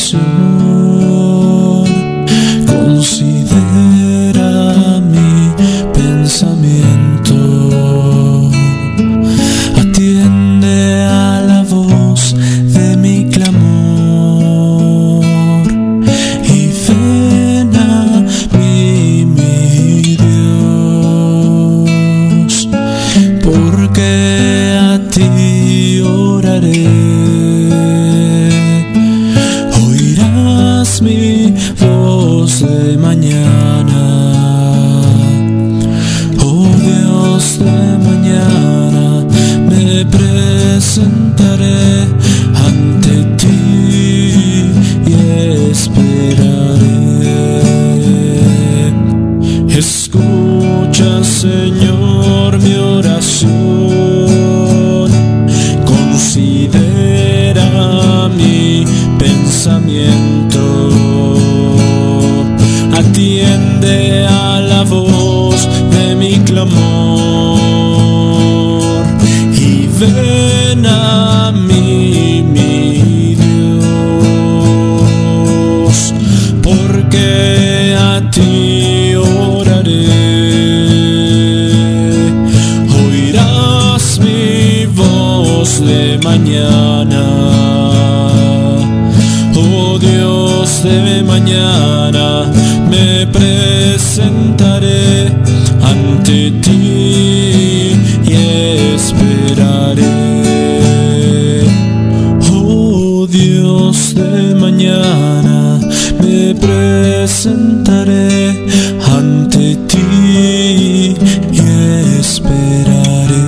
oración. Considera mi pensamiento. Atiende a la voz de mi clamor y ven a mí, mi Dios, porque a ti oraré. Oirás mi voz de mañana, oh Dios de mañana, me presentaré ante ti y esperaré. Escucha, Señor, mi oración, considera mi pensamiento, atiende a la voz de mi clamor y ven a mí, mi Dios, porque a ti oraré. Oirás mi voz de mañana, oh Dios de mañana, me presentaré ante ti y esperaré. Oh Dios de mañana, me presentaré ante ti y esperaré.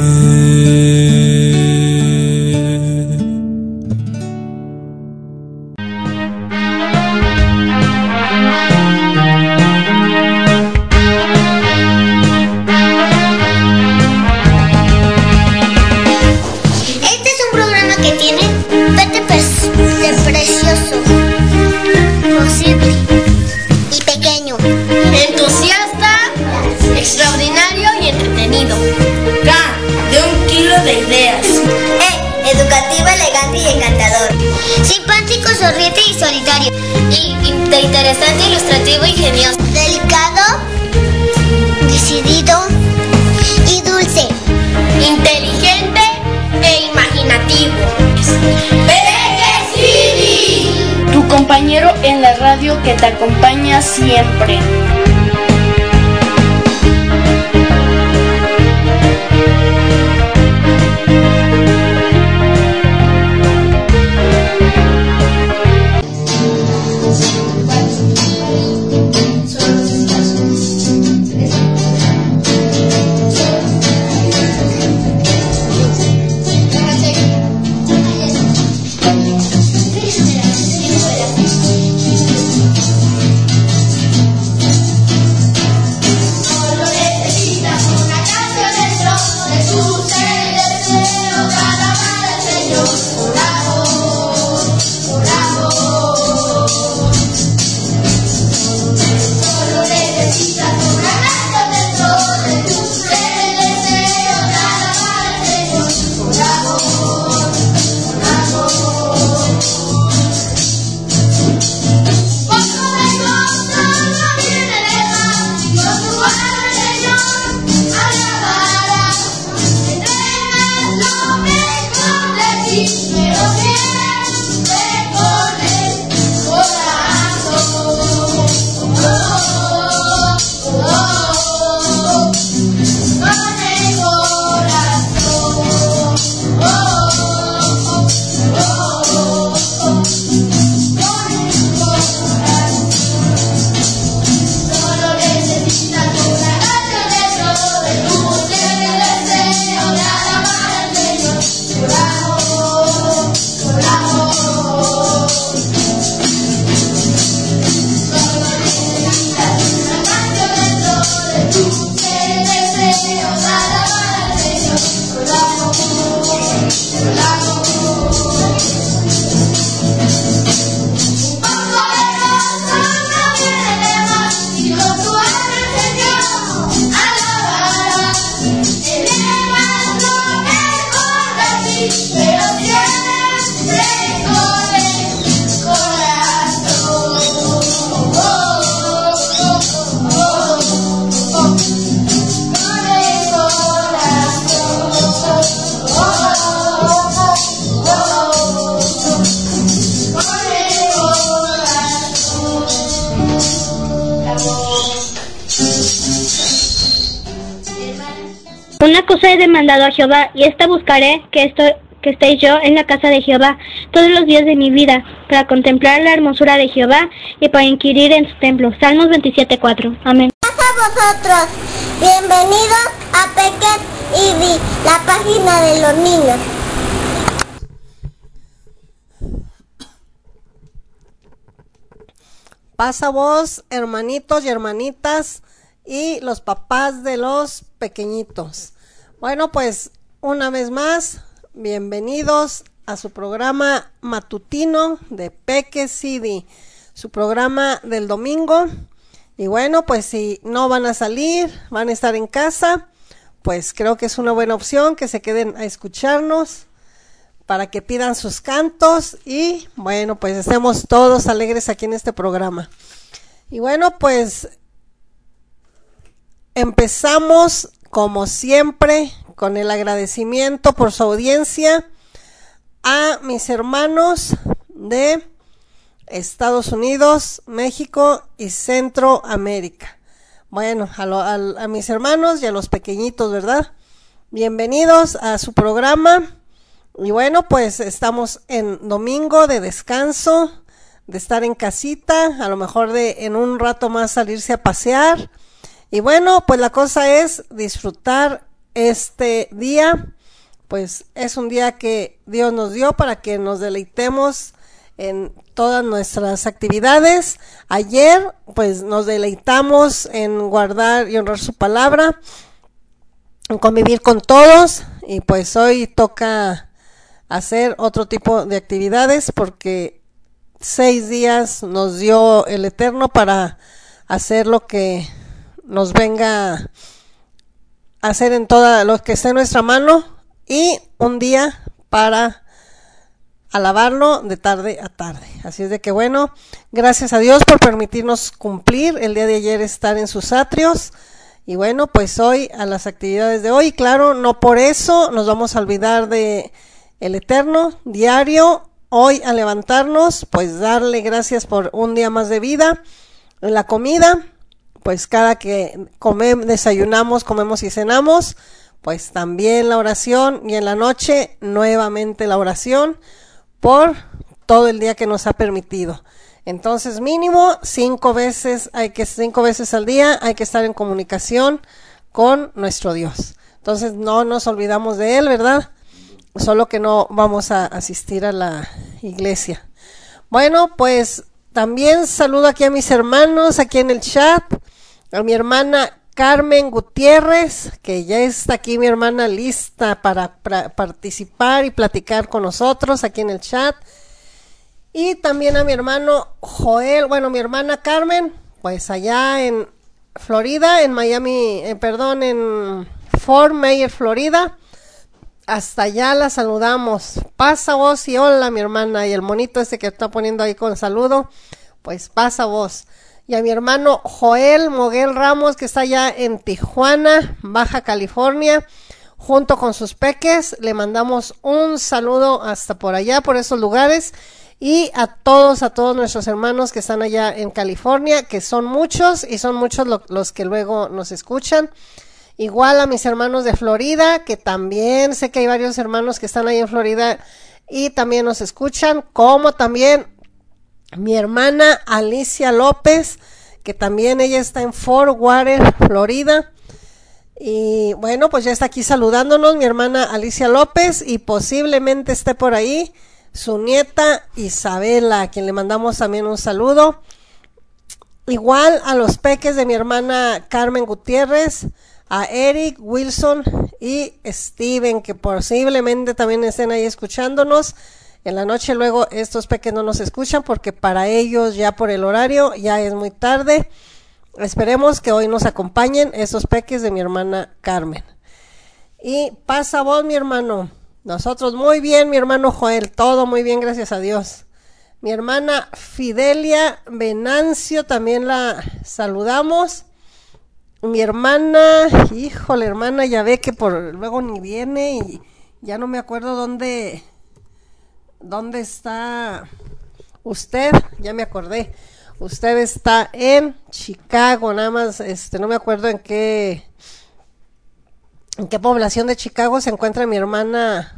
Sonriente y solitario, interesante, ilustrativo, ingenioso, delicado, decidido y dulce, inteligente e imaginativo. ¡Peque City! Tu compañero en la radio que te acompaña siempre. Una cosa he demandado a Jehová, y esta buscaré, que estéis yo en la casa de Jehová todos los días de mi vida, para contemplar la hermosura de Jehová y para inquirir en su templo. Salmos 27:4. Amén. A vosotros, bienvenidos a Peques y la página de los niños. Pasa vos, hermanitos y hermanitas, y los papás de los pequeñitos. Bueno, pues una vez más, bienvenidos a su programa matutino de Peques CD, su programa del domingo. Y bueno, pues si no van a salir, van a estar en casa, pues creo que es una buena opción que se queden a escucharnos para que pidan sus cantos y bueno, pues estemos todos alegres aquí en este programa. Y bueno, pues empezamos como siempre con el agradecimiento por su audiencia a mis hermanos de Estados Unidos, México y Centroamérica. Bueno, a mis hermanos y a los pequeñitos, ¿verdad? Bienvenidos a su programa. Y bueno, pues estamos en domingo de descanso, de estar en casita, a lo mejor de en un rato más salirse a pasear. Y bueno, pues la cosa es disfrutar este día, pues es un día que Dios nos dio para que nos deleitemos en todas nuestras actividades. Ayer, pues nos deleitamos en guardar y honrar su palabra, en convivir con todos, y pues hoy toca hacer otro tipo de actividades porque 6 días nos dio el Eterno para hacer lo que nos venga a hacer en todo lo que esté en nuestra mano, y un día para alabarlo de tarde a tarde. Así es de que bueno, gracias a Dios por permitirnos cumplir el día de ayer, estar en sus atrios. Y bueno, pues hoy a las actividades de hoy, claro, no por eso nos vamos a olvidar de el Eterno diario. Hoy al levantarnos, pues darle gracias por un día más de vida. En la comida, pues cada que desayunamos, comemos y cenamos, pues también la oración, y en la noche nuevamente la oración por todo el día que nos ha permitido. Entonces mínimo 5 veces al día hay que estar en comunicación con nuestro Dios. Entonces no nos olvidamos de él, ¿verdad? Solo que no vamos a asistir a la iglesia. Bueno, pues también saludo aquí a mis hermanos aquí en el chat, a mi hermana Carmen Gutiérrez, que ya está aquí mi hermana lista para participar y platicar con nosotros aquí en el chat. Y también a mi hermano Joel, bueno, mi hermana Carmen, pues allá en Florida, en en Fort Myers, Florida. Hasta allá la saludamos. Pasa vos y hola, mi hermana. Y el monito ese que está poniendo ahí con saludo, pues pasa vos. Y a mi hermano Joel Moguel Ramos, que está allá en Tijuana, Baja California, junto con sus peques. Le mandamos un saludo hasta por allá, por esos lugares. Y a todos nuestros hermanos que están allá en California, que son muchos, y son muchos los que luego nos escuchan. Igual a mis hermanos de Florida, que también sé que hay varios hermanos que están ahí en Florida y también nos escuchan, como también mi hermana Alicia López, que también ella está en Fort Worth, Florida. Y bueno, pues ya está aquí saludándonos mi hermana Alicia López, y posiblemente esté por ahí su nieta Isabela, a quien le mandamos también un saludo. Igual a los peques de mi hermana Carmen Gutiérrez, a Eric, Wilson y Steven, que posiblemente también estén ahí escuchándonos. En la noche luego estos peques no nos escuchan porque para ellos ya por el horario ya es muy tarde. Esperemos que hoy nos acompañen esos peques de mi hermana Carmen. Y pasa vos, mi hermano. Nosotros muy bien, mi hermano Joel, todo muy bien, gracias a Dios. Mi hermana Fidelia Venancio también la saludamos. Mi hermana, híjole, hermana, ya ve que por luego ni viene y ya no me acuerdo dónde está usted. Ya me acordé. Usted está en Chicago, nada más, no me acuerdo en qué ¿En qué población de Chicago se encuentra mi hermana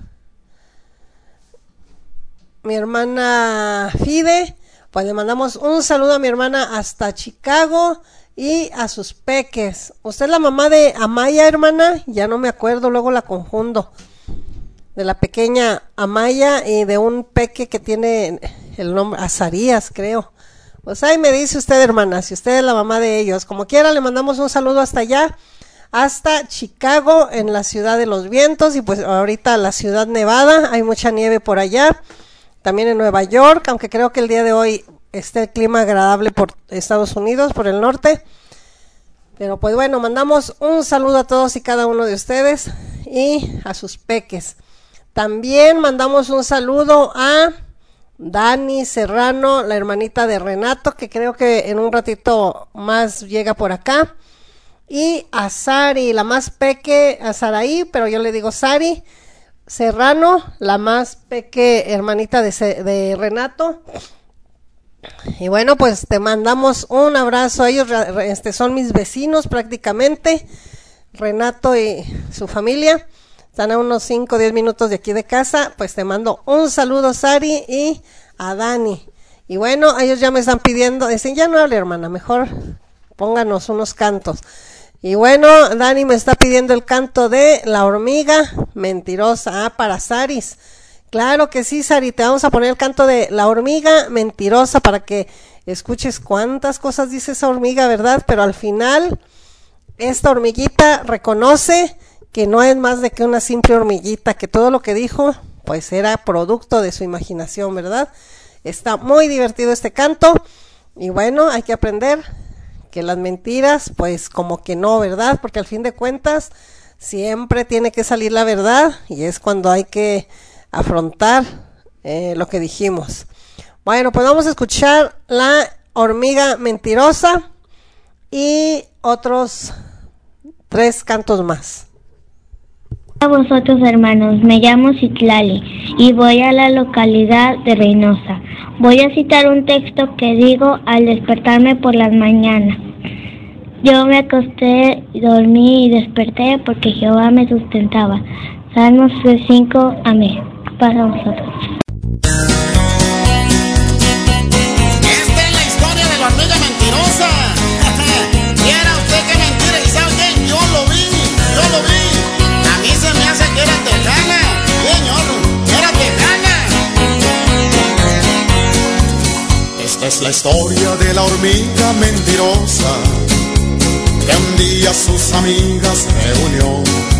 Fide? Pues le mandamos un saludo a mi hermana hasta Chicago y a sus peques. ¿Usted es la mamá de Amaya, hermana? Ya no me acuerdo, luego la confundo. De la pequeña Amaya y de un peque que tiene el nombre Azarías, creo. Pues ahí me dice usted, hermana, si usted es la mamá de ellos. Como quiera, le mandamos un saludo hasta allá, hasta Chicago, en la ciudad de los vientos, y pues ahorita la ciudad nevada, hay mucha nieve por allá. También en Nueva York, aunque creo que el día de hoy esté el clima agradable por Estados Unidos, por el norte. Pero pues bueno, mandamos un saludo a todos y cada uno de ustedes y a sus peques. También mandamos un saludo a Dani Serrano, la hermanita de Renato, que creo que en un ratito más llega por acá. Y a Sari, la más peque, a Saraí, pero yo le digo Sari Serrano, la más peque hermanita de Renato. Y bueno, pues te mandamos un abrazo a ellos, son mis vecinos prácticamente, Renato y su familia, están a unos 5 o 10 minutos de aquí de casa. Pues te mando un saludo, Sari, y a Dani. Y bueno, ellos ya me están pidiendo, dicen, ya no hable, hermana, mejor pónganos unos cantos. Y bueno, Dani me está pidiendo el canto de La Hormiga Mentirosa. Para Saris. Claro que sí, Sari, te vamos a poner el canto de La Hormiga Mentirosa para que escuches cuántas cosas dice esa hormiga, ¿verdad? Pero al final, esta hormiguita reconoce que no es más de que una simple hormiguita, que todo lo que dijo, pues era producto de su imaginación, ¿verdad? Está muy divertido este canto. Y bueno, hay que aprender que las mentiras, pues como que no, ¿verdad? Porque al fin de cuentas siempre tiene que salir la verdad y es cuando hay que afrontar lo que dijimos. Bueno, pues vamos a escuchar La Hormiga Mentirosa y otros 3 cantos más. A vosotros, hermanos, me llamo Citlali y voy a la localidad de Reynosa. Voy a citar un texto que digo al despertarme por las mañanas. Yo me acosté, dormí y desperté porque Jehová me sustentaba. Salmos 3:5, amén. Para vosotros. Esta es la historia de la hormiga mentirosa. Quiera usted que mentira, y ¿sabe qué? Yo lo vi. A mí se me hace que era tejana. Señor, era tejana. Esta es la historia de la hormiga mentirosa, que un día sus amigas reunió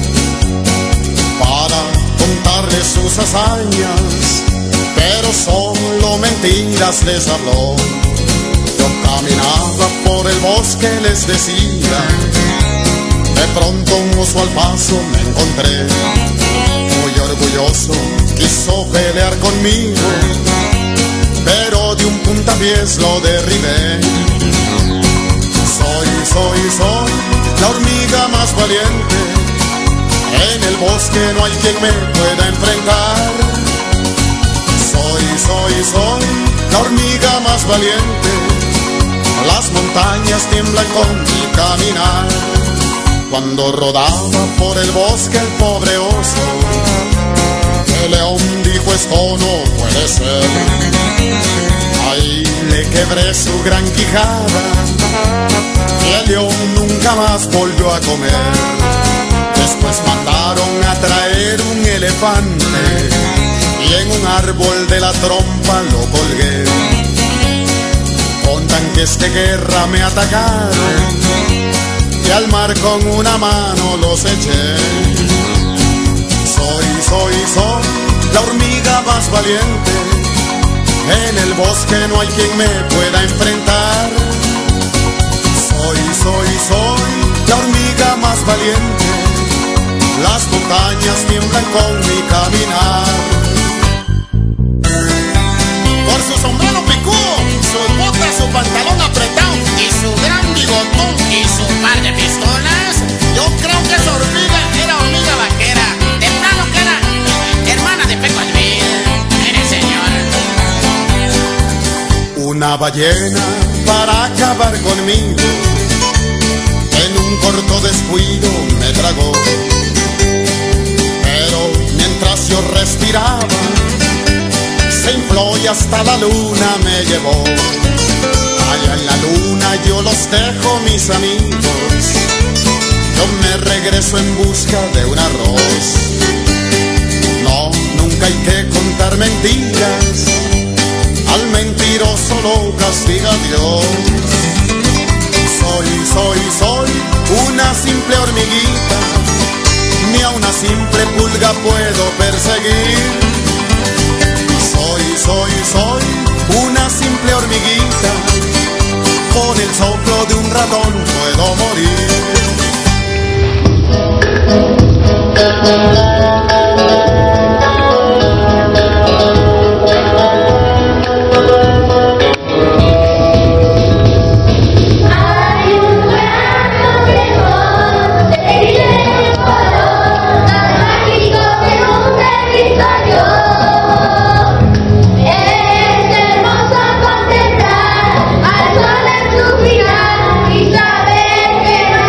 para contarle sus hazañas, pero solo mentiras les habló. Yo caminaba por el bosque, les decía, de pronto un oso al paso me encontré. Muy orgulloso quiso pelear conmigo, pero de un puntapiés lo derribé. Soy la hormiga más valiente, en el bosque no hay quien me pueda enfrentar. Soy la hormiga más valiente, las montañas tiemblan con mi caminar. Cuando rodaba por el bosque el pobre oso, el león dijo, esto no puede ser. Ahí le quebré su gran quijada y el león nunca más volvió a comer. Después mandaron a traer un elefante y en un árbol de la trompa lo colgué. Con tanques de guerra me atacaron y al mar con una mano los eché. Soy la hormiga más valiente, en el bosque no hay quien me pueda enfrentar. Soy la hormiga más valiente, las montañas tiemblan con mi caminar. Por su sombrero picudo, sus botas, su pantalón apretado y su gran bigotón y su par de pistolas, yo creo que esa hormiga era hormiga vaquera. De plano que era hermana de Peco Alvil. Mire, señor. Una ballena para acabar conmigo, en un corto descuido me tragó. yo respiraba se infló y hasta la luna me llevó. Allá en la luna yo los dejo, mis amigos, yo me regreso en busca de un arroz. No, nunca hay que contar mentiras, al mentiroso lo castiga Dios. Soy una simple hormiguita, ni a una simple pulga puedo perseguir. Soy una simple hormiguita, con el soplo de un ratón puedo morir. Y saber que no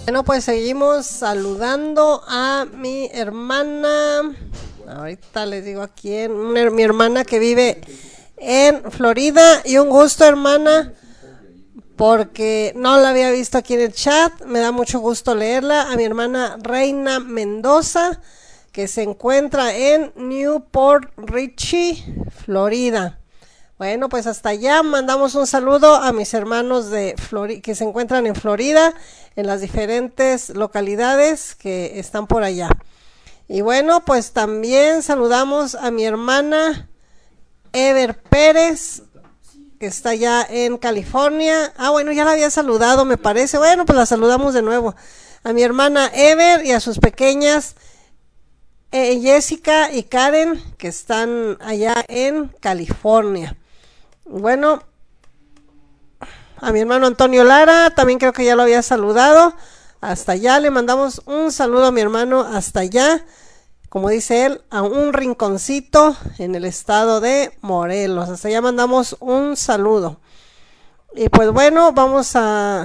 Bueno, pues seguimos saludando a mi hermana. Ahorita les digo a quién. Mi hermana que vive en Florida. Y un gusto, hermana, porque no la había visto aquí en el chat. Me da mucho gusto leerla. A mi hermana Reina Mendoza, que se encuentra en Newport Richie, Florida. Bueno, pues hasta allá mandamos un saludo a mis hermanos de que se encuentran en Florida, en las diferentes localidades que están por allá. Y bueno, pues también saludamos a mi hermana Ever Pérez, que está allá en California. Bueno, ya la había saludado, me parece. Bueno, pues la saludamos de nuevo. A mi hermana Ever y a sus pequeñas Jessica y Karen, que están allá en California. Bueno, a mi hermano Antonio Lara, también creo que ya lo había saludado. Hasta allá le mandamos un saludo a mi hermano, hasta allá, como dice él, a un rinconcito en el estado de Morelos. Hasta allá mandamos un saludo. Y pues bueno, vamos a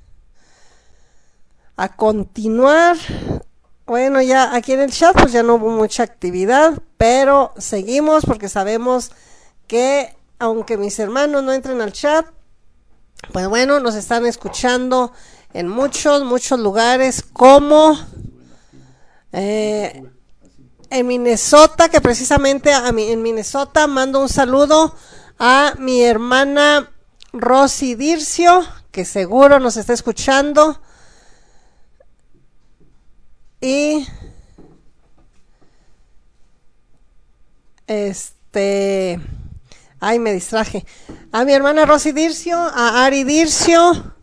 continuar. Bueno, ya aquí en el chat pues ya no hubo mucha actividad, pero seguimos porque sabemos que aunque mis hermanos no entren al chat, pues bueno, nos están escuchando en muchos lugares, como en Minnesota, que precisamente en Minnesota mando un saludo a mi hermana Rosy Dircio, que seguro nos está escuchando. Y me distraje. A mi hermana Rosy Dircio, a Ari Dircio,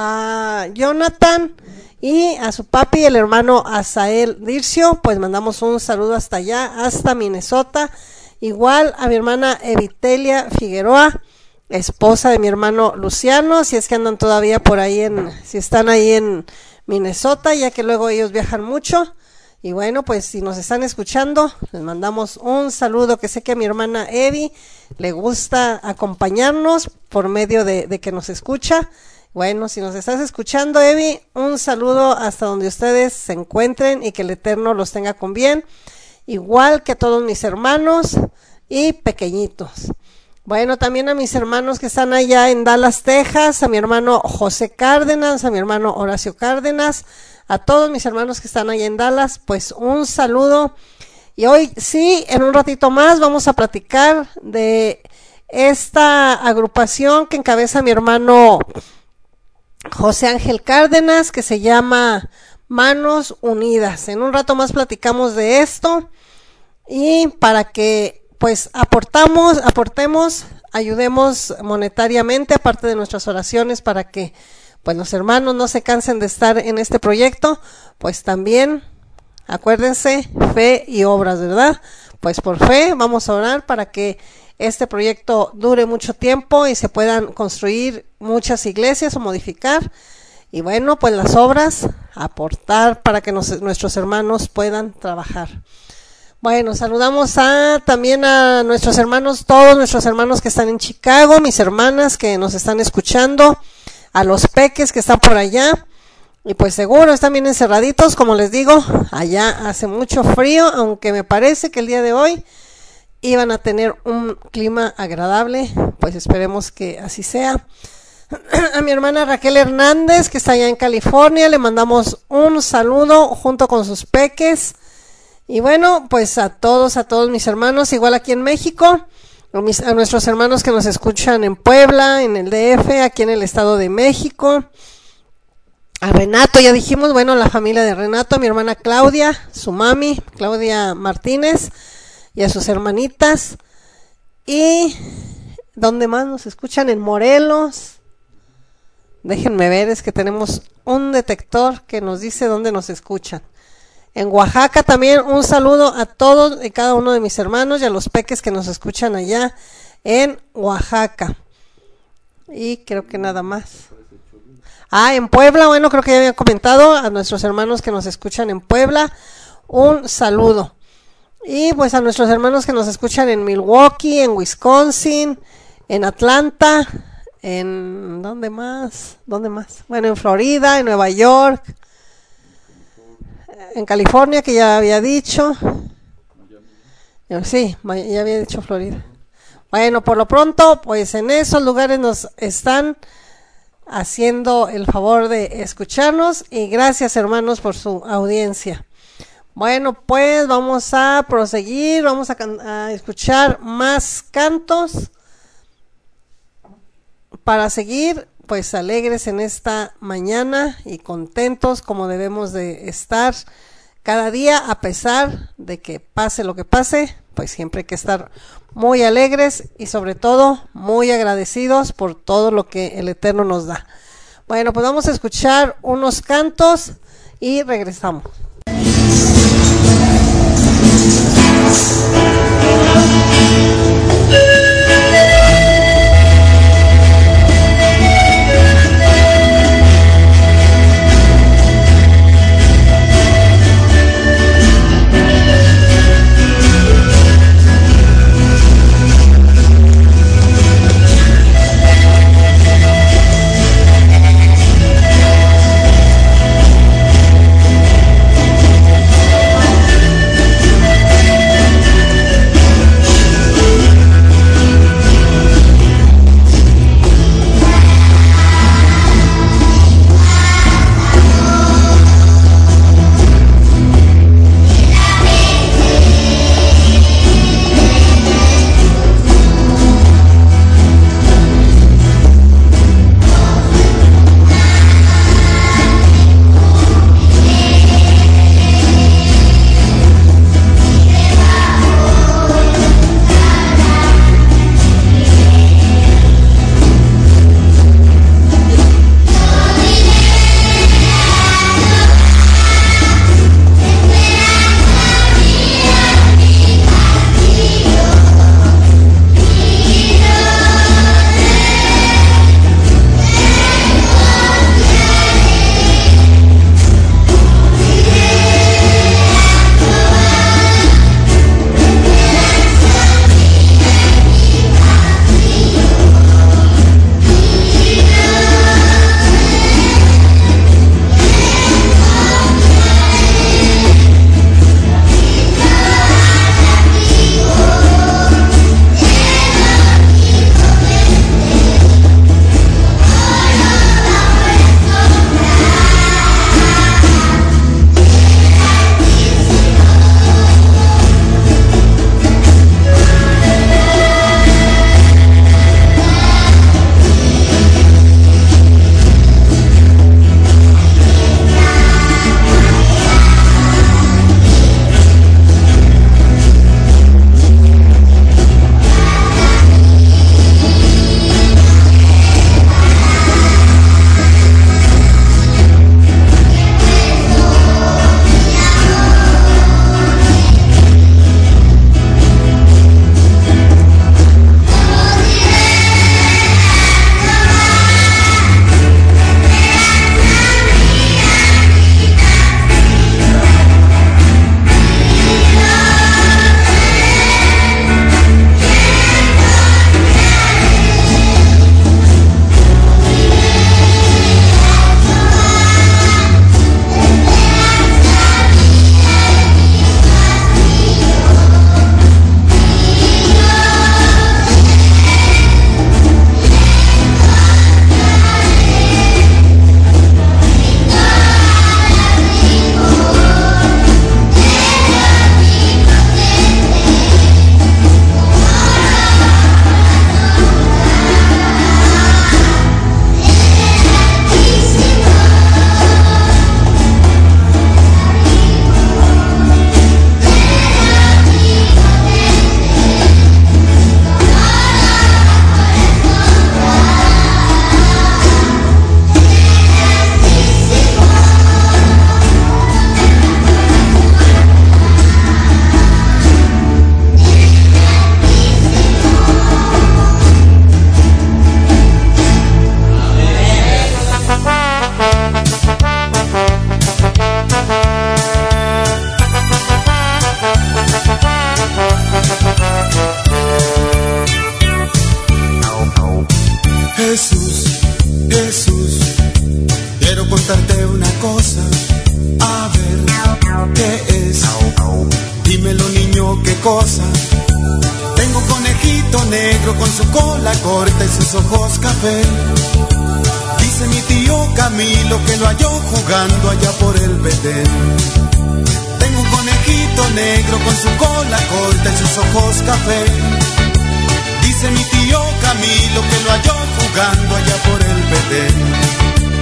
a Jonathan y a su papi, el hermano Asael Dircio, pues mandamos un saludo hasta allá, hasta Minnesota. Igual a mi hermana Evitelia Figueroa, esposa de mi hermano Luciano, si es que andan todavía por ahí si están ahí en Minnesota, ya que luego ellos viajan mucho. Y bueno, pues si nos están escuchando, les mandamos un saludo, que sé que a mi hermana Evi le gusta acompañarnos por medio de que nos escucha. Bueno, si nos estás escuchando, Evi, un saludo hasta donde ustedes se encuentren y que el Eterno los tenga con bien, igual que a todos mis hermanos y pequeñitos. Bueno, también a mis hermanos que están allá en Dallas, Texas, a mi hermano José Cárdenas, a mi hermano Horacio Cárdenas, a todos mis hermanos que están allá en Dallas, pues un saludo. Y hoy sí, en un ratito más vamos a platicar de esta agrupación que encabeza mi hermano José Ángel Cárdenas, que se llama Manos Unidas. En un rato más platicamos de esto, y para que pues aportemos, ayudemos monetariamente, aparte de nuestras oraciones, para que pues los hermanos no se cansen de estar en este proyecto. Pues también acuérdense, fe y obras, ¿verdad? Pues por fe vamos a orar para que este proyecto dure mucho tiempo y se puedan construir muchas iglesias o modificar. Y bueno, pues las obras, aportar para que nuestros hermanos puedan trabajar. Bueno, saludamos también a nuestros hermanos, todos nuestros hermanos que están en Chicago, mis hermanas que nos están escuchando, a los peques que están por allá, y pues seguro están bien encerraditos, como les digo, allá hace mucho frío, aunque me parece que el día de hoy iban a tener un clima agradable, pues esperemos que así sea. A mi hermana Raquel Hernández, que está allá en California, le mandamos un saludo junto con sus peques. Y bueno, pues a todos mis hermanos, igual aquí en México, a nuestros hermanos que nos escuchan en Puebla, en el DF, aquí en el Estado de México, a Renato, ya dijimos, bueno, la familia de Renato, a mi hermana Claudia, su mami, Claudia Martínez, y a sus hermanitas. Y ¿dónde más nos escuchan? En Morelos. Déjenme ver, es que tenemos un detector que nos dice dónde nos escuchan. En Oaxaca también un saludo a todos y cada uno de mis hermanos y a los peques que nos escuchan allá en Oaxaca. Y creo que nada más. En Puebla, bueno, creo que ya había comentado a nuestros hermanos que nos escuchan en Puebla, un saludo. Y pues a nuestros hermanos que nos escuchan en Milwaukee, en Wisconsin, en Atlanta, en ¿dónde más? Bueno, en Florida, en Nueva York, en California, que ya había dicho. Sí, ya había dicho Florida. Bueno, por lo pronto, pues en esos lugares nos están haciendo el favor de escucharnos y gracias, hermanos, por su audiencia. Bueno, pues vamos a proseguir, vamos a escuchar más cantos para seguir pues alegres en esta mañana y contentos como debemos de estar cada día, a pesar de que pase lo que pase, pues siempre hay que estar muy alegres y sobre todo muy agradecidos por todo lo que el Eterno nos da. Bueno, pues vamos a escuchar unos cantos y regresamos. negro con su cola corta y sus ojos café. Dice mi tío Camilo que lo halló jugando allá por el Betén. Tengo un conejito negro con su cola corta y sus ojos café. Dice mi tío Camilo que lo halló jugando allá por el Betén.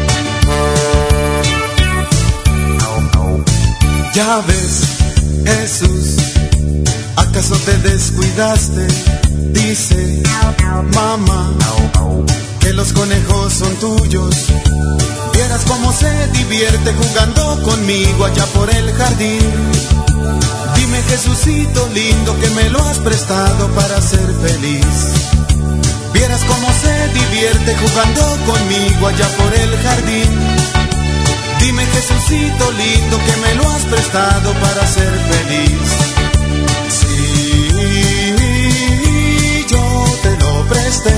Ya ves, Jesús, ¿acaso te descuidaste? Dice mamá que los conejos son tuyos. Vieras cómo se divierte jugando conmigo allá por el jardín. Dime, Jesucito lindo, que me lo has prestado para ser feliz. Vieras cómo se divierte jugando conmigo allá por el jardín. Dime, Jesucito lindo, que me lo has prestado para ser feliz. Sí, yo te lo presté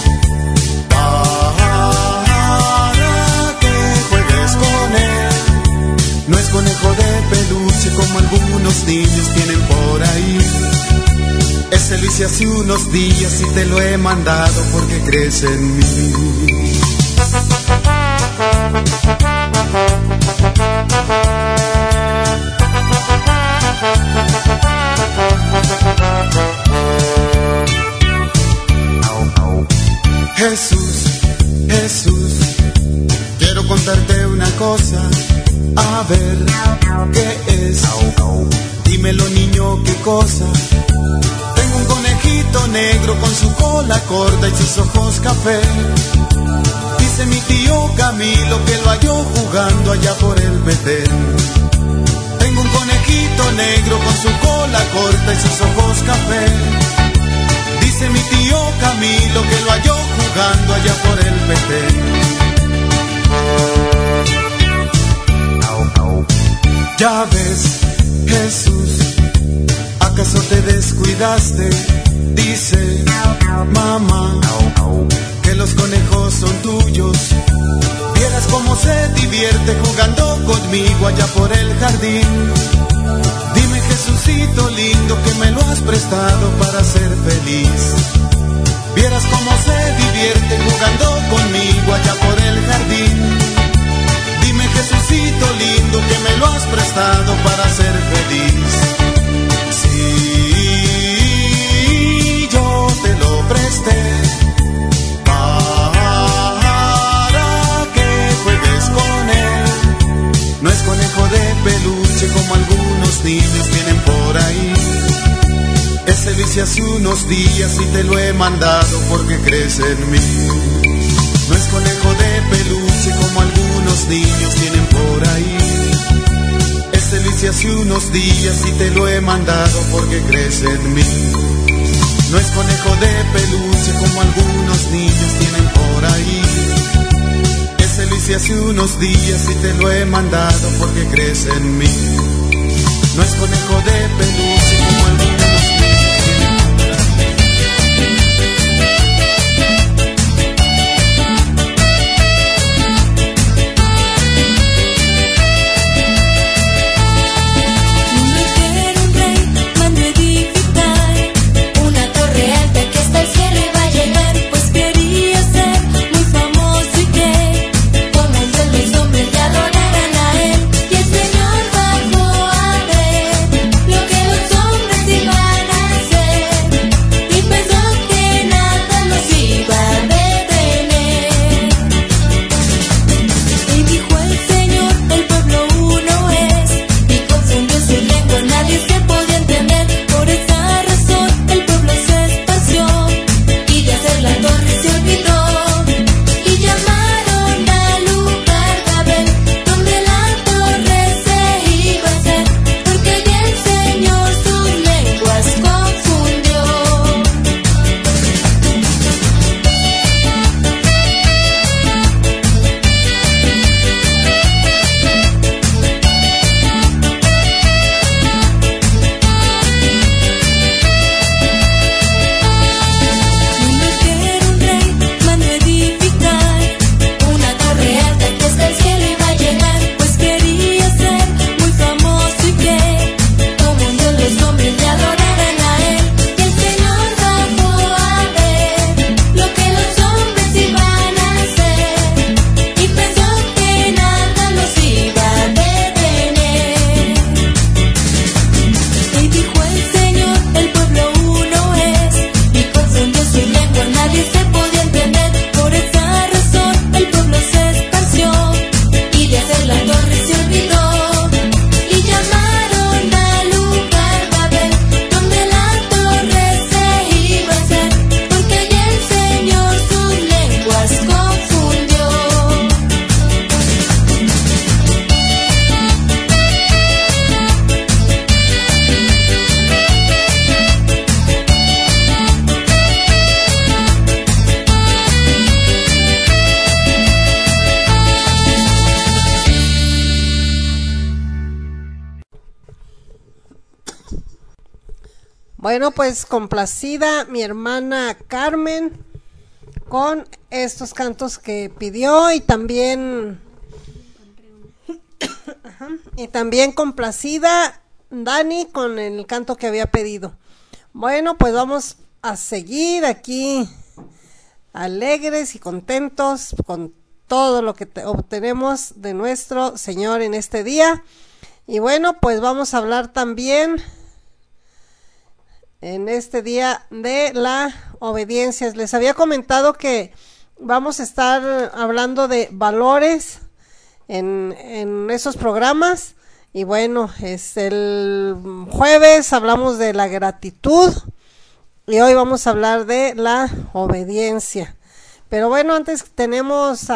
para que juegues con él. No es conejo de peluche como algunos niños tienen por ahí. Ese lo hice hace unos días y te lo he mandado porque crees en mí. Jesús, Jesús, quiero contarte una cosa, a ver qué es. Dímelo, niño, qué cosa. Tengo un conejito negro con su cola corta y sus ojos café. Dice mi tío Camilo que lo halló jugando allá por el Betén. Tengo un conejito negro con su cola corta y sus ojos café. Dice mi tío Camilo que lo halló jugando allá por el Betén. Ya ves, Jesús, ¿acaso te descuidaste? Dice mamá que los conejos son tuyos. Vieras cómo se divierte jugando conmigo allá por el jardín. Dime, Jesucito lindo, que me lo has prestado para ser feliz. Vieras cómo se divierte jugando conmigo allá por el jardín. Dime, Jesucito lindo, que me lo has prestado para ser feliz. Sí, yo te lo presté para que juegues con él. No es conejo de peluche como algunos niños tienen por ahí. Ese lo hice hace unos días y te lo he mandado porque crees en mí. No es conejo de peluche como algunos niños tienen por ahí. Ese lo hice hace unos días y te lo he mandado porque crees en mí. No es conejo de peluche como algunos niños tienen por ahí. Ese lo hice hace unos días y te lo he mandado porque crees en mí. No es conejo de peluche como algunos niños. Lo que los Bueno, pues complacida mi hermana Carmen con estos cantos que pidió y también complacida Dani con el canto que había pedido. Bueno, pues vamos a seguir aquí alegres y contentos con todo lo que obtenemos de nuestro Señor en este día. Y bueno, pues vamos a hablar también en este día de la obediencia. Les había comentado que vamos a estar hablando de valores en esos programas. Y bueno, el jueves hablamos de la gratitud y hoy vamos a hablar de la obediencia. Pero bueno, antes tenemos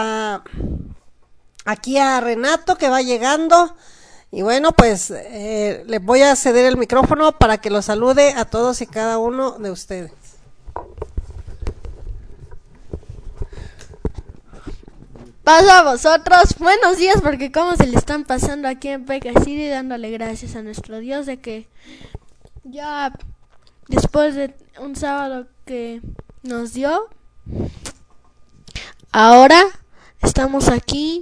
aquí a Renato que va llegando. Y bueno, pues le voy a ceder el micrófono para que los salude a todos y cada uno de ustedes. Paso a vosotros, buenos días, porque cómo se le están pasando aquí en Peca City, dándole gracias a nuestro Dios de que ya después de un sábado que nos dio, ahora estamos aquí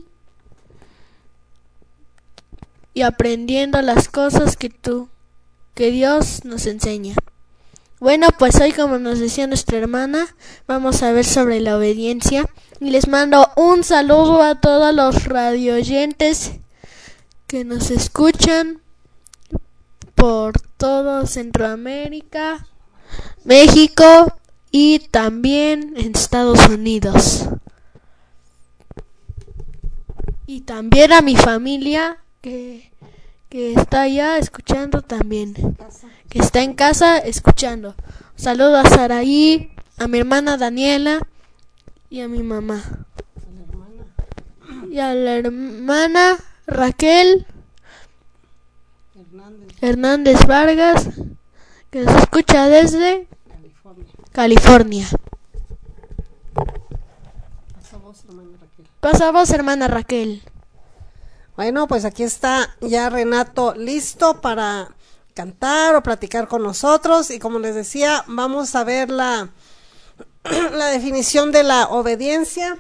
y aprendiendo las cosas que Dios nos enseña. Bueno, pues hoy, como nos decía nuestra hermana, vamos a ver sobre la obediencia. Y les mando un saludo a todos los radioyentes que nos escuchan por todo Centroamérica, México y también en Estados Unidos. Y también a mi familia que está allá escuchando también, que está en casa escuchando. Saludo a Saraí, a mi hermana Daniela y a mi mamá. Y a la hermana Raquel Hernández Vargas, que nos escucha desde California. Pasa vos, hermana Raquel. Bueno, pues aquí está ya Renato listo para cantar o platicar con nosotros. Y como les decía, vamos a ver la definición de la obediencia.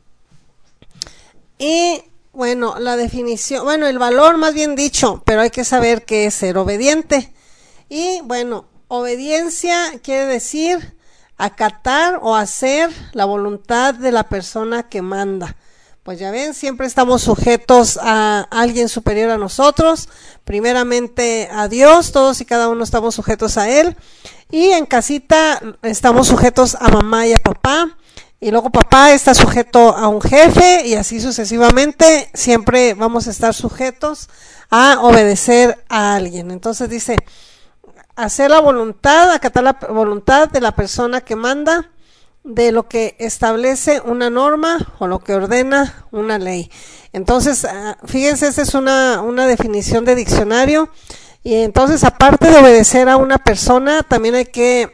Y bueno, la definición, bueno, el valor más bien dicho, pero hay que saber qué es ser obediente. Y bueno, obediencia quiere decir acatar o hacer la voluntad de la persona que manda. Pues ya ven, siempre estamos sujetos a alguien superior a nosotros, primeramente a Dios, todos y cada uno estamos sujetos a Él, y en casita estamos sujetos a mamá y a papá, y luego papá está sujeto a un jefe, y así sucesivamente, siempre vamos a estar sujetos a obedecer a alguien. Entonces dice, hacer la voluntad, acatar la voluntad de la persona que manda, de lo que establece una norma o lo que ordena una ley. Entonces, fíjense, esta es una definición de diccionario. Y entonces, aparte de obedecer a una persona, también hay que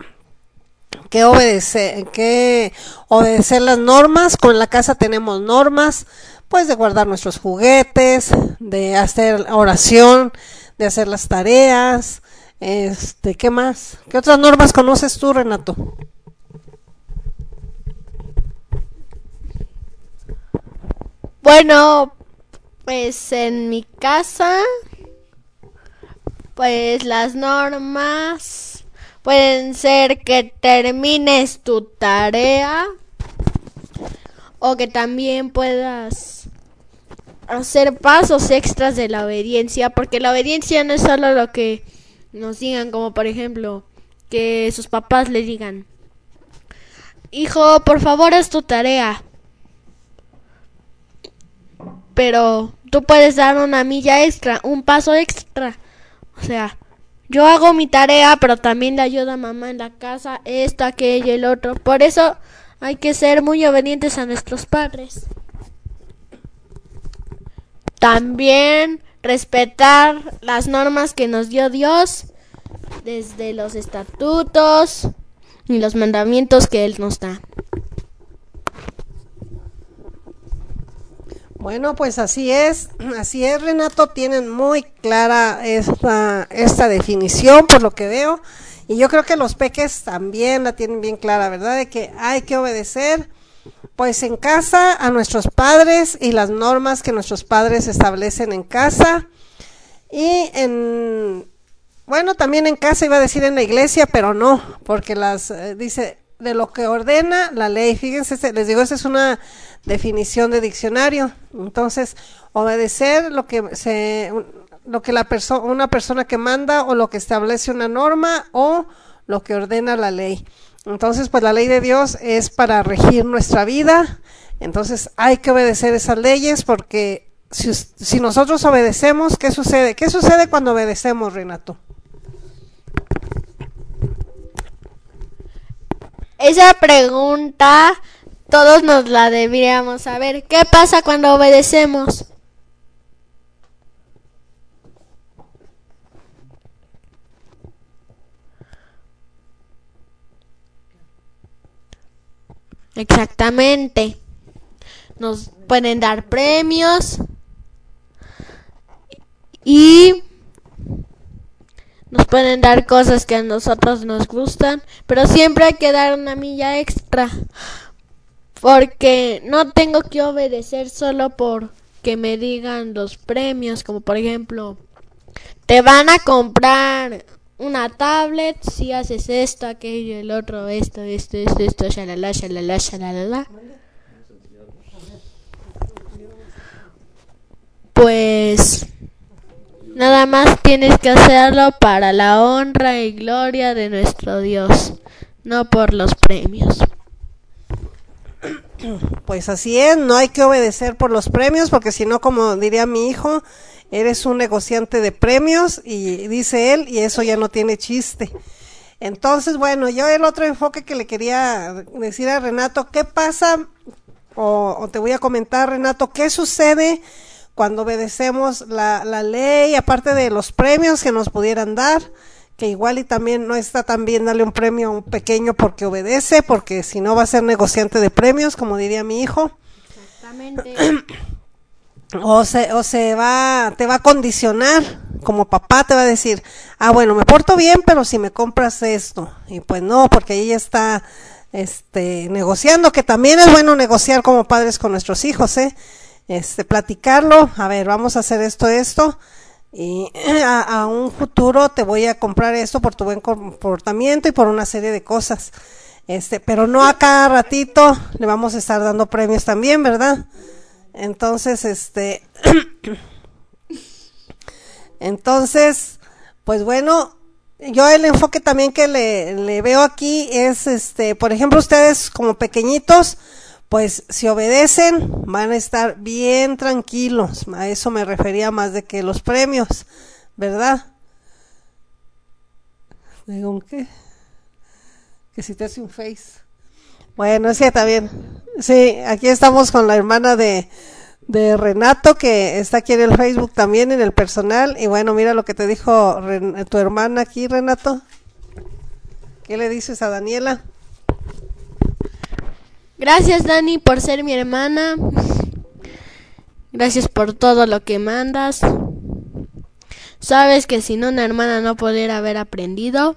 obedecer las normas. Con la casa tenemos normas, pues de guardar nuestros juguetes, de hacer oración, de hacer las tareas. ¿Qué más? ¿Qué otras normas conoces tú, Renato? Bueno, pues en mi casa, pues las normas pueden ser que termines tu tarea o que también puedas hacer pasos extras de la obediencia, porque la obediencia no es solo lo que nos digan, como por ejemplo que sus papás le digan, hijo, por favor haz tu tarea. Pero tú puedes dar una milla extra, un paso extra. O sea, yo hago mi tarea, pero también le ayudo a mamá en la casa, esto, aquello y el otro. Por eso hay que ser muy obedientes a nuestros padres. También respetar las normas que nos dio Dios, desde los estatutos y los mandamientos que Él nos da. Bueno, pues así es, Renato, tienen muy clara esta definición por lo que veo, Y yo creo que los peques también la tienen bien clara, ¿verdad? De que hay que obedecer, pues en casa a nuestros padres y las normas que nuestros padres establecen en casa. Y bueno, también en casa, iba a decir en la iglesia, pero no, porque dice, de lo que ordena la ley. Fíjense, les digo, esa es una definición de diccionario. Entonces, obedecer lo que una persona que manda, o lo que establece una norma, o lo que ordena la ley. Entonces, pues la ley de Dios es para regir nuestra vida. Entonces hay que obedecer esas leyes, porque si nosotros obedecemos, ¿qué sucede? ¿Qué sucede cuando obedecemos, Renato? Esa pregunta todos nos la deberíamos saber. ¿Qué pasa cuando obedecemos? Exactamente. Nos pueden dar premios y nos pueden dar cosas que a nosotros nos gustan, pero siempre hay que dar una milla extra, porque no tengo que obedecer solo porque me digan los premios, como por ejemplo, te van a comprar una tablet si haces esto, aquello, el otro, esto, shalala, shalala, shalala. Pues nada más tienes que hacerlo para la honra y gloria de nuestro Dios, no por los premios. Pues así es, no hay que obedecer por los premios, porque si no, como diría mi hijo, eres un negociante de premios, y dice él, y eso ya no tiene chiste. Entonces, bueno, yo el otro enfoque que le quería decir a Renato, ¿qué pasa? O te voy a comentar, Renato, ¿qué sucede cuando obedecemos la ley, aparte de los premios que nos pudieran dar? Que igual y también no está tan bien darle un premio a un pequeño porque obedece, porque si no va a ser negociante de premios, como diría mi hijo. Exactamente. O te va a condicionar, como papá te va a decir, bueno, me porto bien, pero si me compras esto. Y pues no, porque ahí ya está negociando, que también es bueno negociar como padres con nuestros hijos, platicarlo, a ver, vamos a hacer esto, y a un futuro te voy a comprar esto por tu buen comportamiento y por una serie de cosas, pero no a cada ratito le vamos a estar dando premios también, ¿verdad? Entonces, pues bueno, yo el enfoque también que le veo aquí es, por ejemplo, ustedes como pequeñitos, pues si obedecen van a estar bien tranquilos. A eso me refería más de que los premios, ¿verdad? Digo, ¿qué? Que si te hace un face. Bueno, sí, está bien. Sí, aquí estamos con la hermana de Renato, que está aquí en el Facebook también, en el personal. Y bueno, mira lo que te dijo tu hermana aquí, Renato. ¿Qué le dices a Daniela? Gracias, Dani, por ser mi hermana. Gracias por todo lo que mandas. Sabes que sin una hermana no poder haber aprendido.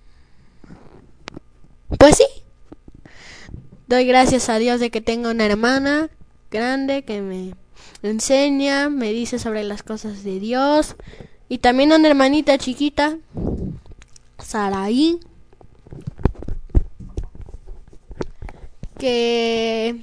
Pues sí. Doy gracias a Dios de que tengo una hermana grande que me enseña, me dice sobre las cosas de Dios. Y también una hermanita chiquita, Saraí, que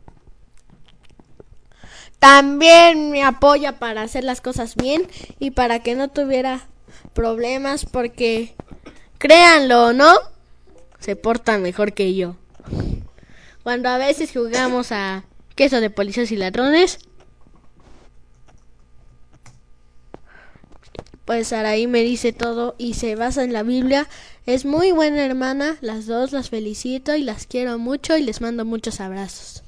también me apoya para hacer las cosas bien y para que no tuviera problemas, porque créanlo o no, se porta mejor que yo. Cuando a veces jugamos a queso de policías y ladrones, pues Saraí me dice todo y se basa en la Biblia. Es muy buena hermana, las dos, las felicito y las quiero mucho y les mando muchos abrazos.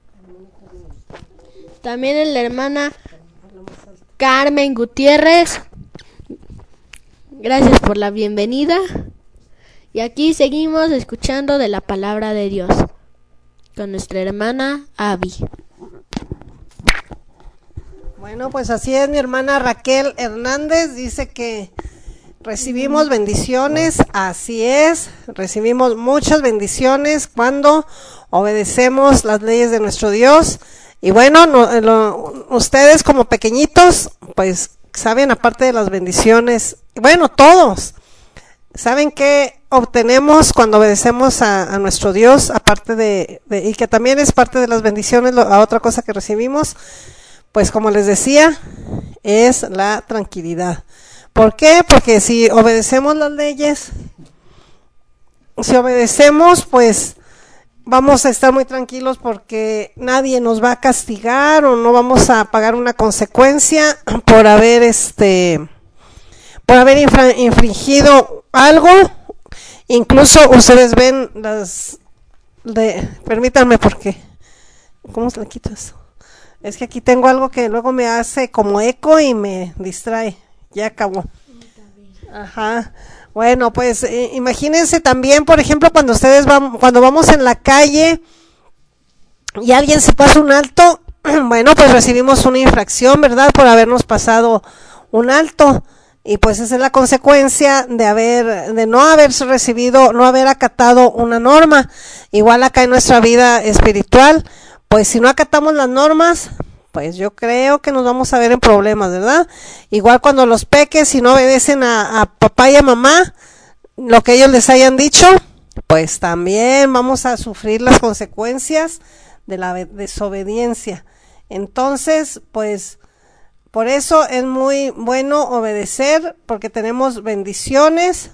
También la hermana Carmen Gutiérrez, gracias por la bienvenida. Y aquí seguimos escuchando de la palabra de Dios con nuestra hermana Abby. Bueno, pues así es, mi hermana Raquel Hernández dice que recibimos bendiciones, así es, recibimos muchas bendiciones cuando obedecemos las leyes de nuestro Dios. Y bueno, ustedes como pequeñitos, pues saben, aparte de las bendiciones, bueno, todos saben que obtenemos cuando obedecemos a nuestro Dios, aparte y que también es parte de las bendiciones, la otra cosa que recibimos, pues como les decía, es la tranquilidad. ¿Por qué? Porque si obedecemos las leyes, pues vamos a estar muy tranquilos porque nadie nos va a castigar o no vamos a pagar una consecuencia por haber infringido algo. Incluso ustedes ven permítanme porque, ¿cómo se le quita eso? Es que aquí tengo algo que luego me hace como eco y me distrae. Ya acabó. Ajá. Bueno, pues imagínense también, por ejemplo, cuando vamos en la calle y alguien se pasa un alto, bueno, pues recibimos una infracción, ¿verdad? Por habernos pasado un alto. Y pues esa es la consecuencia de no haber acatado una norma. Igual acá en nuestra vida espiritual, pues si no acatamos las normas, pues yo creo que nos vamos a ver en problemas, ¿verdad? Igual cuando los peques, si no obedecen a papá y a mamá, lo que ellos les hayan dicho, pues también vamos a sufrir las consecuencias de la desobediencia. Entonces, pues, por eso es muy bueno obedecer, porque tenemos bendiciones,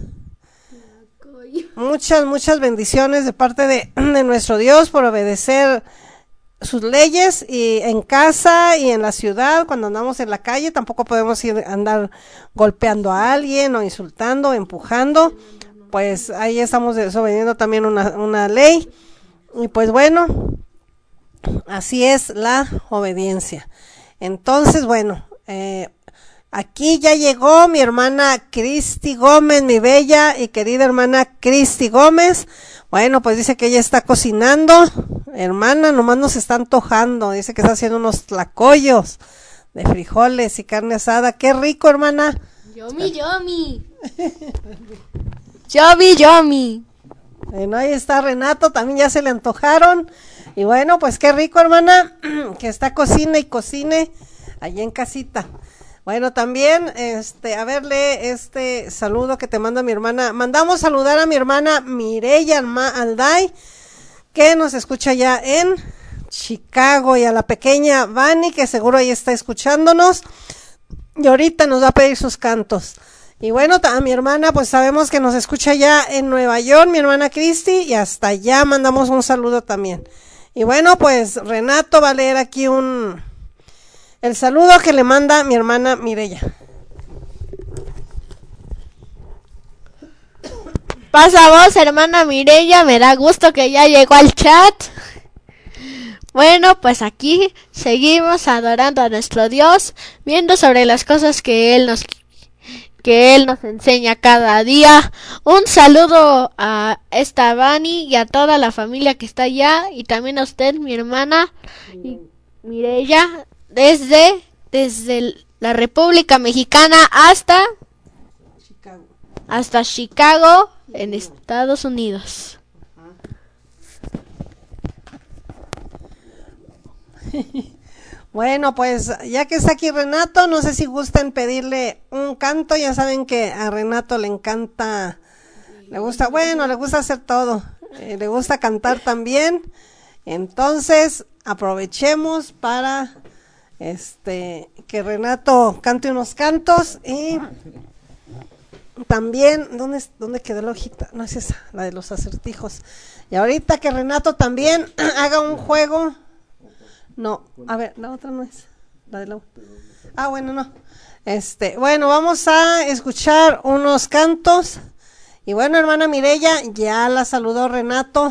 muchas bendiciones de parte de nuestro Dios por obedecer sus leyes, y en casa y en la ciudad, cuando andamos en la calle, tampoco podemos andar golpeando a alguien o insultando, o empujando, pues ahí estamos desobediendo también una ley. Y pues bueno, así es la obediencia. Entonces, bueno, aquí ya llegó mi hermana Cristi Gómez, mi bella y querida hermana Cristi Gómez. Bueno, pues dice que ella está cocinando. Hermana, nomás nos está antojando. Dice que está haciendo unos tlacoyos de frijoles y carne asada. ¡Qué rico, hermana! ¡Yummy, yummy! ¡Yummy, yummy! Bueno, ahí está Renato, también ya se le antojaron. Y bueno, pues qué rico, hermana, que está cocine y cocine allá en casita. Bueno, también, a verle este saludo que te manda mi hermana. Mandamos saludar a mi hermana Mireya Alday, que nos escucha ya en Chicago, y a la pequeña Vani, que seguro ahí está escuchándonos, y ahorita nos va a pedir sus cantos. Y bueno, a mi hermana, pues sabemos que nos escucha ya en Nueva York, mi hermana Cristi, y hasta allá mandamos un saludo también. Y bueno, pues Renato va a leer aquí el saludo que le manda mi hermana Mireya. Pasa vos, hermana Mireya, me da gusto que ya llegó al chat. Bueno, pues aquí seguimos adorando a nuestro Dios, viendo sobre las cosas que Él nos enseña cada día. Un saludo a esta Vani y a toda la familia que está allá, y también a usted, mi hermana Mireya, desde la República Mexicana hasta Chicago, en Estados Unidos. Bueno, pues ya que está aquí Renato, no sé si gustan pedirle un canto. Ya saben que a Renato le encanta, le gusta hacer todo, le gusta cantar también. Entonces aprovechemos para que Renato cante unos cantos. Y también, ¿dónde quedó la hojita? No es esa, la de los acertijos. Y ahorita que Renato también haga un juego. No, a ver, la otra no es, la de la... Ah, bueno, no. Bueno, vamos a escuchar unos cantos. Y bueno, hermana Mireya, ya la saludó Renato,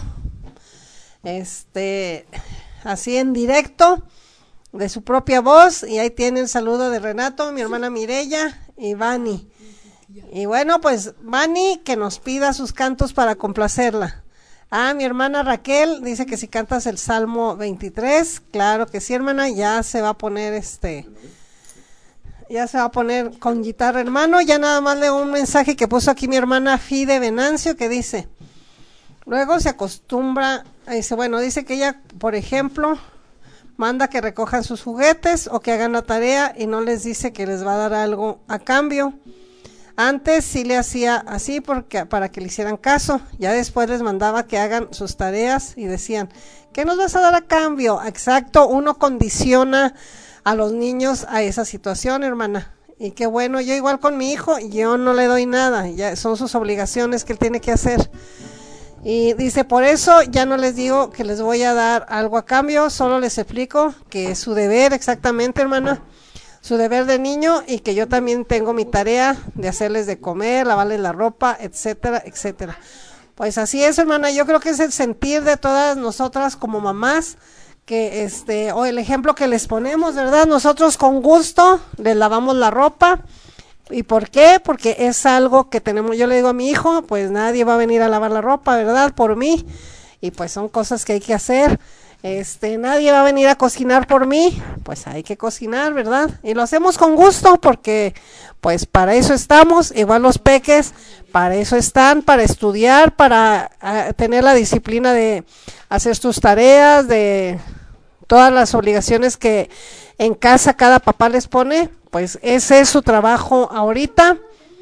así en directo, de su propia voz. Y ahí tiene el saludo de Renato, mi hermana Mireya y Vani. Y bueno, pues Vani, que nos pida sus cantos para complacerla. Mi hermana Raquel dice que si cantas el Salmo 23, claro que sí, hermana, ya se va a poner ya se va a poner con guitarra, hermano. Ya nada más leo un mensaje que puso aquí mi hermana Fide Venancio, que dice, luego se acostumbra, dice que ella, por ejemplo, manda que recojan sus juguetes o que hagan la tarea y no les dice que les va a dar algo a cambio. Antes sí le hacía así para que le hicieran caso, ya después les mandaba que hagan sus tareas y decían, ¿qué nos vas a dar a cambio? Exacto, uno condiciona a los niños a esa situación, hermana. Y qué bueno, yo igual con mi hijo, yo no le doy nada, ya son sus obligaciones que él tiene que hacer. Y dice, por eso ya no les digo que les voy a dar algo a cambio, solo les explico que es su deber, exactamente, hermana, su deber de niño, y que yo también tengo mi tarea de hacerles de comer, lavarles la ropa, etcétera, etcétera. Pues así es, hermana, yo creo que es el sentir de todas nosotras como mamás, que o el ejemplo que les ponemos, ¿verdad? Nosotros con gusto les lavamos la ropa. ¿Y por qué? Porque es algo que tenemos, yo le digo a mi hijo, pues nadie va a venir a lavar la ropa, ¿verdad? Por mí, y pues son cosas que hay que hacer. Nadie va a venir a cocinar por mí, pues hay que cocinar, ¿verdad? Y lo hacemos con gusto porque pues para eso estamos, igual los peques, para eso están, para estudiar, para tener la disciplina de hacer sus tareas, de todas las obligaciones que en casa cada papá les pone, pues ese es su trabajo ahorita,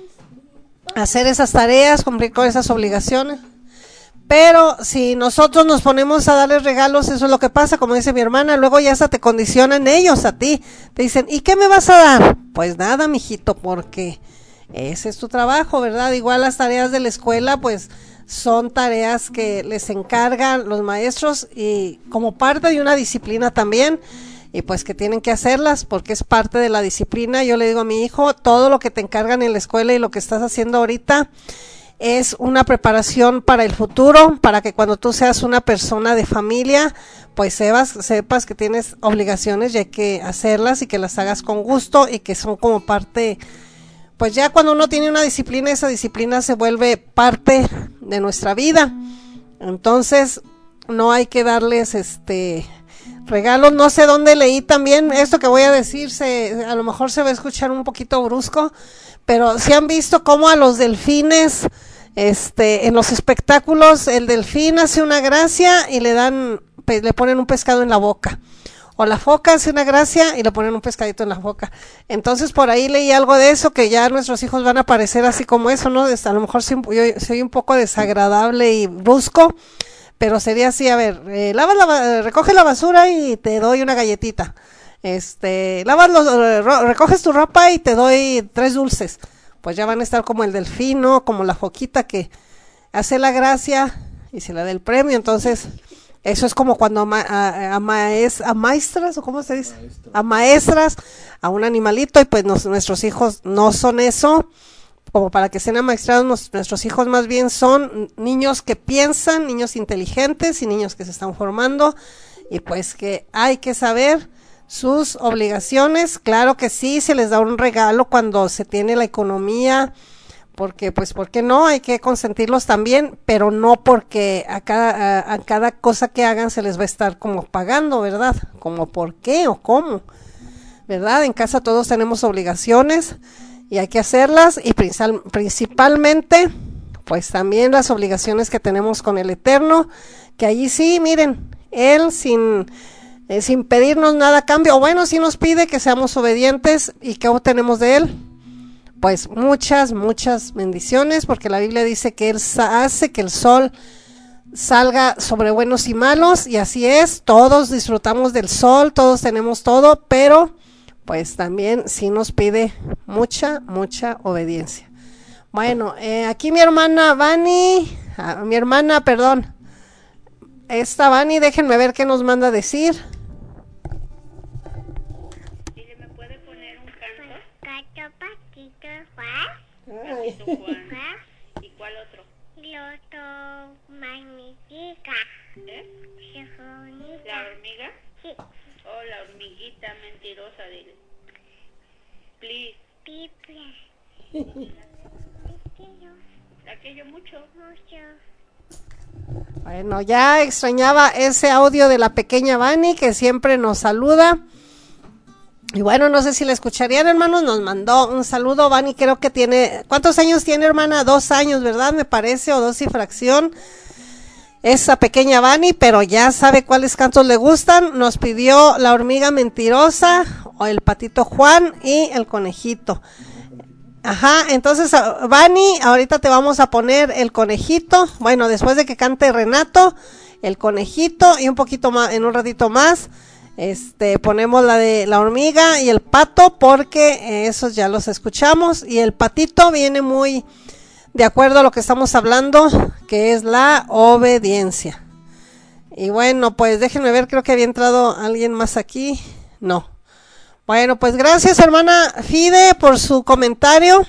hacer esas tareas, cumplir con esas obligaciones. Pero si nosotros nos ponemos a darles regalos, eso es lo que pasa, como dice mi hermana, luego ya hasta te condicionan ellos a ti. Te dicen, ¿y qué me vas a dar? Pues nada, mijito, porque ese es tu trabajo, ¿verdad? Igual las tareas de la escuela, pues son tareas que les encargan los maestros y como parte de una disciplina también, y pues que tienen que hacerlas porque es parte de la disciplina. Yo le digo a mi hijo, todo lo que te encargan en la escuela y lo que estás haciendo ahorita es una preparación para el futuro, para que cuando tú seas una persona de familia, pues sepas que tienes obligaciones y hay que hacerlas y que las hagas con gusto y que son como parte, pues ya cuando uno tiene una disciplina, esa disciplina se vuelve parte de nuestra vida. Entonces, no hay que darles regalos. No sé dónde leí también esto que voy a decir, a lo mejor se va a escuchar un poquito brusco, pero si han visto cómo a los delfines, en los espectáculos, el delfín hace una gracia y le ponen un pescado en la boca, o la foca hace una gracia y le ponen un pescadito en la boca. Entonces por ahí leí algo de eso, que ya nuestros hijos van a parecer así como eso, ¿no? A lo mejor yo soy un poco desagradable y brusco, pero sería así, a ver, recoge la basura y te doy una galletita, recoges tu ropa y te doy 3 dulces. Pues ya van a estar como el delfín, ¿no? Como la foquita que hace la gracia y se le da el premio. Entonces, eso es como cuando amaestras, o ¿cómo se dice? Amaestras a un animalito, y pues nuestros hijos no son eso, como para que sean amaestrados. Nuestros hijos más bien son niños que piensan, niños inteligentes y niños que se están formando, y pues que hay que saber sus obligaciones. Claro que sí, se les da un regalo cuando se tiene la economía, porque pues, ¿por qué no? Hay que consentirlos también, pero no porque a cada cosa que hagan se les va a estar como pagando, ¿verdad? Como por qué o cómo, ¿verdad? En casa todos tenemos obligaciones y hay que hacerlas, y principalmente, pues también las obligaciones que tenemos con el Eterno, que allí sí, miren, Él sin pedirnos nada a cambio, o bueno, sí nos pide que seamos obedientes. ¿Y qué obtenemos de Él? Pues muchas bendiciones, porque la Biblia dice que Él hace que el sol salga sobre buenos y malos, y así es, todos disfrutamos del sol, todos tenemos todo, pero pues también sí nos pide mucha obediencia. Bueno, aquí mi hermana Vani, esta Vani, déjenme ver qué nos manda a decir. Papito Juan. ¿Y cuál otro? El otro magnífica. ¿La hormiga? Sí. Oh, la hormiguita mentirosa, dile. Please. La quiero mucho. Bueno, ya extrañaba ese audio de la pequeña Vani, que siempre nos saluda. Y bueno, no sé si la escucharían, hermanos, nos mandó un saludo. Vani creo que tiene, ¿cuántos años tiene, hermana? 2 años, ¿verdad? Me parece, o 2 y fracción. Esa pequeña Vani, pero ya sabe cuáles cantos le gustan. Nos pidió La hormiga mentirosa, o El patito Juan y El conejito. Ajá, entonces, Vani, ahorita te vamos a poner El conejito. Bueno, después de que cante Renato, El conejito, y un poquito más, en un ratito más, ponemos la de La hormiga y El pato, porque esos ya los escuchamos. Y el patito viene muy de acuerdo a lo que estamos hablando, que es la obediencia. Y bueno, pues déjenme ver, creo que había entrado alguien más aquí. No. Bueno, pues gracias, hermana Fide, por su comentario.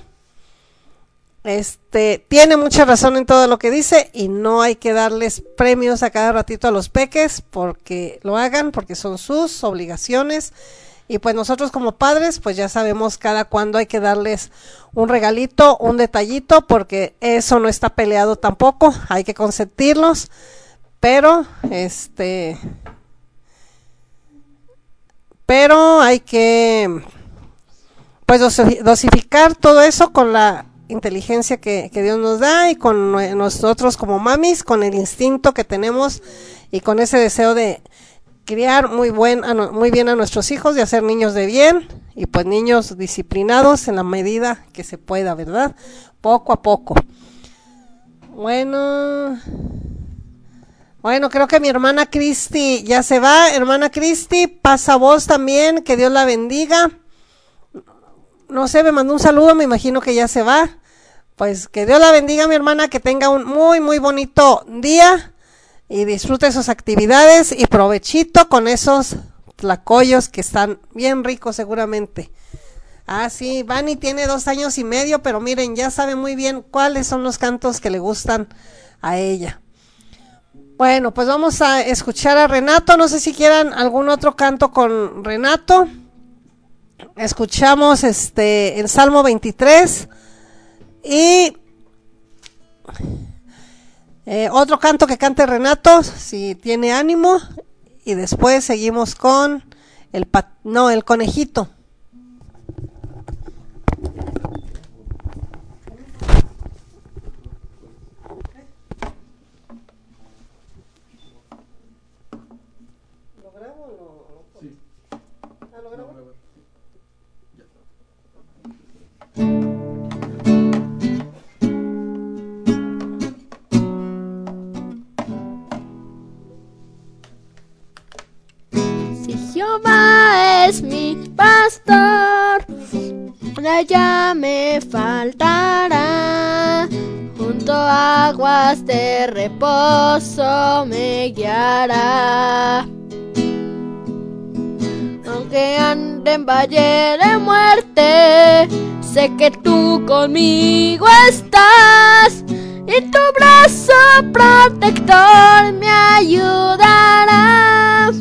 Tiene mucha razón en todo lo que dice, y no hay que darles premios a cada ratito a los peques porque lo hagan, porque son sus obligaciones. Y pues nosotros como padres, pues ya sabemos cada cuándo hay que darles un regalito, un detallito, porque eso no está peleado tampoco, hay que consentirlos, pero hay que pues dosificar todo eso con la inteligencia que Dios nos da, y con nosotros como mamis, con el instinto que tenemos y con ese deseo de criar muy bien a nuestros hijos, de hacer niños de bien, y pues niños disciplinados en la medida que se pueda, ¿verdad? Poco a poco. Bueno, creo que mi hermana Cristi ya se va. Hermana Cristi, pasa vos también, que Dios la bendiga. No sé, me mandó un saludo, me imagino que ya se va. Pues que Dios la bendiga, mi hermana, que tenga un muy, muy bonito día y disfrute sus actividades, y provechito con esos tlacoyos que están bien ricos seguramente. Ah, sí, Vani tiene 2 años y medio, pero miren, ya sabe muy bien cuáles son los cantos que le gustan a ella. Bueno, pues vamos a escuchar a Renato. No sé si quieran algún otro canto con Renato. Escuchamos el Salmo 23 y otro canto que cante Renato, si tiene ánimo, y después seguimos con el conejito. ¿Lo grabo o no? Sí. ¿Lo grabo? Si Jehová es mi pastor, nada ya me faltará. Junto a aguas de reposo me guiará. Aunque ande en valle de muerte, sé que tú conmigo estás, y tu brazo protector me ayudará.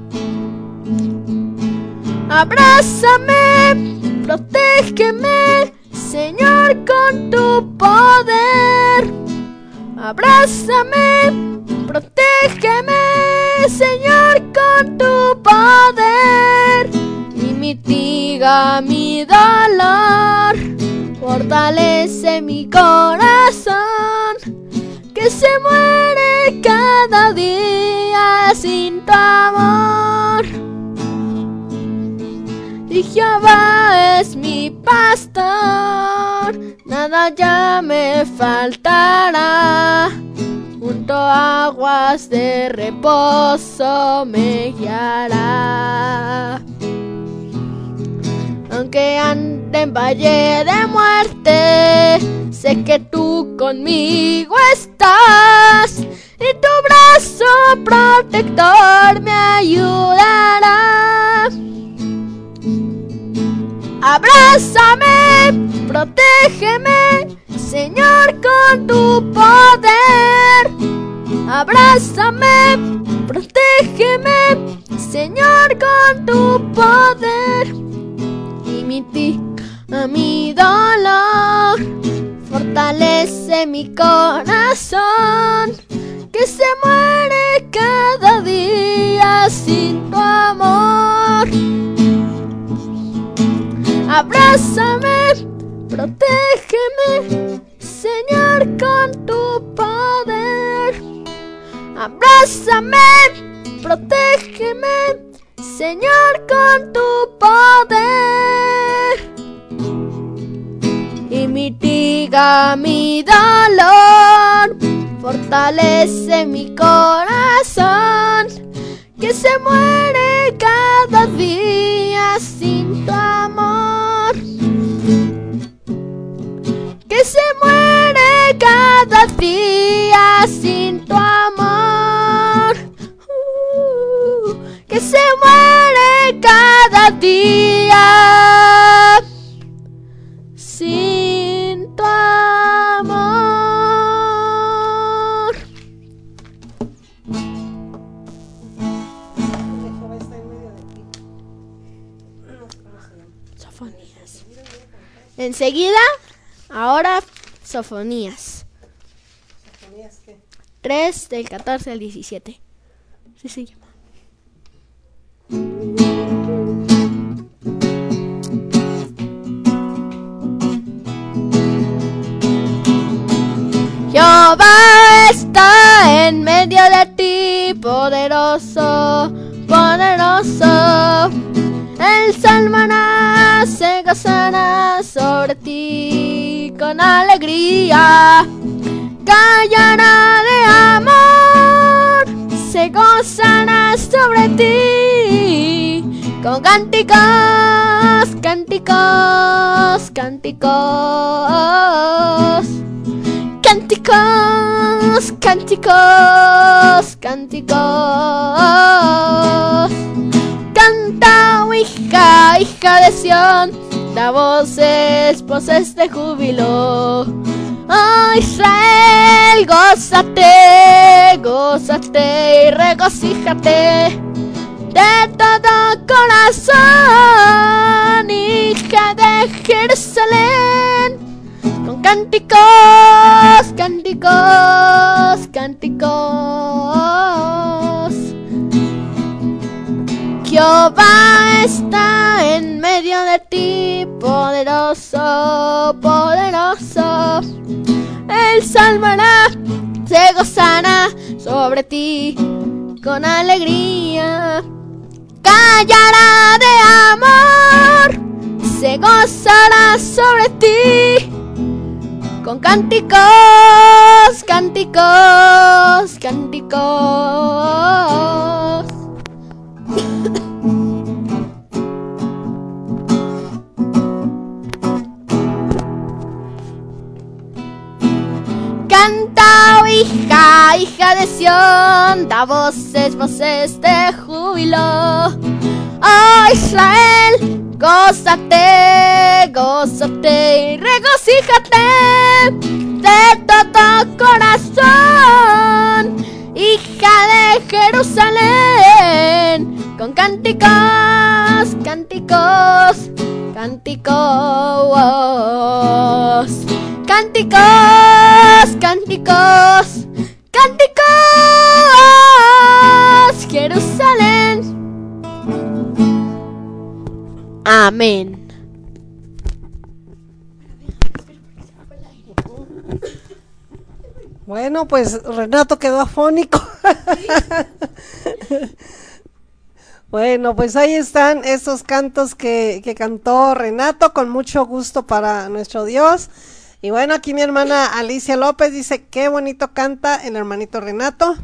Abrázame, protégeme, Señor, con tu poder. Abrázame, protégeme, Señor, con tu poder. Y mitiga mi dolor, fortalece mi corazón, que se muere cada día sin tu amor. Y Jehová es mi pastor, nada ya me faltará. Junto a aguas de reposo me guiará. Aunque ande en valle de muerte, sé que tú conmigo estás, y tu brazo protector me ayudará. Abrázame, protégeme, Señor, con tu poder. Abrázame, protégeme, Señor, con tu poder. Y mitiga mi dolor, fortalece mi corazón, que se muere cada día sin tu amor. Abrázame, protégeme, Señor, con tu poder. Abrázame, protégeme, Señor, con tu poder. Y mitiga mi dolor, fortalece mi corazón, que se muere cada día sin tu amor. Que se muere cada día sin tu amor. Que se muere cada día sin tu amor. Sofonías. Enseguida, ahora Sofonías. ¿Sofonías qué? 3 del 14 al 17. Sí se llama. Jehová está en medio de ti, poderoso, poderoso. El salmará, se gozará sobre ti con alegría. Callará de amor, se gozará sobre ti con cánticos, cánticos, cánticos. Cánticos, cánticos, cánticos. Canta, oh hija, hija de Sión, da voces, voces de júbilo. Oh Israel, gózate, gózate y regocíjate de todo corazón, hija de Jerusalén. Con cánticos, cánticos, cánticos. Jehová está en medio de ti, poderoso, poderoso. Él salvará, se gozará sobre ti con alegría. Callará de amor, se gozará sobre ti con cánticos, cánticos, cánticos. Canta, oh hija, hija de Sión, da voces, voces de júbilo. Oh Israel, gózate, gózate y regocíjate de todo corazón, hija de Jerusalén. Con cánticos, cánticos, cánticos. Cánticos, cánticos, cánticos, Jerusalén. Amén. Bueno, pues Renato quedó afónico. Bueno, pues ahí están estos cantos que cantó Renato con mucho gusto para nuestro Dios. Y bueno, aquí mi hermana Alicia López dice, qué bonito canta el hermanito Renato.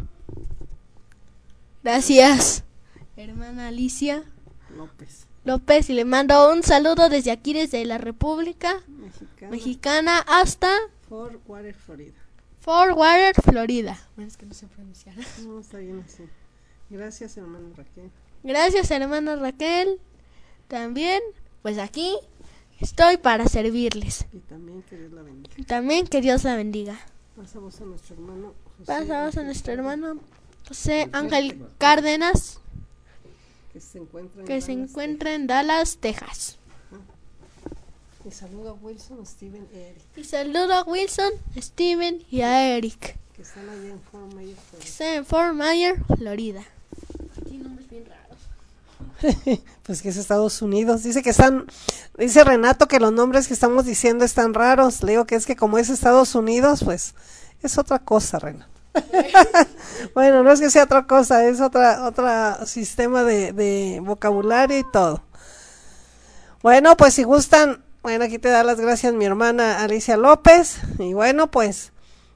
Gracias, hermana Alicia López, y le mando un saludo desde aquí, desde la República Mexicana hasta Fort Worth, Florida. Fort Worth, Florida. Bueno, es que no sé pronunciar. No, está bien así. Gracias, hermana Raquel. Gracias, hermana Raquel. También, pues aquí estoy para servirles. Y también que Dios la bendiga. También que Dios la bendiga. Pasamos a nuestro hermano José. Pasamos a nuestro hermano José Ángel Cárdenas, que se encuentra en Dallas, Texas. Y saludo a Wilson, Steven y Eric. Y saludo a Wilson, Steven y a Eric, que están allá en Fort Myers, Florida. Están en Fort Myers, Florida. Aquí nombres bien raros. Pues que es Estados Unidos. Dice Renato que los nombres que estamos diciendo están raros. Le digo que es que como es Estados Unidos, pues es otra cosa, Renato. Bueno, no es que sea otra cosa, es otra sistema de vocabulario y todo. Bueno, pues si gustan, bueno, aquí te da las gracias mi hermana Alicia López. Y bueno, pues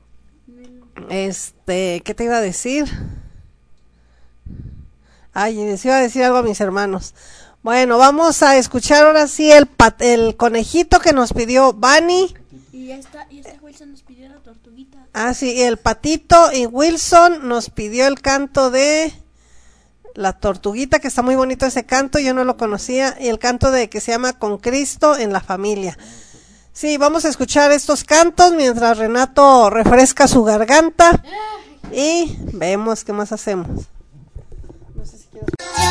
¿qué te iba a decir? Ay, les iba a decir algo a mis hermanos. Bueno, vamos a escuchar ahora sí el conejito que nos pidió Vani. Y esta Wilson nos pidió la tortuguita. Ah, sí, el patito y Wilson nos pidió el canto de la tortuguita, que está muy bonito ese canto, yo no lo conocía, y el canto que se llama Con Cristo en la Familia. Sí, vamos a escuchar estos cantos mientras Renato refresca su garganta y vemos qué más hacemos. No sé si quiero...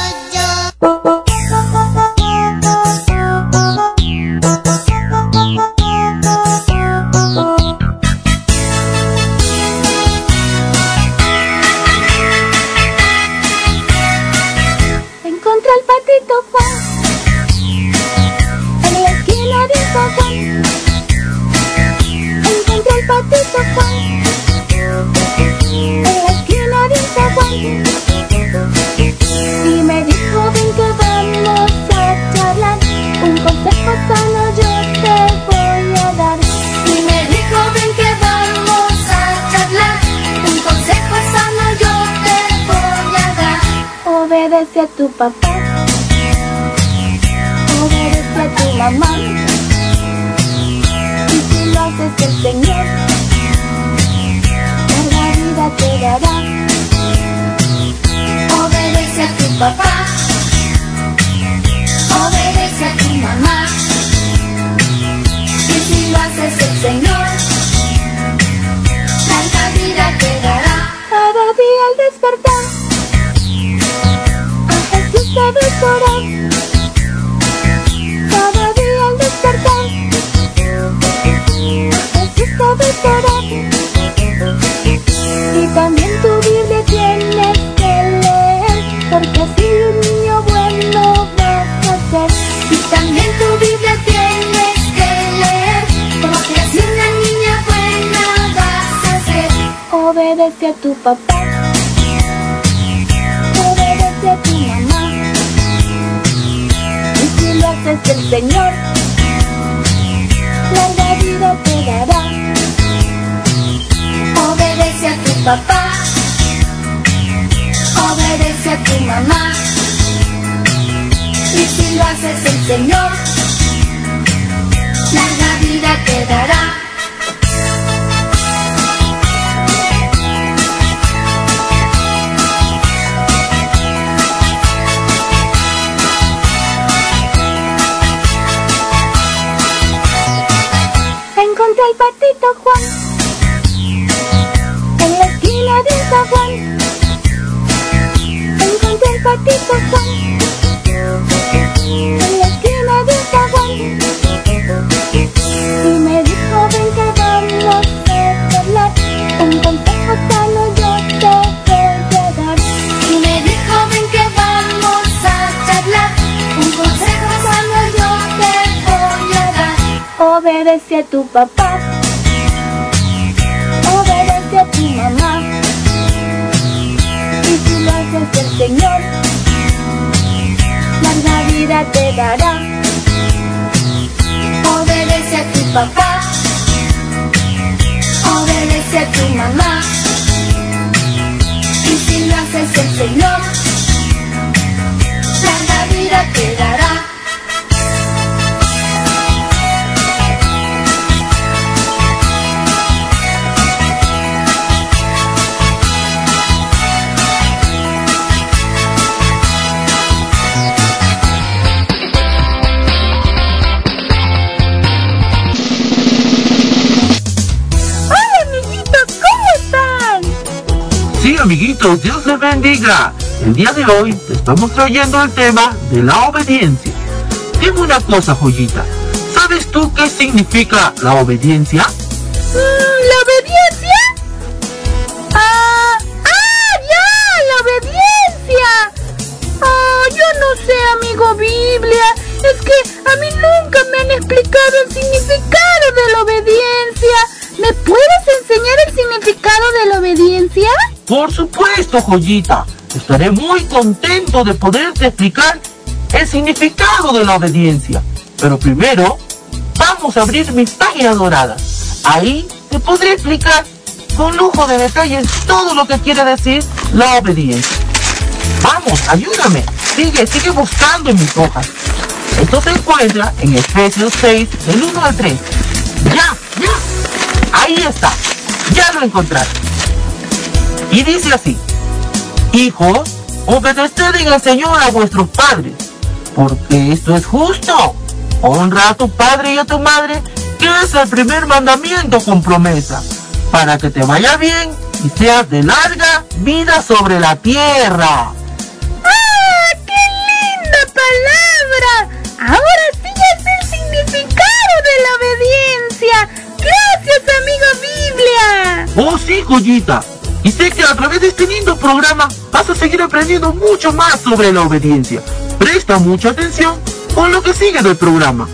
Encontré al patito Juan en la esquina de un zaguán. Encontré al patito Juan en la esquina de un zaguán. Y me dijo, ven que vamos a charlar, un consejo sano yo te voy a dar. Y me dijo, ven que vamos a charlar, un consejo sano yo te voy a dar. Obedece a tu papá, obedece a tu mamá, y si lo haces el Señor, larga vida te dará. Obedece a tu papá, obedece a tu mamá, y si lo haces el Señor, larga vida te dará. Cada día al despertar, a Jesús debes orar. Cada día al despertar, a Jesús debes orar. Y también tu Biblia tienes que leer, porque así un niño bueno vas a ser. Y también tu Biblia tienes que leer, porque así una niña buena vas a ser. Obedece a tu papá, obedece a tu mamá, y si lo haces el Señor, larga vida te dará. Obedece a tu papá, obedece a tu mamá, y si lo haces el Señor, larga vida te dará. Encontré al patito Juan en la esquina de un zaguán. Encontré al patito Juan en la esquina de un zaguán. Y me dijo, ven que vamos a charlar, un consejo sano yo te voy a dar. Y me dijo, ven que vamos a charlar, un consejo sano yo te voy a dar. Obedece a tu papá, obedece a tu mamá, y si lo haces el Señor, larga vida te dará. Obedece a tu papá, obedece a tu mamá, y si lo haces el Señor, larga vida te dará. Sí, amiguitos, Dios les bendiga. El día de hoy te estamos trayendo el tema de la obediencia. Dime una cosa, joyita. ¿Sabes tú qué significa la obediencia? ¿La obediencia? ¡Ya! ¡La obediencia! Yo no sé, amigo Biblia. Es que a mí nunca me han explicado el significado de la obediencia. ¿Me puedes enseñar el significado de la obediencia? Por supuesto, joyita. Estaré muy contento de poderte explicar el significado de la obediencia. Pero primero, vamos a abrir mi página dorada. Ahí te podré explicar con lujo de detalles todo lo que quiere decir la obediencia. Vamos, ayúdame. Sigue buscando en mis hojas. Esto se encuentra en Efesios 6, del 1 al 3. ¡Ya! Ahí está. Ya lo encontraste. Y dice así: Hijos, obedeced en el Señor a vuestros padres, porque esto es justo. Honra a tu padre y a tu madre, que es el primer mandamiento con promesa, para que te vaya bien y seas de larga vida sobre la tierra. ¡Ah, qué linda palabra! Ahora sí ya sé el significado de la obediencia. ¡Gracias, amigo Biblia! Oh sí, joyita. Y sé que a través de este lindo programa vas a seguir aprendiendo mucho más sobre la obediencia. Presta mucha atención con lo que sigue del programa.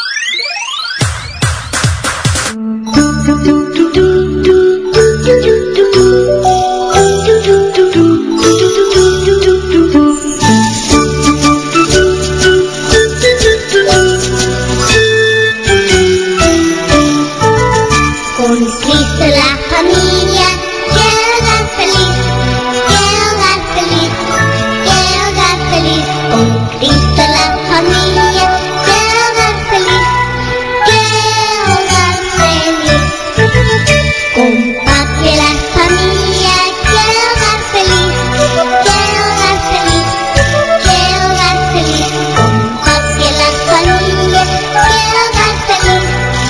Con Cristo la familia, quiero hogar feliz, quiero hogar feliz, quiero hogar feliz. Con Cristo la familia, quiero hogar feliz, quiero hogar feliz. Con papi la familia, quiero hogar feliz, quiero hogar feliz, quiero hogar feliz. Con papi la familia, quiero hogar feliz.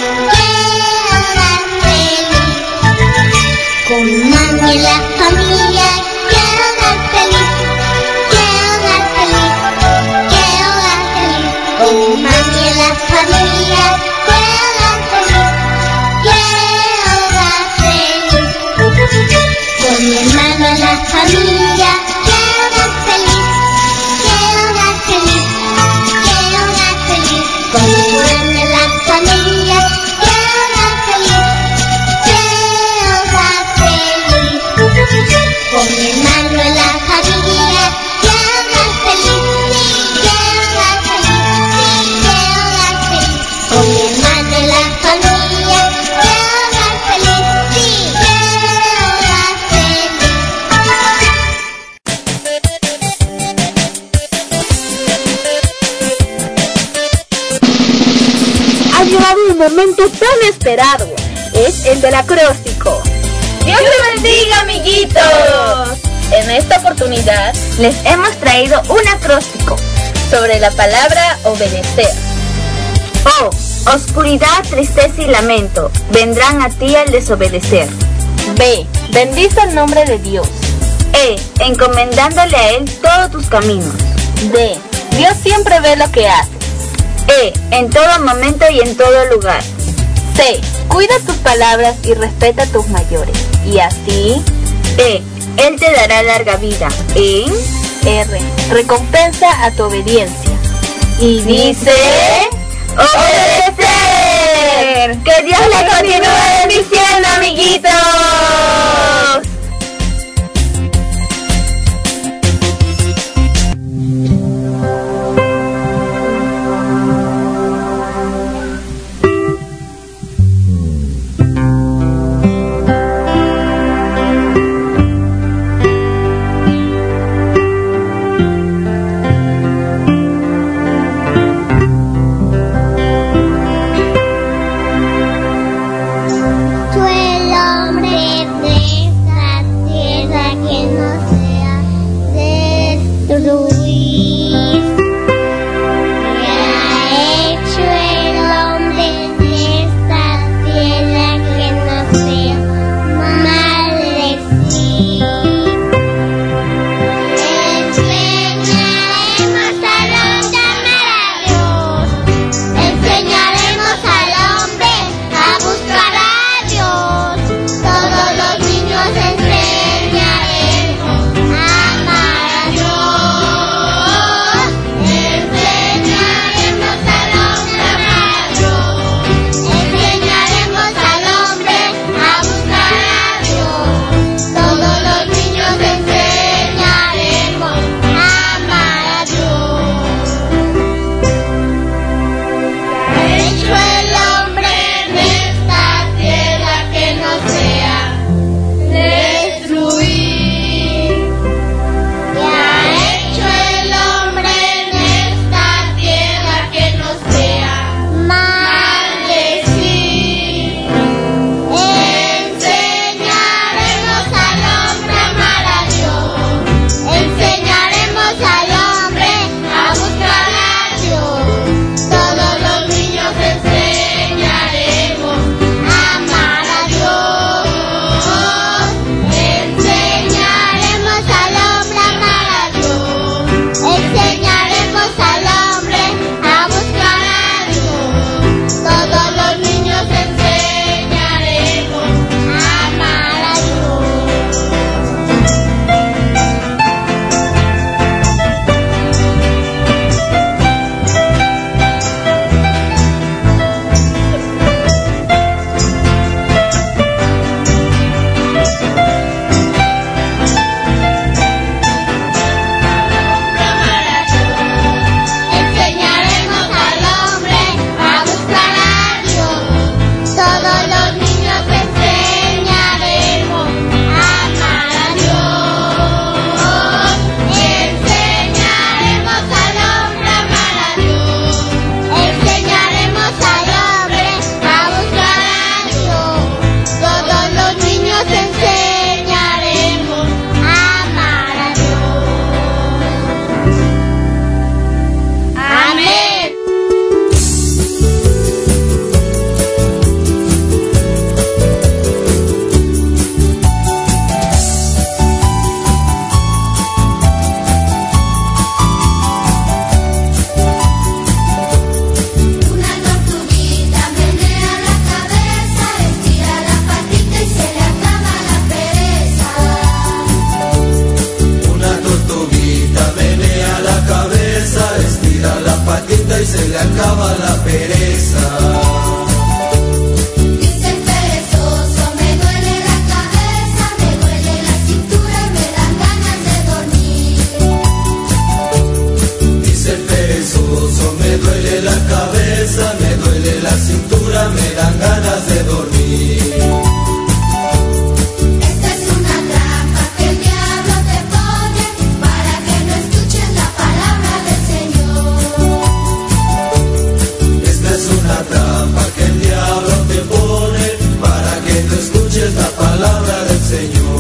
Con mami y la familia, quiero hogar feliz, quiero hogar feliz, quiero hogar feliz. Con mami y la familia, quiero hogar feliz, quiero hogar feliz. Con mi hermano en la familia, quiero hogar feliz, quiero hogar feliz, quiero hogar feliz. Con mi hermano en la familia, quiero hogar feliz. Con mi hermano en la familia, quiero hogar feliz, quiero hogar feliz, quiero hogar feliz. Con mi hermano en la familia, quiero hogar feliz, quiero hogar Ha llegado un momento tan esperado. Es el del acróstico. ¡Dios te bendiga, amiguitos! En esta oportunidad les hemos traído un acróstico sobre la palabra obedecer. Oh, oscuridad, tristeza y lamento vendrán a ti al desobedecer. B. Bendice el nombre de Dios. E. Encomendándole a Él todos tus caminos. D. Dios siempre ve lo que haces. E. En todo momento y en todo lugar. C. Cuida tus palabras y respeta a tus mayores. Y así. E. Él te dará larga vida. En R. Recompensa a tu obediencia. Y dice... ¡obedecer! ¡Que Dios le continúe bendiciendo, amiguitos! patita y se le acaba la pereza. Dice el perezoso, me duele la cabeza, me duele la cintura y me dan ganas de dormir. Dice el perezoso, me duele la cabeza, me duele la cintura, me dan ganas de dormir. Esta es una trampa que el diablo te pone para que no escuches la palabra del Señor. Esta es una trampa que el diablo te pone para que no escuches la palabra del Señor.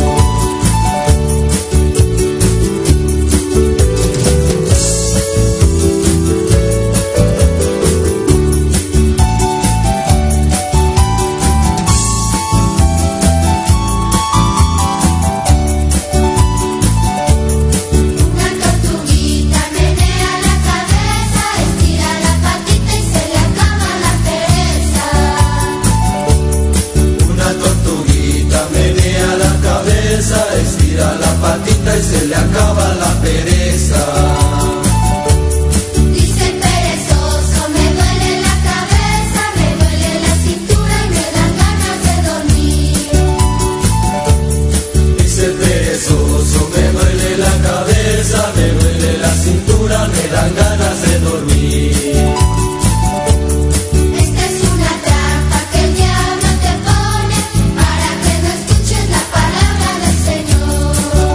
Una tortuguita menea la cabeza, estira la patita y se le acaba la pereza. Una tortuguita menea la cabeza, estira la patita y se le acaba la pereza. Dice el perezoso, me duele la cabeza, me duele la cintura y me dan ganas de dormir. Dice el perezoso, me duele la cabeza, me duele la cintura, me dan ganas de dormir. Esta es una trampa que el diablo te pone para que no escuches la palabra del Señor.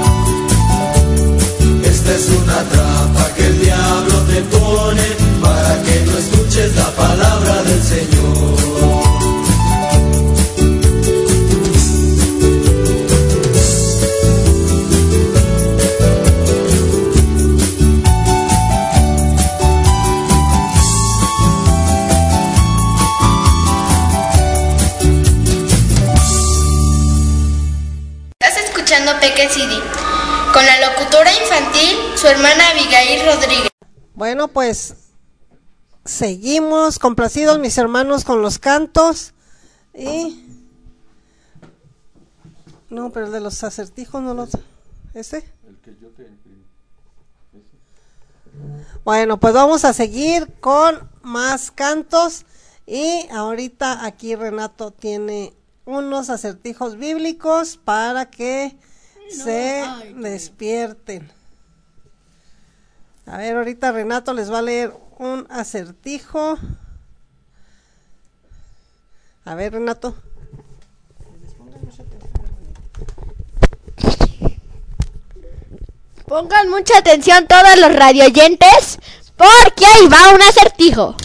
Esta es una trampa que el diablo te pone para que no escuches la palabra del Señor. Estás escuchando Peque CD con la locutora infantil, su hermana Abigail Rodríguez. Bueno, pues seguimos complacidos mis hermanos con los cantos y no, pero el de los acertijos no los ¿ese? El que yo te imprimí. Bueno, pues vamos a seguir con más cantos y ahorita aquí Renato tiene unos acertijos bíblicos para que se despierten. A ver, ahorita Renato les va a leer un acertijo. A ver, Renato. Pongan mucha atención todos los radioyentes, porque ahí va un acertijo.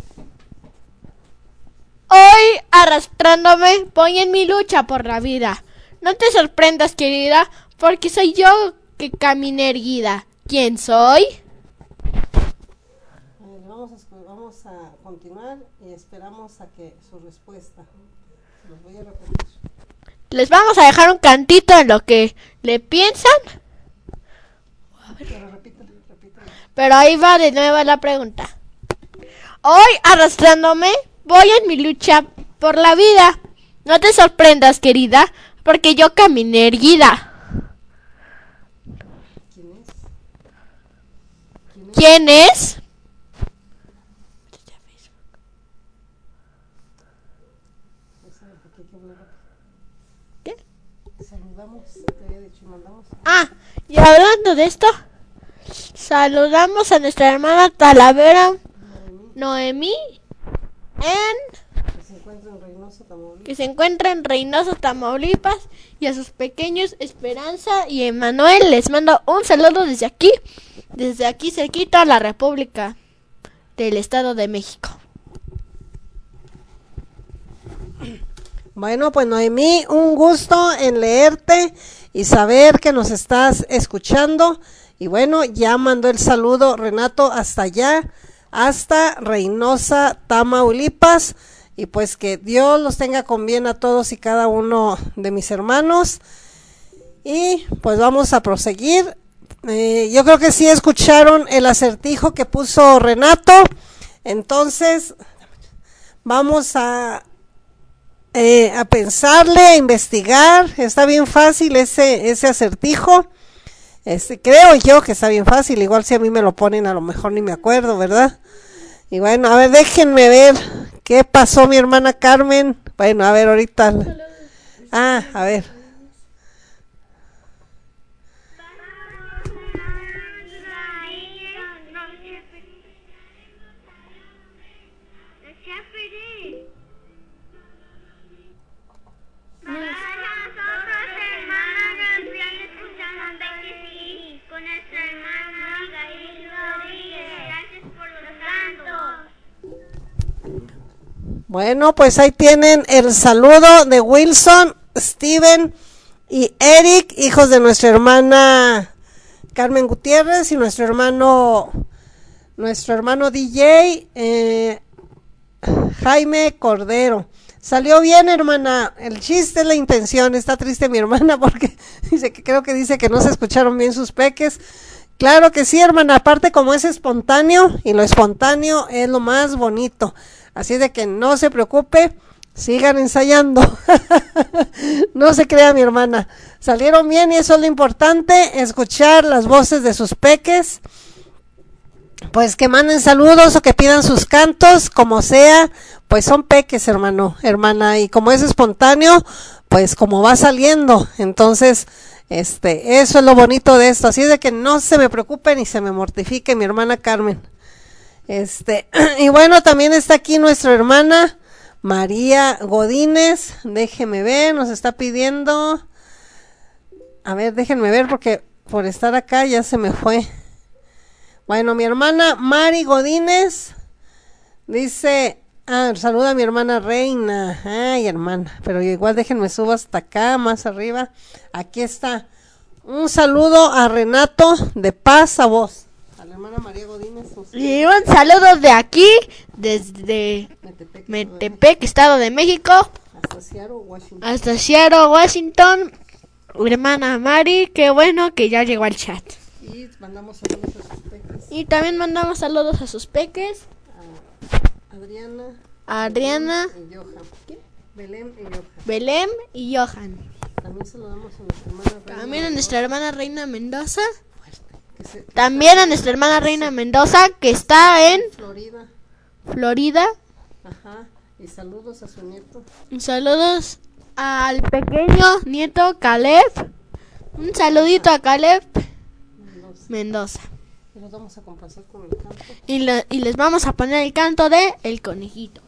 Hoy, arrastrándome, voy en mi lucha por la vida. No te sorprendas, querida, porque soy yo que caminé erguida. ¿Quién soy? Vamos a continuar y esperamos a que su respuesta. Los voy a repetir. Les vamos a dejar un cantito en lo que le piensan. A ver. Pero ahí va de nuevo la pregunta. Hoy, arrastrándome, voy en mi lucha por la vida. No te sorprendas, querida, porque yo caminé erguida. ¿Quién es? ¿Qué? Ah, y hablando de esto, saludamos a nuestra hermana Talavera Noemí que se encuentra en Reynosa, Tamaulipas, y a sus pequeños Esperanza y Emanuel les mando un saludo desde aquí cerquita a la República del Estado de México. Bueno, pues Noemí, un gusto en leerte y saber que nos estás escuchando. Y bueno, ya mandó el saludo Renato hasta allá, hasta Reynosa, Tamaulipas. Y pues que Dios los tenga con bien a todos y cada uno de mis hermanos. Y pues vamos a proseguir. Yo creo que sí escucharon el acertijo que puso Renato. Entonces, vamos a pensarle, a investigar. Está bien fácil ese acertijo. Creo yo que está bien fácil, igual si a mí me lo ponen a lo mejor ni me acuerdo, ¿verdad? Y bueno, a ver, déjenme ver qué pasó mi hermana Carmen. Bueno, a ver, ahorita. A ver. Bueno, pues ahí tienen el saludo de Wilson, Steven y Eric, hijos de nuestra hermana Carmen Gutiérrez y nuestro hermano DJ Jaime Cordero. Salió bien, hermana. El chiste es la intención. Está triste mi hermana porque creo que dice que no se escucharon bien sus peques. Claro que sí, hermana. Aparte, como es espontáneo, y lo espontáneo es lo más bonito. Así de que no se preocupe, sigan ensayando. No se crea mi hermana. Salieron bien y eso es lo importante, escuchar las voces de sus peques. Pues que manden saludos o que pidan sus cantos, como sea, pues son peques, hermana, y como es espontáneo, pues como va saliendo. Entonces, eso es lo bonito de esto. Así de que no se me preocupen ni se me mortifique mi hermana Carmen. Y bueno, también está aquí nuestra hermana María Godínez. Déjeme ver, nos está pidiendo. A ver, déjenme ver porque por estar acá ya se me fue. Bueno, mi hermana Mari Godínez dice, saluda a mi hermana Reina. Ay, hermana, pero igual déjenme subo hasta acá, más arriba. Aquí está. Un saludo a Renato de Paz a vos. A la hermana María Godínez. Y un saludo de aquí, desde Metepec, Estado de México, hasta Seattle, Washington. Hermana Mari, qué bueno que ya llegó al chat. Y mandamos saludos a sus peques. Y también mandamos saludos a sus peques. Adriana y Johan. ¿Qué? Belén y Johan. También saludamos a nuestra hermana Reina. También a nuestra hermana Reina Mendoza. También a nuestra hermana Reina Mendoza, que está en Florida. Ajá. Y saludos a su nieto. Saludos al pequeño nieto Caleb. Un saludito a Caleb Mendoza. Y los vamos a complacer con el canto. Y les vamos a poner el canto de El Conejito.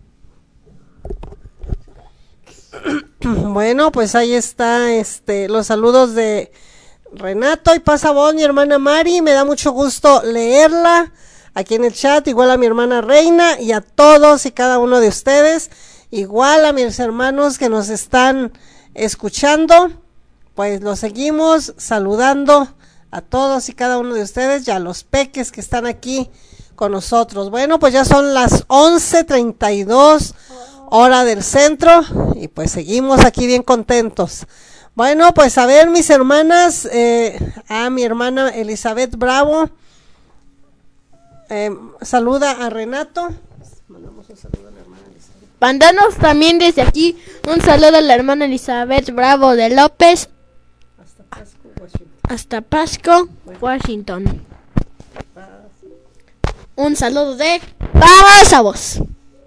Bueno, pues ahí está los saludos de Renato. Y pasa vos, mi hermana Mari. Me da mucho gusto leerla aquí en el chat. Igual a mi hermana Reina y a todos y cada uno de ustedes. Igual a mis hermanos que nos están escuchando. Pues los seguimos saludando a todos y cada uno de ustedes y a los peques que están aquí con nosotros. Bueno, pues ya son las 11:32 hora del centro y pues seguimos aquí bien contentos. Bueno, pues a ver mis hermanas, a mi hermana Elizabeth Bravo, saluda a Renato. Mandamos un saludo a la hermana Elizabeth. Mandanos también desde aquí un saludo a la hermana Elizabeth Bravo de López. Hasta Pasco, Washington. Un saludo de Paz a vos.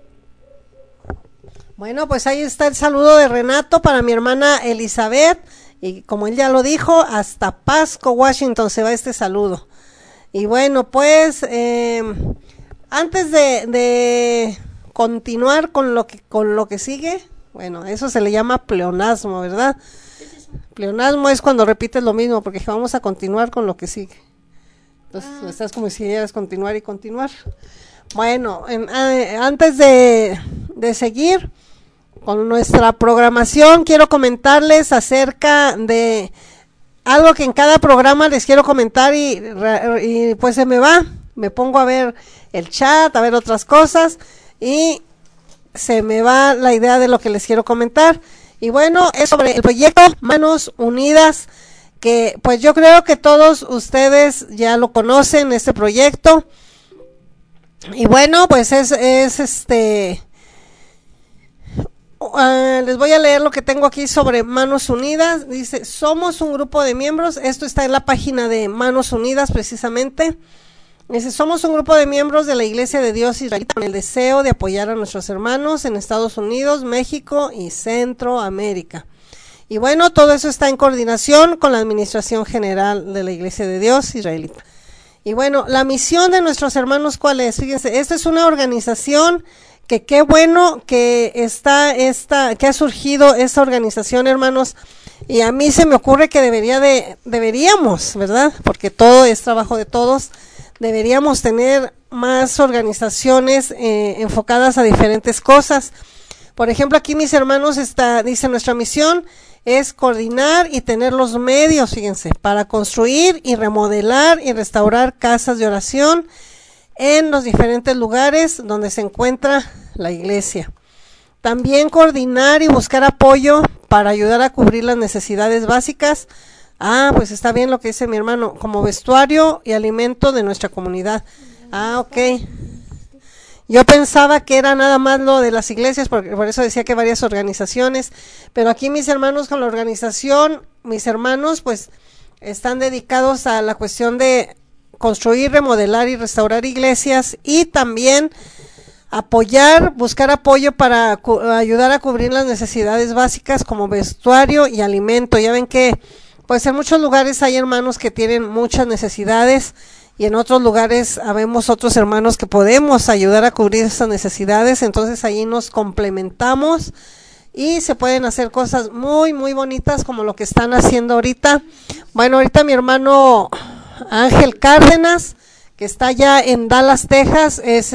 Bueno, pues ahí está el saludo de Renato para mi hermana Elizabeth. Y como él ya lo dijo, hasta Pasco, Washington se va este saludo. Y bueno, pues antes de continuar con lo que sigue, bueno, eso se le llama pleonasmo, ¿verdad? Pleonasmo es cuando repites lo mismo, porque vamos a continuar con lo que sigue. Entonces, estás como si quieras continuar y continuar. Bueno, antes de seguir con nuestra programación, quiero comentarles acerca de algo que en cada programa les quiero comentar y pues se me va. Me pongo a ver el chat, a ver otras cosas y se me va la idea de lo que les quiero comentar. Y bueno, es sobre el proyecto Manos Unidas, que pues yo creo que todos ustedes ya lo conocen, este proyecto. Y bueno, pues es les voy a leer lo que tengo aquí sobre Manos Unidas. Dice, somos un grupo de miembros, esto está en la página de Manos Unidas precisamente. Dice, somos un grupo de miembros de la Iglesia de Dios Israelita con el deseo de apoyar a nuestros hermanos en Estados Unidos, México y Centroamérica. Y bueno, todo eso está en coordinación con la Administración General de la Iglesia de Dios Israelita. Y bueno, la misión de nuestros hermanos, ¿cuál es? Fíjense, esta es una organización que qué bueno que que ha surgido esta organización, hermanos, y a mí se me ocurre que deberíamos, ¿verdad? Porque todo es trabajo de todos, deberíamos tener más organizaciones enfocadas a diferentes cosas. Por ejemplo, aquí mis hermanos dice nuestra misión es coordinar y tener los medios, fíjense, para construir y remodelar y restaurar casas de oración en los diferentes lugares donde se encuentra la iglesia. También coordinar y buscar apoyo para ayudar a cubrir las necesidades básicas. Pues está bien lo que dice mi hermano, como vestuario y alimento de nuestra comunidad. Ok. Yo pensaba que era nada más lo de las iglesias, por eso decía que varias organizaciones, pero aquí mis hermanos con la organización, mis hermanos pues están dedicados a la cuestión de construir, remodelar y restaurar iglesias y también buscar apoyo para ayudar a cubrir las necesidades básicas como vestuario y alimento. Ya ven que pues en muchos lugares hay hermanos que tienen muchas necesidades y en otros lugares habemos otros hermanos que podemos ayudar a cubrir esas necesidades, entonces ahí nos complementamos y se pueden hacer cosas muy muy bonitas como lo que están haciendo ahorita. Bueno, ahorita mi hermano Ángel Cárdenas, que está ya en Dallas, Texas, es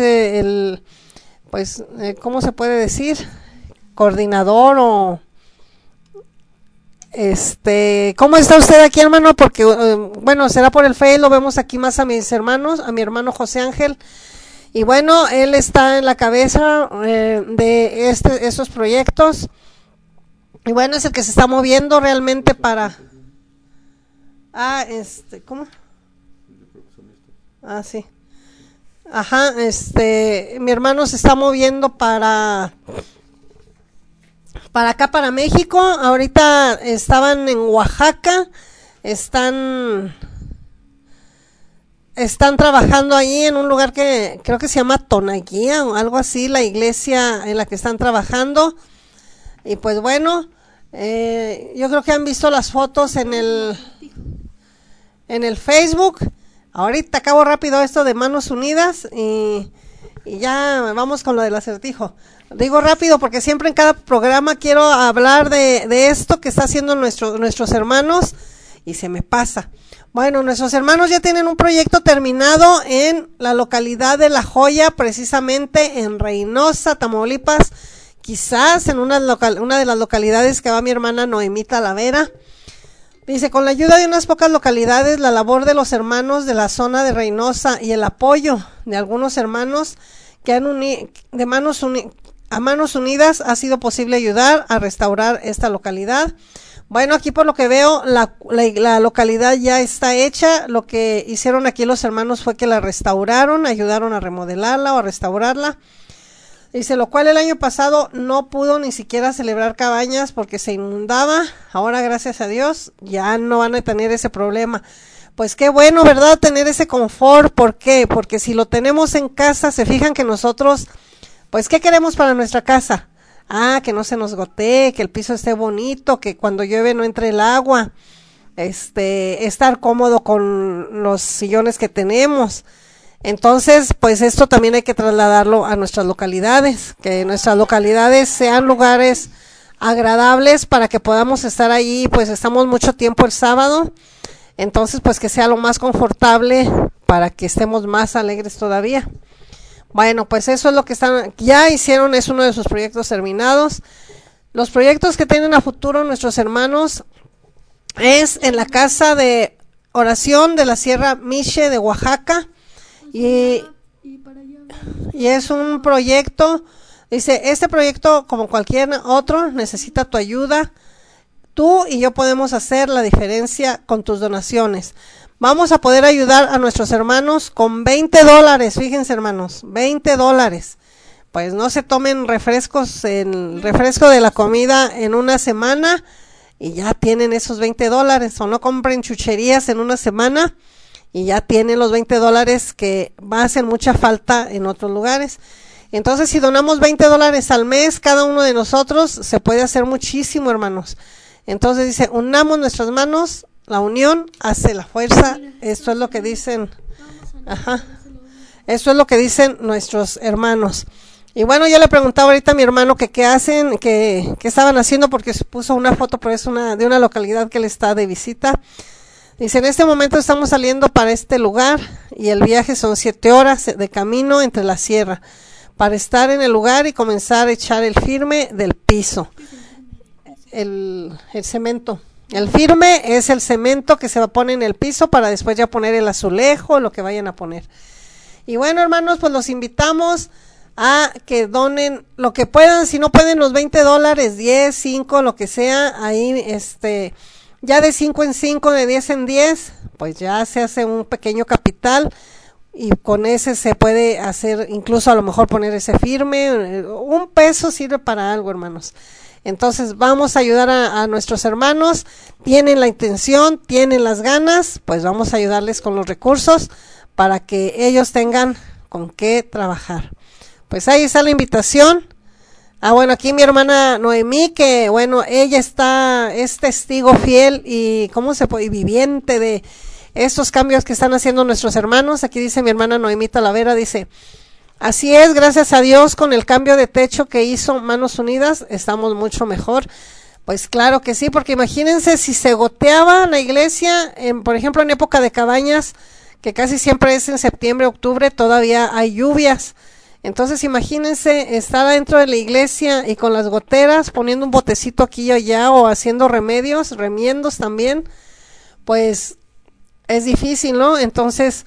¿cómo se puede decir? Coordinador o ¿cómo está usted aquí, hermano? Porque bueno, será por el Face, lo vemos aquí más a mis hermanos, a mi hermano José Ángel. Y bueno, él está en la cabeza de estos proyectos. Y bueno, es el que se está moviendo realmente para ¿cómo? Sí. Ajá, mi hermano se está moviendo para acá, para México. Ahorita estaban en Oaxaca, están trabajando ahí en un lugar que creo que se llama Tonaguía o algo así, la iglesia en la que están trabajando. Y pues bueno, yo creo que han visto las fotos en el Facebook. Ahorita acabo rápido esto de Manos Unidas y ya vamos con lo del acertijo. Digo rápido porque siempre en cada programa quiero hablar de esto que está haciendo nuestros hermanos y se me pasa. Bueno, nuestros hermanos ya tienen un proyecto terminado en la localidad de La Joya, precisamente en Reynosa, Tamaulipas, quizás en una de las localidades que va mi hermana Noemí Talavera. Dice, con la ayuda de unas pocas localidades, la labor de los hermanos de la zona de Reynosa y el apoyo de algunos hermanos que han a manos unidas ha sido posible ayudar a restaurar esta localidad. Bueno, aquí por lo que veo, la localidad ya está hecha. Lo que hicieron aquí los hermanos fue que la restauraron, ayudaron a remodelarla o a restaurarla. Dice, lo cual el año pasado no pudo ni siquiera celebrar cabañas porque se inundaba. Ahora, gracias a Dios, ya no van a tener ese problema. Pues qué bueno, ¿verdad? Tener ese confort. ¿Por qué? Porque si lo tenemos en casa, se fijan que nosotros, pues, ¿qué queremos para nuestra casa? Que no se nos gotee, que el piso esté bonito, que cuando llueve no entre el agua, estar cómodo con los sillones que tenemos. Entonces, pues esto también hay que trasladarlo a nuestras localidades, que nuestras localidades sean lugares agradables para que podamos estar ahí, pues estamos mucho tiempo el sábado, entonces pues que sea lo más confortable para que estemos más alegres todavía. Bueno, pues eso es lo que ya hicieron, es uno de sus proyectos terminados. Los proyectos que tienen a futuro nuestros hermanos es en la casa de oración de la Sierra Miche de Oaxaca. Y es un proyecto, dice, este proyecto como cualquier otro necesita tu ayuda. Tú y yo podemos hacer la diferencia con tus donaciones. Vamos a poder ayudar a nuestros hermanos con $20, fíjense hermanos, $20. pues no se tomen refrescos, el refresco de la comida en una semana y ya tienen esos $20, o no compren chucherías en una semana y ya tienen los $20 que va a hacer mucha falta en otros lugares. Entonces, si donamos $20 al mes, cada uno de nosotros, se puede hacer muchísimo, hermanos. Entonces dice, unamos nuestras manos, la unión hace la fuerza. Esto es lo que dicen, eso es lo que dicen nuestros hermanos. Y bueno, yo le preguntaba ahorita a mi hermano que qué hacen, que estaban haciendo, porque se puso una foto, pero es de una localidad que él está de visita. Dice, en este momento estamos saliendo para este lugar y el viaje son 7 horas de camino entre la sierra, para estar en el lugar y comenzar a echar el firme del piso. El cemento. El firme es el cemento que se va a poner en el piso para después ya poner el azulejo, lo que vayan a poner. Y bueno, hermanos, pues los invitamos a que donen lo que puedan. Si no pueden los $20, 10, 5, lo que sea, ahí ya de 5 en 5, de 10 en 10, pues ya se hace un pequeño capital y con ese se puede hacer, incluso a lo mejor poner ese firme. Un peso sirve para algo, hermanos. Entonces vamos a ayudar a nuestros hermanos, tienen la intención, tienen las ganas, pues vamos a ayudarles con los recursos para que ellos tengan con qué trabajar. Pues ahí está la invitación. Bueno, aquí mi hermana Noemí, que bueno, ella es testigo fiel y viviente de estos cambios que están haciendo nuestros hermanos. Aquí dice mi hermana Noemí Talavera, dice, así es, gracias a Dios, con el cambio de techo que hizo Manos Unidas, estamos mucho mejor. Pues claro que sí, porque imagínense si se goteaba la iglesia, por ejemplo en época de cabañas, que casi siempre es en septiembre, octubre, todavía hay lluvias. Entonces imagínense estar adentro de la iglesia y con las goteras, poniendo un botecito aquí y allá, o haciendo remiendos también, pues es difícil, ¿no? Entonces,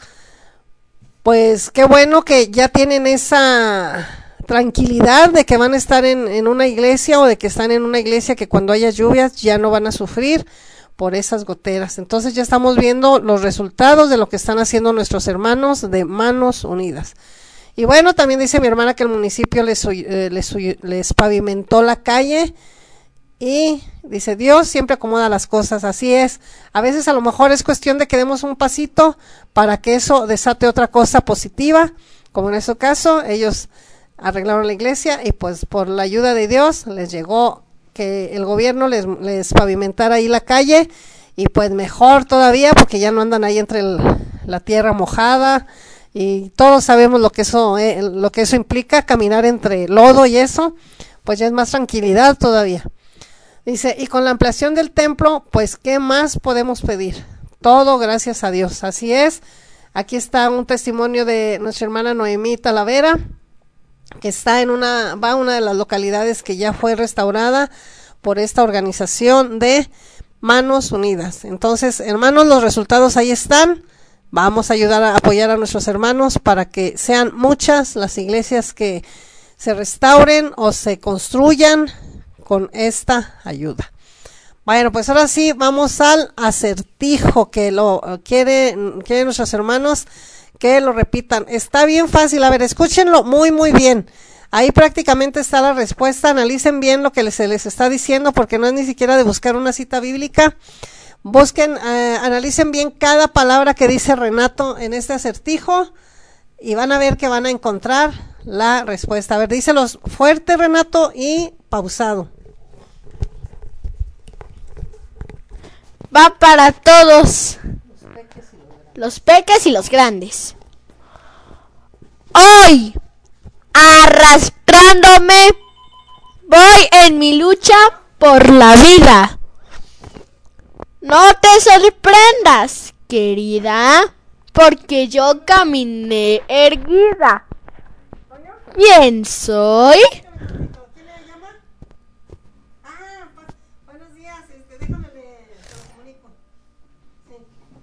pues qué bueno que ya tienen esa tranquilidad de que van a estar en una iglesia, o de que están en una iglesia que cuando haya lluvias ya no van a sufrir por esas goteras. Entonces ya estamos viendo los resultados de lo que están haciendo nuestros hermanos de Manos Unidas. Y bueno, también dice mi hermana que el municipio les pavimentó la calle, y dice, Dios siempre acomoda las cosas, así es. A veces a lo mejor es cuestión de que demos un pasito para que eso desate otra cosa positiva, como en este caso, ellos arreglaron la iglesia y pues por la ayuda de Dios les llegó que el gobierno les pavimentara ahí la calle, y pues mejor todavía porque ya no andan ahí entre la tierra mojada, y todos sabemos lo que eso implica, caminar entre lodo y eso, pues ya es más tranquilidad todavía. Dice, y con la ampliación del templo, pues ¿qué más podemos pedir? Todo gracias a Dios, así es. Aquí está un testimonio de nuestra hermana Noemí Talavera, que está va a una de las localidades que ya fue restaurada por esta organización de Manos Unidas. Entonces, hermanos, los resultados ahí están. Vamos a ayudar a apoyar a nuestros hermanos para que sean muchas las iglesias que se restauren o se construyan con esta ayuda. Bueno, pues ahora sí vamos al acertijo que lo quieren nuestros hermanos que lo repitan. Está bien fácil, a ver, escúchenlo muy muy bien. Ahí prácticamente está la respuesta, analicen bien lo que se les está diciendo, porque no es ni siquiera de buscar una cita bíblica. Busquen, analicen bien cada palabra que dice Renato en este acertijo y van a ver que van a encontrar la respuesta. A ver, díselos fuerte, Renato, y pausado. Va para todos, los peques y los grandes. Hoy, arrastrándome, voy en mi lucha por la vida. No te sorprendas, querida, porque yo caminé erguida. ¿Quién soy? ¿Quién le llama? Buenos días, déjame se lo comunico. Sí.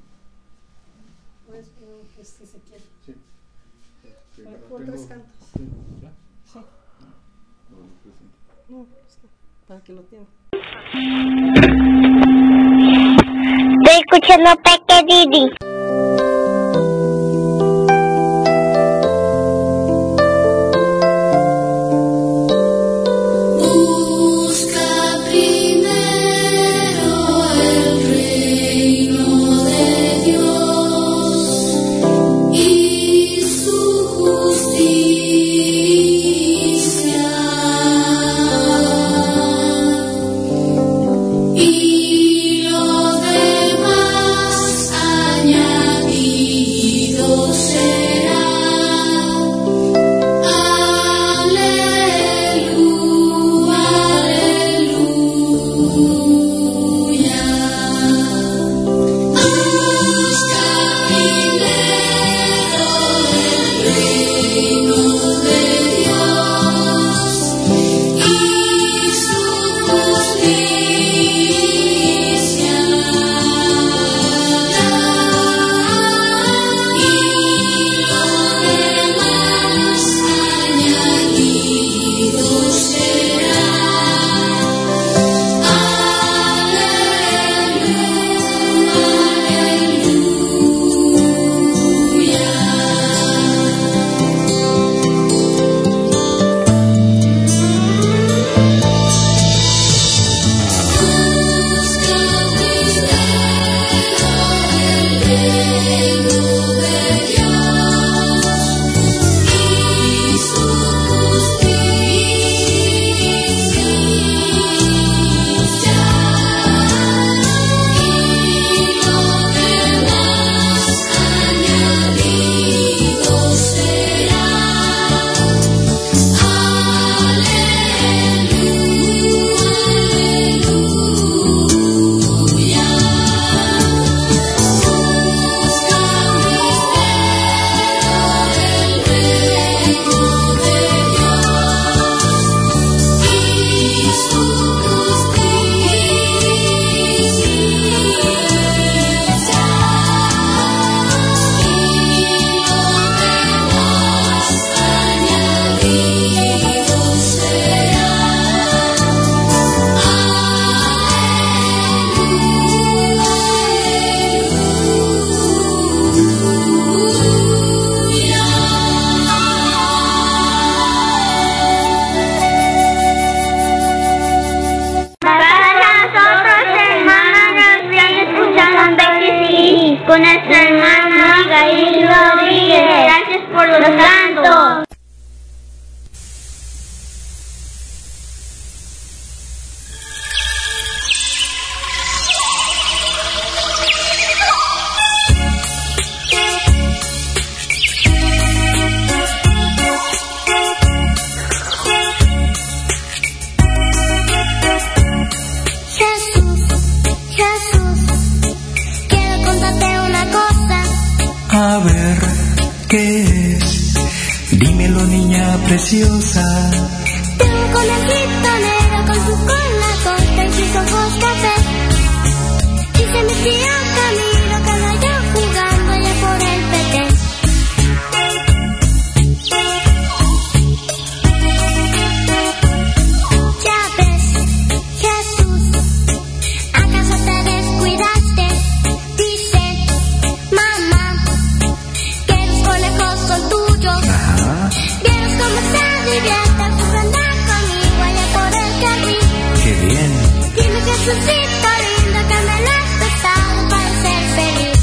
Pues si se quiere. Sí. Por 3 cantos. Sí. No, para que lo tenga. Estoy escuchando Peque Didi. Santo. A ver, ¿qué es? Dímelo, niña preciosa. Tengo un conejito negro con su cola corta y sus ojos café. Y se metió a Camilo que lo halló jugando allá por el Petén. Ya ves, Jesús, ¿acaso te descuidaste? Dice mamá que los conejos son tuyos. Vieron cómo se divierten jugando conmigo allá por el jardín. ¡Qué bien! Dime, Jesucito lindo, que me lo has prestado para ser feliz.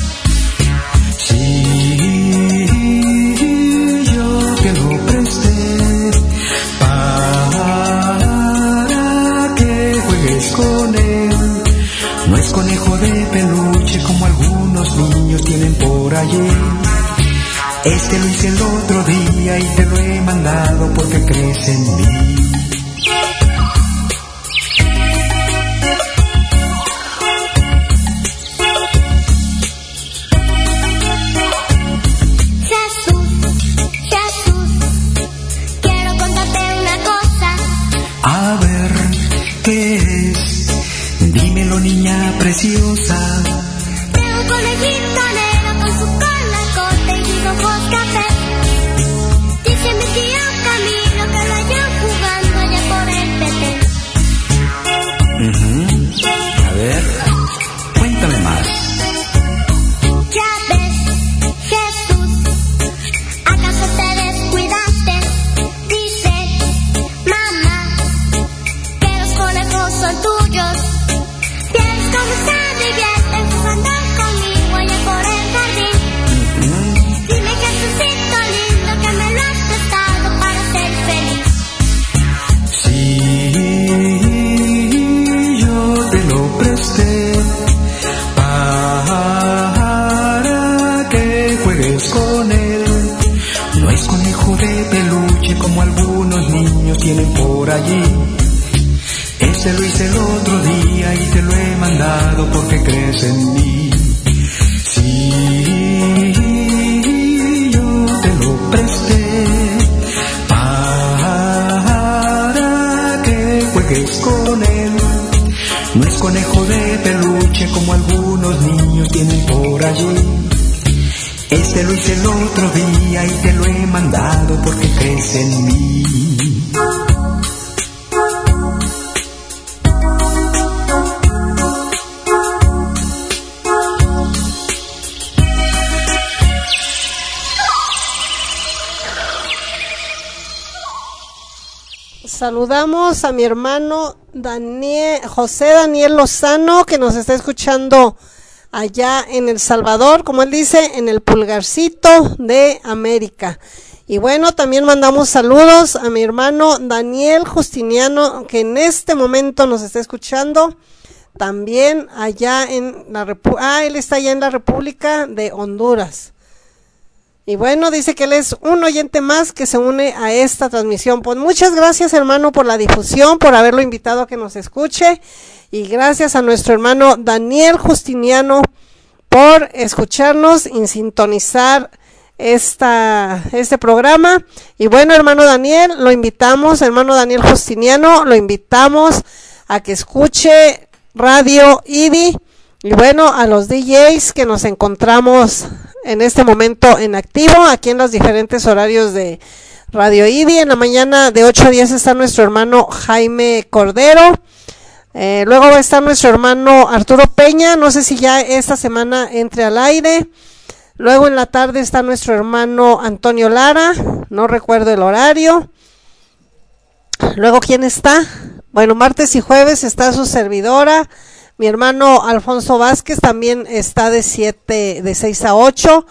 Sí, yo te lo presté para que juegues con él. No es conejo de peluche como algunos niños tienen por allí. Este lo hice el otro día y te lo he mandado porque crees en mí. Jesús, quiero contarte una cosa. A ver, ¿qué es? Dímelo, niña preciosa. Tengo un conejito negro con su cola corta y sus ojos café. Dice mi tío Camilo que lo halló jugando allá por el Petén. A ver, cuéntame más. Ya ves, Jesús, ¿acaso te descuidaste? Dice mamá que los conejos son tuyos. Vieron cómo se divierten jugando conmigo allá por el jardín. Dime, Jesucito lindo, que me lo has prestado para ser feliz. Sí, yo te lo presté para que juegues con él. No es conejo de peluche como algunos niños tienen por allí. Ese lo hice el otro día y te lo he mandado porque crees en mí. Sí, yo te lo presté para que juegues con él. No es conejo de peluche como algunos niños tienen por allí. Este lo hice el otro día y te lo he mandado porque crees en mí. Saludamos a mi hermano José Daniel Lozano, que nos está escuchando allá en El Salvador, como él dice, en el pulgarcito de América. Y bueno, también mandamos saludos a mi hermano Daniel Justiniano, que en este momento nos está escuchando también allá en la él está allá en la República de Honduras. Y bueno, dice que él es un oyente más que se une a esta transmisión. Pues muchas gracias, hermano, por la difusión, por haberlo invitado a que nos escuche. Y gracias a nuestro hermano Daniel Justiniano por escucharnos y sintonizar este programa. Y bueno, hermano Daniel, lo invitamos, hermano Daniel Justiniano, lo invitamos a que escuche Radio IDI. Y bueno, a los DJs que nos encontramos en este momento en activo, aquí en los diferentes horarios de Radio IDI. En la mañana de 8 a 10 está nuestro hermano Jaime Cordero. Luego va a estar nuestro hermano Arturo Peña, no sé si ya esta semana entre al aire. Luego en la tarde está nuestro hermano Antonio Lara, no recuerdo el horario. Luego, ¿quién está? Bueno, martes y jueves está su servidora, mi hermano Alfonso Vázquez, también está de 6 a 8.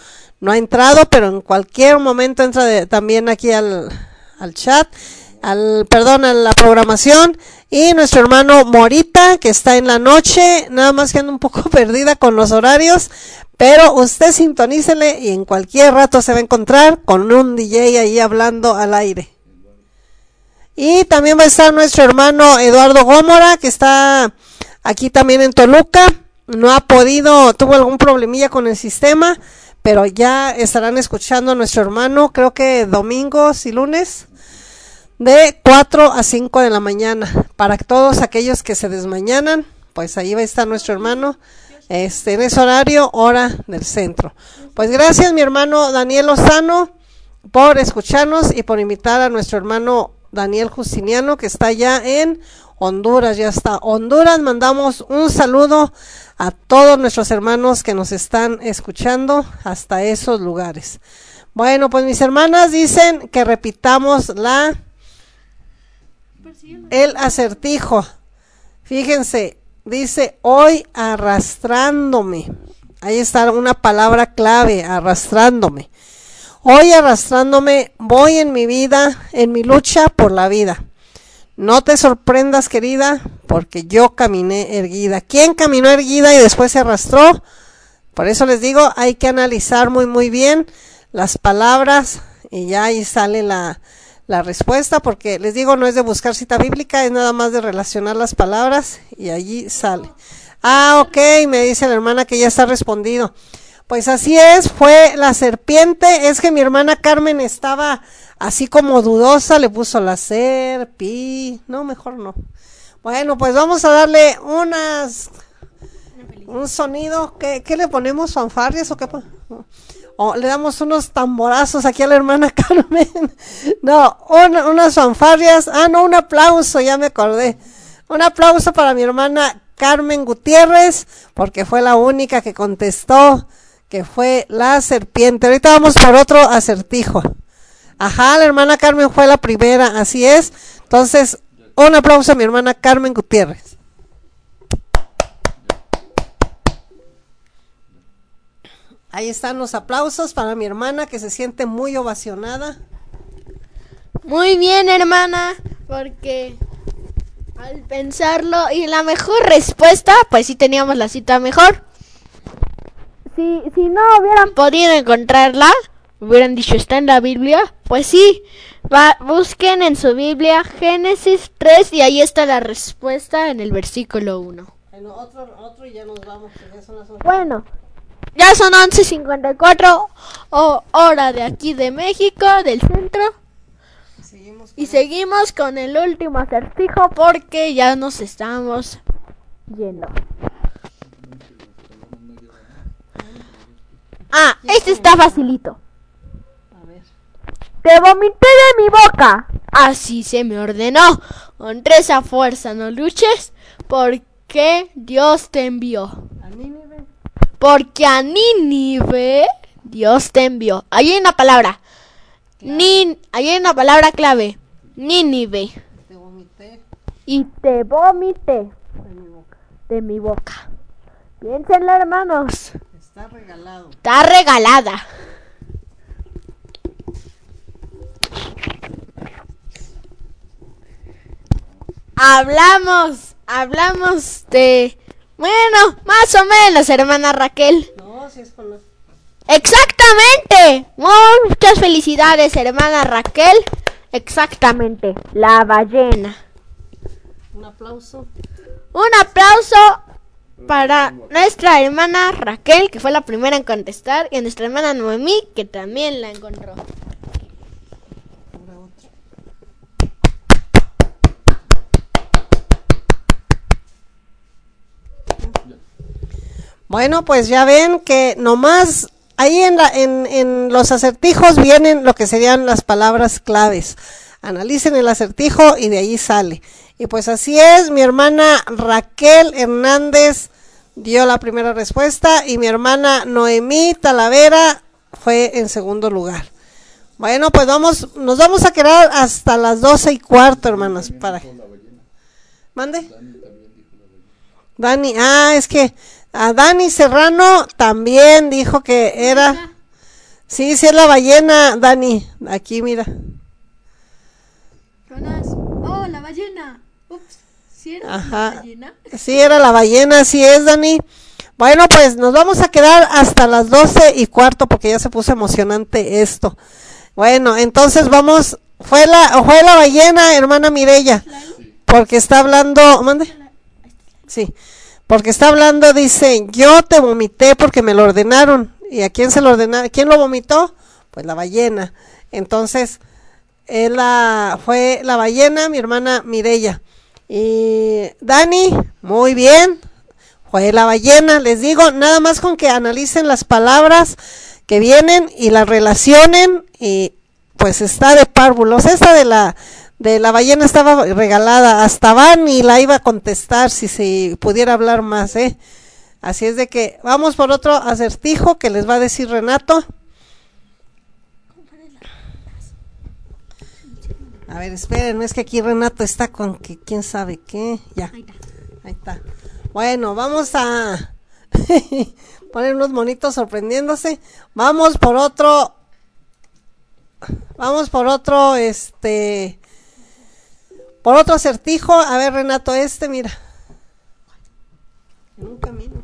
no ha entrado, pero en cualquier momento entra también aquí al chat, a la programación. Y nuestro hermano Morita, que está en la noche, nada más que anda un poco perdida con los horarios, pero usted sintonícele y en cualquier rato se va a encontrar con un DJ ahí hablando al aire. Y también va a estar nuestro hermano Eduardo Gómora, que está aquí también en Toluca. No ha podido, tuvo algún problemilla con el sistema, pero ya estarán escuchando a nuestro hermano, creo que domingos y lunes, de 4 a 5 de la mañana. Para todos aquellos que se desmañanan, pues ahí va a estar nuestro hermano, en ese horario, hora del centro. Pues gracias, mi hermano Daniel Lozano, por escucharnos y por invitar a nuestro hermano Daniel Justiniano, que está ya en Honduras. Ya está Honduras. Mandamos un saludo a todos nuestros hermanos que nos están escuchando hasta esos lugares. Bueno, pues mis hermanas dicen que repitamos el acertijo. Fíjense, dice: hoy arrastrándome. Ahí está una palabra clave: arrastrándome. Hoy arrastrándome voy en mi vida, en mi lucha por la vida. No te sorprendas, querida, porque yo caminé erguida. ¿Quién caminó erguida y después se arrastró? Por eso les digo, hay que analizar muy bien las palabras y ya ahí sale la respuesta, porque les digo, no es de buscar cita bíblica, es nada más de relacionar las palabras y allí sale. Ah, ok, me dice la hermana que ya está respondido. Pues así es, fue la serpiente. Es que mi hermana Carmen estaba así como dudosa, le puso la serpi. No, mejor no. Bueno, pues vamos a darle un sonido. ¿Qué le ponemos? ¿Fanfarrias o qué? O le damos unos tamborazos aquí a la hermana Carmen. No, unas fanfarrias. Ah, no, un aplauso, ya me acordé. Un aplauso para mi hermana Carmen Gutiérrez, porque fue la única que contestó que fue la serpiente. Ahorita vamos por otro acertijo. Ajá, la hermana Carmen fue la primera, así es. Entonces, un aplauso a mi hermana Carmen Gutiérrez. Ahí están los aplausos para mi hermana, que se siente muy ovacionada. Muy bien, hermana, porque al pensarlo y la mejor respuesta, pues sí teníamos la cita mejor. Si no hubieran podido encontrarla, hubieran dicho está en la Biblia, pues sí, busquen en su Biblia Génesis 3 y ahí está la respuesta en el versículo 1. Bueno, otro y ya nos vamos, ya son las 8. Bueno, ya son 11:54, hora de aquí de México, del centro. Seguimos con el último acertijo porque ya nos estamos yendo. Ah, este está facilito. A ver. Te vomité de mi boca. Así se me ordenó. Contra esa fuerza no luches, porque Dios te envió. ¿A Nínive? Porque a Nínive Dios te envió. Ahí hay una palabra. Ahí hay una palabra clave. Nínive. Te vomité. Y te vomité de mi boca. Piénsenlo, hermanos. Está regalado. Está regalada. Hablamos de... Bueno, más o menos, hermana Raquel. No, si es con la... Exactamente. Muchas felicidades, hermana Raquel. Exactamente, la ballena. Un aplauso. Un aplauso para nuestra hermana Raquel, que fue la primera en contestar, y a nuestra hermana Noemí, que también la encontró. Bueno, pues ya ven que nomás ahí en los acertijos vienen lo que serían las palabras claves. Analicen el acertijo y de ahí sale. Y pues así es, mi hermana Raquel Hernández dio la primera respuesta y mi hermana Noemí Talavera fue en segundo lugar. Bueno, pues nos vamos a quedar hasta las 12:15, hermanas. ¿Mande? Dani, es que a Dani Serrano también dijo que era... Sí, es la ballena, Dani. Aquí, mira. Jonas. Oh, la ballena. Ups. ¿Sí era la ballena? Sí, era la ballena, así es, Dani. Bueno, pues nos vamos a quedar hasta las 12:15 porque ya se puso emocionante esto. Bueno, entonces vamos. Fue la ballena, hermana Mireya. Porque está hablando. ¿Mande? Sí. Porque está hablando, dice, yo te vomité porque me lo ordenaron. ¿Y a quién se lo ordenaron? ¿Quién lo vomitó? Pues la ballena. Entonces, fue la ballena, mi hermana Mireya. Y Dani, muy bien. Fue la ballena. Les digo, nada más con que analicen las palabras que vienen y las relacionen. Y pues está de párvulos. Esta de la ballena estaba regalada, hasta Van y la iba a contestar si pudiera hablar más, Así es de que vamos por otro acertijo que les va a decir Renato. A ver, esperen, es que aquí Renato está con que quién sabe qué, ya, ahí está. Bueno, vamos a poner unos monitos sorprendiéndose. Vamos por otro, por otro acertijo. A ver, Renato, mira. En un camino.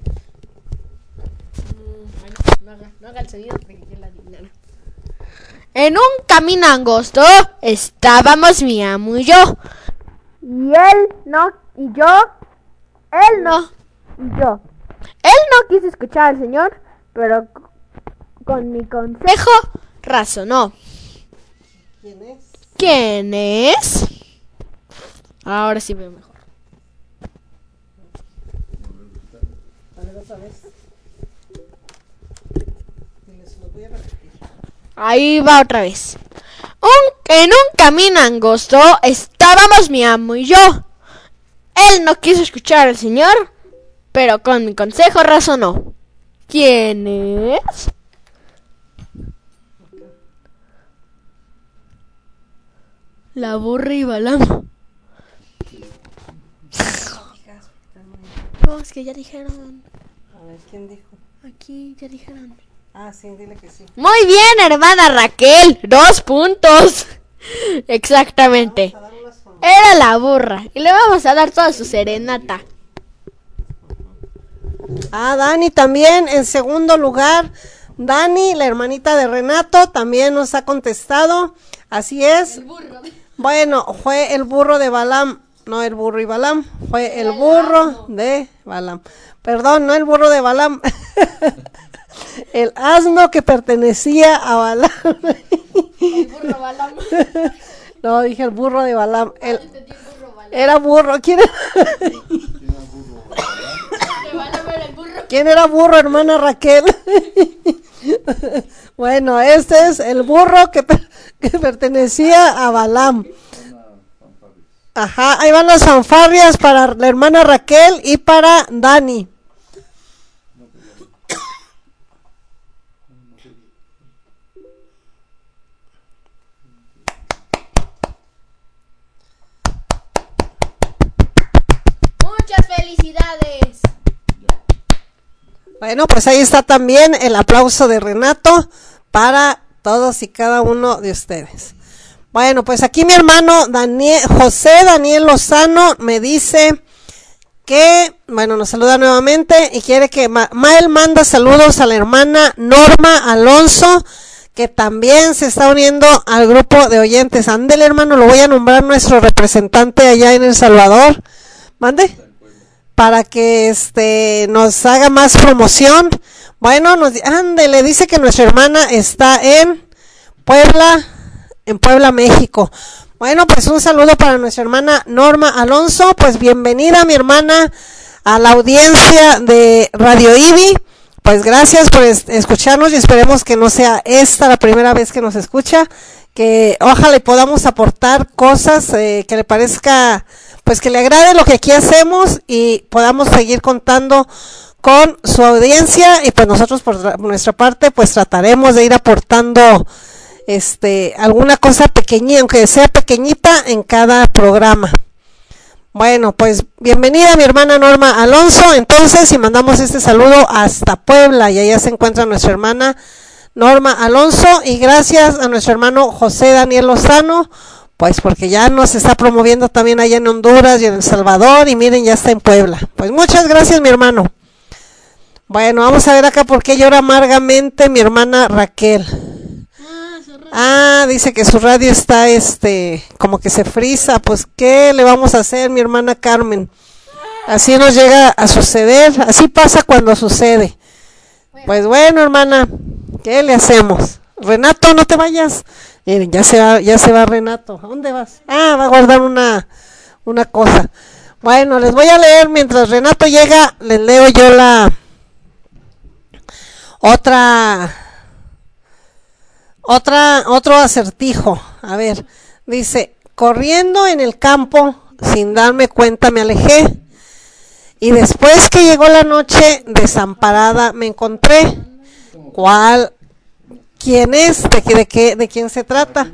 No haga el sonido porque yo la adivinara. En un camino angosto estábamos mi amo y yo. Y él no, y yo. Él no, y yo. Él no quiso escuchar al Señor, pero con mi consejo razonó. ¿Quién es? ¿Quién es? Ahora sí veo mejor. A ver otra vez. Los voy a repetir. Ahí va otra vez. En un camino angosto estábamos mi amo y yo. Él no quiso escuchar al Señor, pero con mi consejo razonó. ¿Quién es? La burra y Balaam. No, es que ya dijeron. A ver, ¿quién dijo? Aquí ya dijeron. Ah, sí, dile que sí. Muy bien, hermana Raquel. 2 puntos. Exactamente. Era la burra. Y le vamos a dar toda su serenata. Ah, Dani también, en segundo lugar. Dani, la hermanita de Renato, también nos ha contestado. Así es. Bueno, fue el burro de Balaam. No el burro y Balaam. Fue el burro de Balaam. Perdón, no el burro de Balaam. El asno que pertenecía a Balaam. El burro Balaam. No, dije el burro de Balaam. Era burro. ¿Quién era? ¿Quién era burro, hermana Raquel? Bueno, este es el burro que pertenecía a Balaam. Ajá, ahí van las fanfarrias para la hermana Raquel y para Dani. Muchas felicidades. Bueno, pues ahí está también el aplauso de Renato para todos y cada uno de ustedes. Bueno, pues aquí mi hermano José Daniel Lozano me dice que, bueno, nos saluda nuevamente y quiere que Mael manda saludos a la hermana Norma Alonso, que también se está uniendo al grupo de oyentes. Ándele, hermano, lo voy a nombrar nuestro representante allá en El Salvador. Mande. Para que nos haga más promoción. Bueno, ándele, dice que nuestra hermana está en Puebla, México. Bueno, pues un saludo para nuestra hermana Norma Alonso. Pues bienvenida, mi hermana, a la audiencia de Radio IBI. Pues gracias por escucharnos y esperemos que no sea esta la primera vez que nos escucha, que ojalá podamos aportar cosas que le parezca, pues que le agrade lo que aquí hacemos y podamos seguir contando con su audiencia, y pues nosotros por nuestra parte pues trataremos de ir aportando alguna cosa pequeñita, aunque sea pequeñita, en cada programa. Bueno, pues bienvenida mi hermana Norma Alonso, entonces, y mandamos este saludo hasta Puebla, y allá se encuentra nuestra hermana Norma Alonso, y gracias a nuestro hermano José Daniel Lozano, pues porque ya nos está promoviendo también allá en Honduras y en El Salvador, y miren, ya está en Puebla. Pues muchas gracias, mi hermano. Bueno, vamos a ver acá por qué llora amargamente mi hermana Raquel. Dice que su radio está como que se frisa. Pues qué le vamos a hacer, mi hermana Carmen. Así nos llega a suceder, así pasa cuando sucede. Pues bueno, hermana, ¿qué le hacemos? Renato, no te vayas. Miren, ya se va Renato. ¿A dónde vas? Va a guardar una cosa. Bueno, les voy a leer mientras Renato llega, les leo yo la otro acertijo. A ver, dice: corriendo en el campo, sin darme cuenta me alejé, y después que llegó la noche, desamparada me encontré. ¿Quién es? ¿De quién se trata?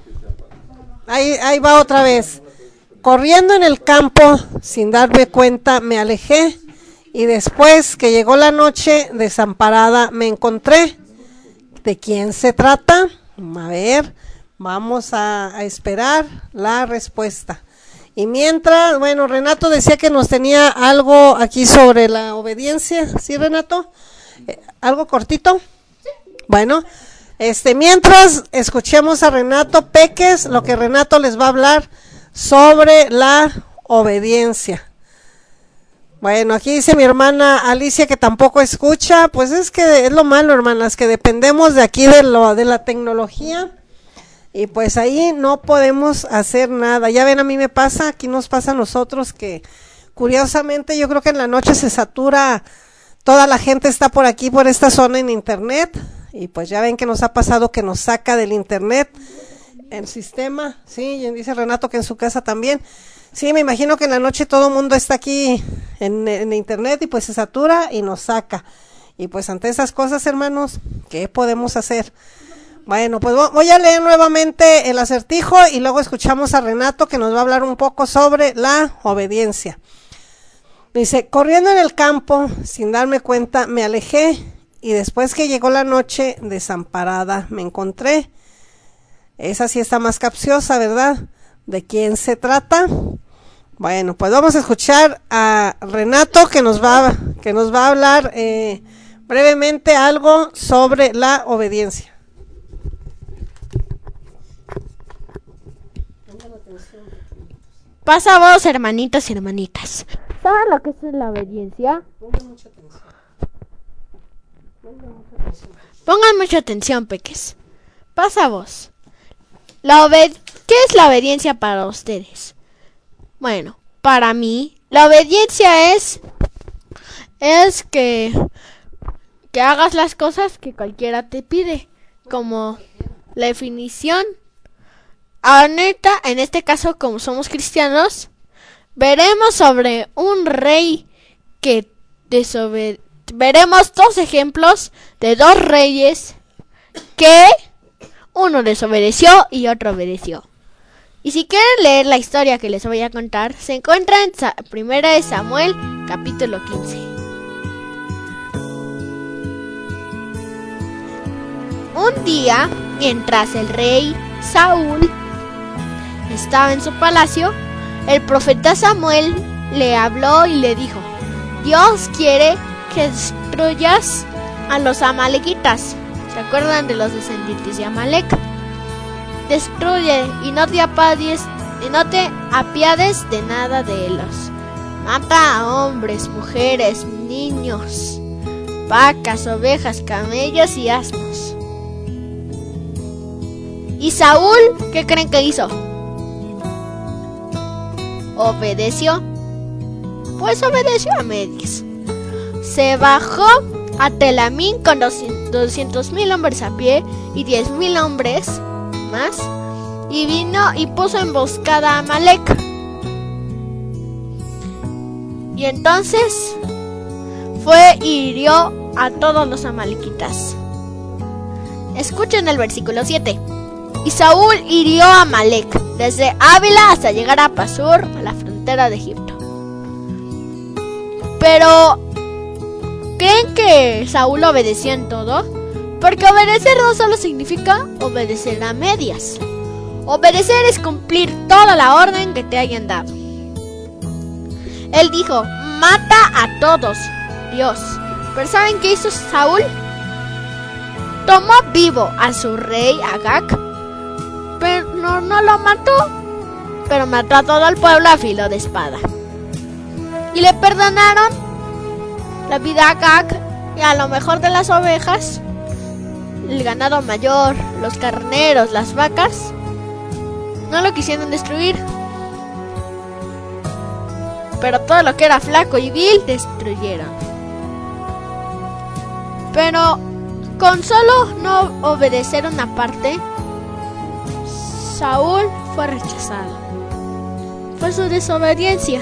Ahí va otra vez. Corriendo en el campo, sin darme cuenta me alejé, y después que llegó la noche, desamparada me encontré. ¿De quién se trata? A ver, vamos a esperar la respuesta. Y mientras, bueno, Renato decía que nos tenía algo aquí sobre la obediencia. ¿Sí, Renato? ¿Algo cortito? Sí. Bueno, mientras escuchemos a Renato Peques, lo que Renato les va a hablar sobre la obediencia. Bueno, aquí dice mi hermana Alicia que tampoco escucha. Pues es que es lo malo, hermanas, que dependemos de aquí de la tecnología, y pues ahí no podemos hacer nada. Ya ven, a mí me pasa, aquí nos pasa a nosotros que curiosamente yo creo que en la noche se satura, toda la gente está por aquí, por esta zona en internet, y pues ya ven que nos ha pasado que nos saca del internet el sistema. Sí, y dice Renato que en su casa también. Sí, me imagino que en la noche todo el mundo está aquí en internet, y pues se satura y nos saca. Y pues ante esas cosas, hermanos, ¿qué podemos hacer? Bueno, pues voy a leer nuevamente el acertijo y luego escuchamos a Renato, que nos va a hablar un poco sobre la obediencia. Dice: corriendo en el campo, sin darme cuenta me alejé, y después que llegó la noche, desamparada me encontré. Esa sí está más capciosa, ¿verdad? ¿De quién se trata? Bueno, pues vamos a escuchar a Renato, que nos va a hablar brevemente algo sobre la obediencia. Pasa vos, hermanitos y hermanitas. ¿Saben lo que es la obediencia? Pongan mucha atención, peques. Pasa vos. ¿Qué es la obediencia para ustedes? Bueno, para mí, la obediencia es que hagas las cosas que cualquiera te pide, como la definición. Ahorita, en este caso, como somos cristianos, veremos sobre un rey que veremos dos ejemplos de dos reyes que uno desobedeció y otro obedeció. Y si quieren leer la historia que les voy a contar, se encuentra en 1 de Samuel, capítulo 15. Un día, mientras el rey Saúl estaba en su palacio, el profeta Samuel le habló y le dijo: Dios quiere que destruyas a los amalequitas. ¿Se acuerdan de los descendientes de Amalek? Destruye y no te apiades de nada de ellos. Mata a hombres, mujeres, niños, vacas, ovejas, camellos y asnos. ¿Y Saúl qué creen que hizo? ¿Obedeció? Pues obedeció a medias. Se bajó a Telamín con 200,000 hombres a pie y 10,000 hombres más, y vino y puso emboscada a Amalek. Y entonces fue y hirió a todos los amalequitas. Escuchen el versículo 7. Y Saúl hirió a Amalek desde Ávila hasta llegar a Pasur, a la frontera de Egipto. Pero ¿creen que Saúl obedeció en todo? Porque obedecer no solo significa obedecer a medias. Obedecer es cumplir toda la orden que te hayan dado. Él dijo, mata a todos, Dios. Pero ¿saben qué hizo Saúl? Tomó vivo a su rey Agag, pero no lo mató, pero mató a todo el pueblo a filo de espada. Y le perdonaron la vida a Agag y a lo mejor de las ovejas, el ganado mayor, los carneros, las vacas, no lo quisieron destruir. Pero todo lo que era flaco y vil destruyeron. Pero con solo no obedecer una parte, Saúl fue rechazado. Fue su desobediencia.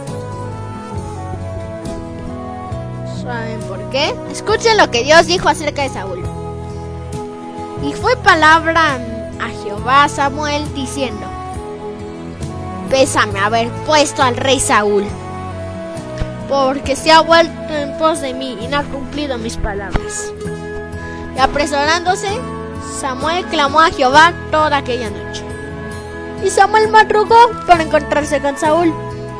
¿Saben por qué? Escuchen lo que Dios dijo acerca de Saúl. Y fue palabra a Jehová a Samuel diciendo: pésame haber puesto al rey Saúl, porque se ha vuelto en pos de mí y no ha cumplido mis palabras. Y apresurándose, Samuel clamó a Jehová toda aquella noche. Y Samuel madrugó para encontrarse con Saúl.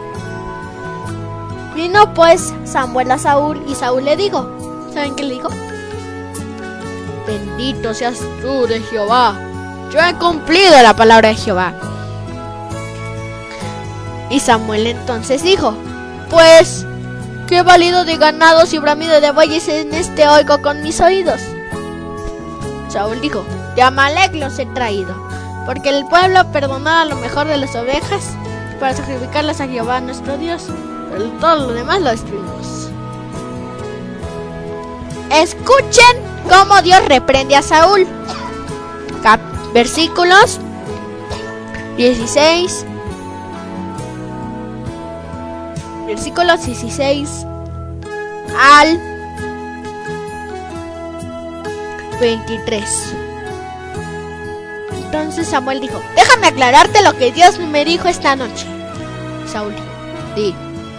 Vino pues Samuel a Saúl y Saúl le dijo, ¿saben qué le dijo? Bendito seas tú de Jehová, yo he cumplido la palabra de Jehová. Y Samuel entonces dijo, pues, ¿qué valido de ganados y bramido de bueyes en este oigo con mis oídos? Saúl dijo, de Amalec los he traído, porque el pueblo perdonó a lo mejor de las ovejas para sacrificarlas a Jehová nuestro Dios, pero todo lo demás lo destruimos. Escuchen cómo Dios reprende a Saúl. Versículos 16. Versículos 16 al 23. Entonces Samuel dijo, déjame aclararte lo que Dios me dijo esta noche. Saúl dijo, sí.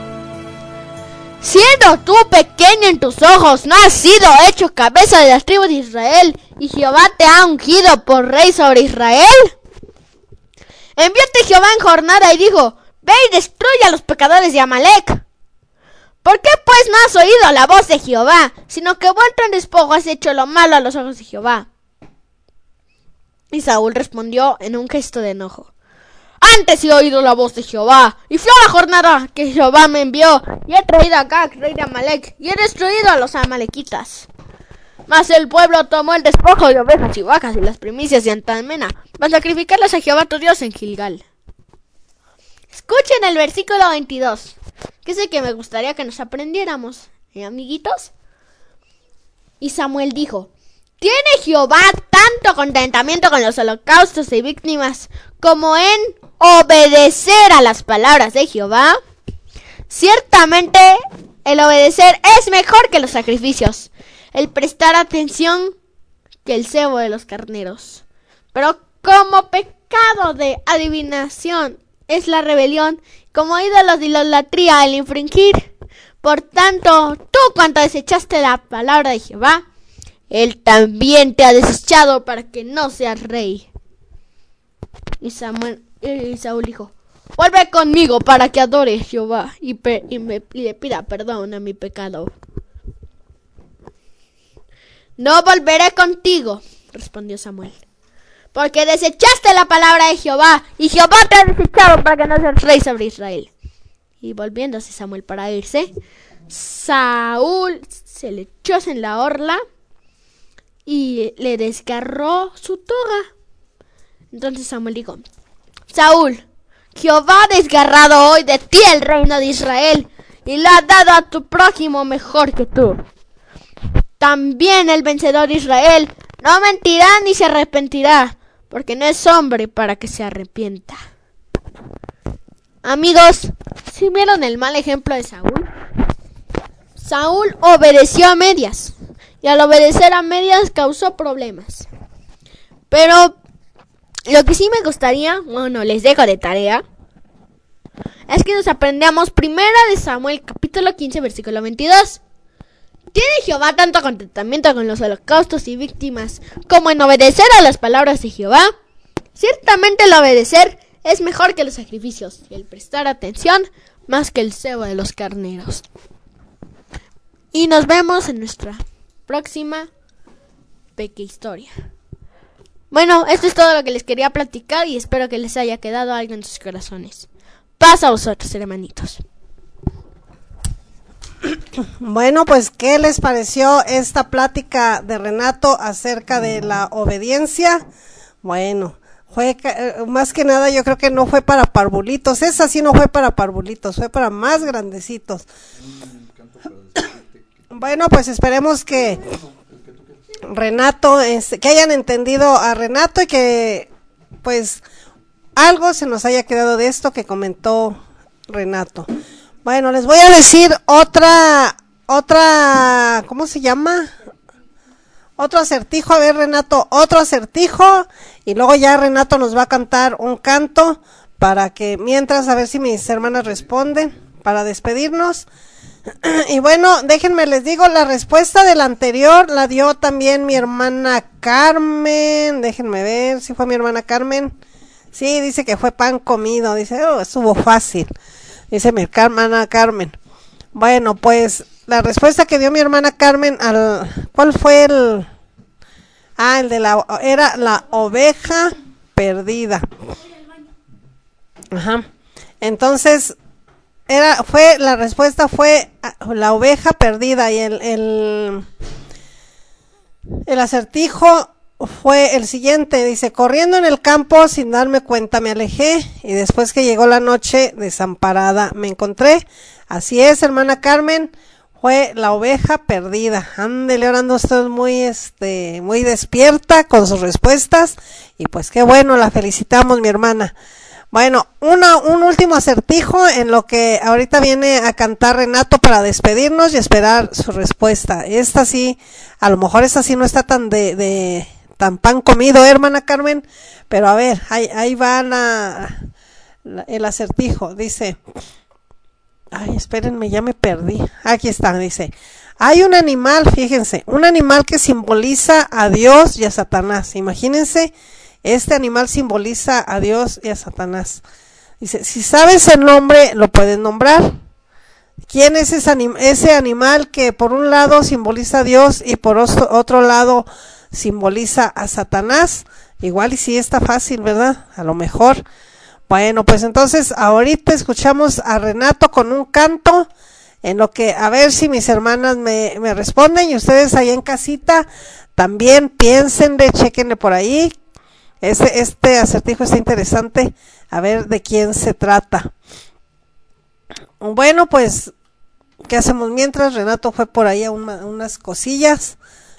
Siendo tú pequeño en tus ojos, no has sido hecho cabeza de las tribus de Israel, y Jehová te ha ungido por rey sobre Israel. Envióte Jehová en jornada y dijo, ve y destruye a los pecadores de Amalec. ¿Por qué pues no has oído la voz de Jehová, sino que vuelto en despojo has hecho lo malo a los ojos de Jehová? Y Saúl respondió en un gesto de enojo, antes he oído la voz de Jehová, y fui a la jornada que Jehová me envió, y he traído a Agag, rey de Amalec, y he destruido a los amalequitas. Mas el pueblo tomó el despojo de ovejas y vacas y las primicias de Antamena, para sacrificarlas a Jehová tu Dios en Gilgal. Escuchen el versículo 22, que es el que me gustaría que nos aprendiéramos, amiguitos. Y Samuel dijo, ¿tiene Jehová tanto contentamiento con los holocaustos y víctimas como en obedecer a las palabras de Jehová? Ciertamente el obedecer es mejor que los sacrificios, el prestar atención que el cebo de los carneros. Pero como pecado de adivinación es la rebelión, como ídolos de idolatría el infringir. Por tanto, tú cuando desechaste la palabra de Jehová, él también te ha desechado para que no seas rey. Y Saúl dijo, vuelve conmigo para que adore a Jehová y le pida perdón a mi pecado. No volveré contigo, respondió Samuel, porque desechaste la palabra de Jehová, y Jehová te ha desechado para que no seas rey sobre Israel. Y volviéndose Samuel para irse, Saúl se le echó en la orla y le desgarró su toga. Entonces Samuel dijo, Saúl, Jehová ha desgarrado hoy de ti el reino de Israel, y lo ha dado a tu prójimo mejor que tú. También el vencedor de Israel no mentirá ni se arrepentirá, porque no es hombre para que se arrepienta. Amigos, ¿sí vieron el mal ejemplo de Saúl? Saúl obedeció a medias, y al obedecer a medias causó problemas. Pero lo que sí me gustaría, bueno, les dejo de tarea, es que nos aprendamos primera de Samuel, capítulo 15, versículo 22. ¿Tiene Jehová tanto contentamiento con los holocaustos y víctimas como en obedecer a las palabras de Jehová? Ciertamente el obedecer es mejor que los sacrificios y el prestar atención más que el cebo de los carneros. Y nos vemos en nuestra próxima pequeña historia. Bueno, esto es todo lo que les quería platicar y espero que les haya quedado algo en sus corazones. Paz a vosotros, hermanitos. Bueno, pues, ¿qué les pareció esta plática de Renato acerca de la obediencia? Bueno, fue más que nada, yo creo que no fue para parvulitos. Esa sí no fue para parvulitos, fue para más grandecitos. Bueno, pues esperemos que Renato, que hayan entendido a Renato y que pues algo se nos haya quedado de esto que comentó Renato. Bueno, les voy a decir otra, ¿cómo se llama? Otro acertijo, a ver Renato, otro acertijo y luego ya Renato nos va a cantar un canto para que mientras a ver si mis hermanas responden para despedirnos. Y bueno, déjenme les digo, la respuesta del anterior la dio también mi hermana Carmen. Déjenme ver si fue mi hermana Carmen. Sí, dice que fue pan comido. Dice, estuvo fácil. Dice mi hermana Carmen. Bueno, pues la respuesta que dio mi hermana Carmen ¿cuál fue el? El de era la oveja perdida. Ajá. Entonces la respuesta fue la oveja perdida y el acertijo fue el siguiente, dice, corriendo en el campo sin darme cuenta me alejé y después que llegó la noche desamparada me encontré. Así es, hermana Carmen, fue la oveja perdida. Ándele, ahora ando usted muy despierta con sus respuestas y pues qué bueno, la felicitamos mi hermana. Bueno, un último acertijo en lo que ahorita viene a cantar Renato para despedirnos y esperar su respuesta. Esta sí, a lo mejor esta sí no está tan tan pan comido, hermana Carmen, pero a ver, ahí va el acertijo. Dice, espérenme, ya me perdí. Aquí está, dice, hay un animal, fíjense, un animal que simboliza a Dios y a Satanás. Imagínense. Este animal simboliza a Dios y a Satanás. Dice, si sabes el nombre, lo puedes nombrar. ¿Quién es ese animal que por un lado simboliza a Dios y por otro lado simboliza a Satanás? Igual y sí está fácil, ¿verdad? A lo mejor. Bueno, pues entonces ahorita escuchamos a Renato con un canto, en lo que a ver si mis hermanas me responden y ustedes ahí en casita también piénsenle, chequenle por ahí. Este acertijo está interesante, a ver de quién se trata. Bueno, pues, ¿qué hacemos mientras? Renato fue por ahí a unas cosillas.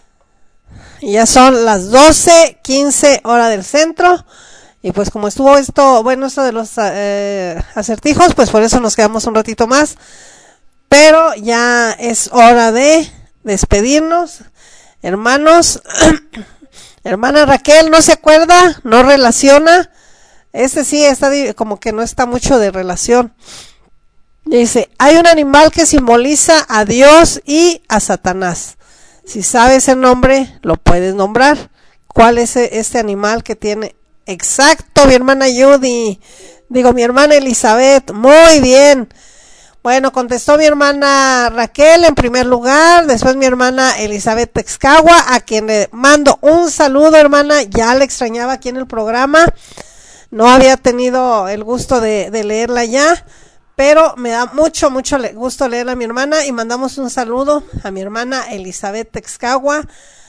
Y ya son las 12:15 hora del centro. Y pues como estuvo esto de los acertijos, pues por eso nos quedamos un ratito más. Pero ya es hora de despedirnos. Hermanos... Hermana Raquel, ¿no se acuerda? ¿No relaciona? Sí está como que no está mucho de relación. Dice, hay un animal que simboliza a Dios y a Satanás. Si sabes el nombre, lo puedes nombrar. ¿Cuál es este animal que tiene? Exacto, mi hermana Judy. Mi hermana Elizabeth. Muy bien. Bueno, contestó mi hermana Raquel en primer lugar, después mi hermana Elizabeth Texcagua, a quien le mando un saludo, hermana, ya la extrañaba aquí en el programa, no había tenido el gusto de leerla ya, pero me da mucho gusto leerla a mi hermana y mandamos un saludo a mi hermana Elizabeth Texcagua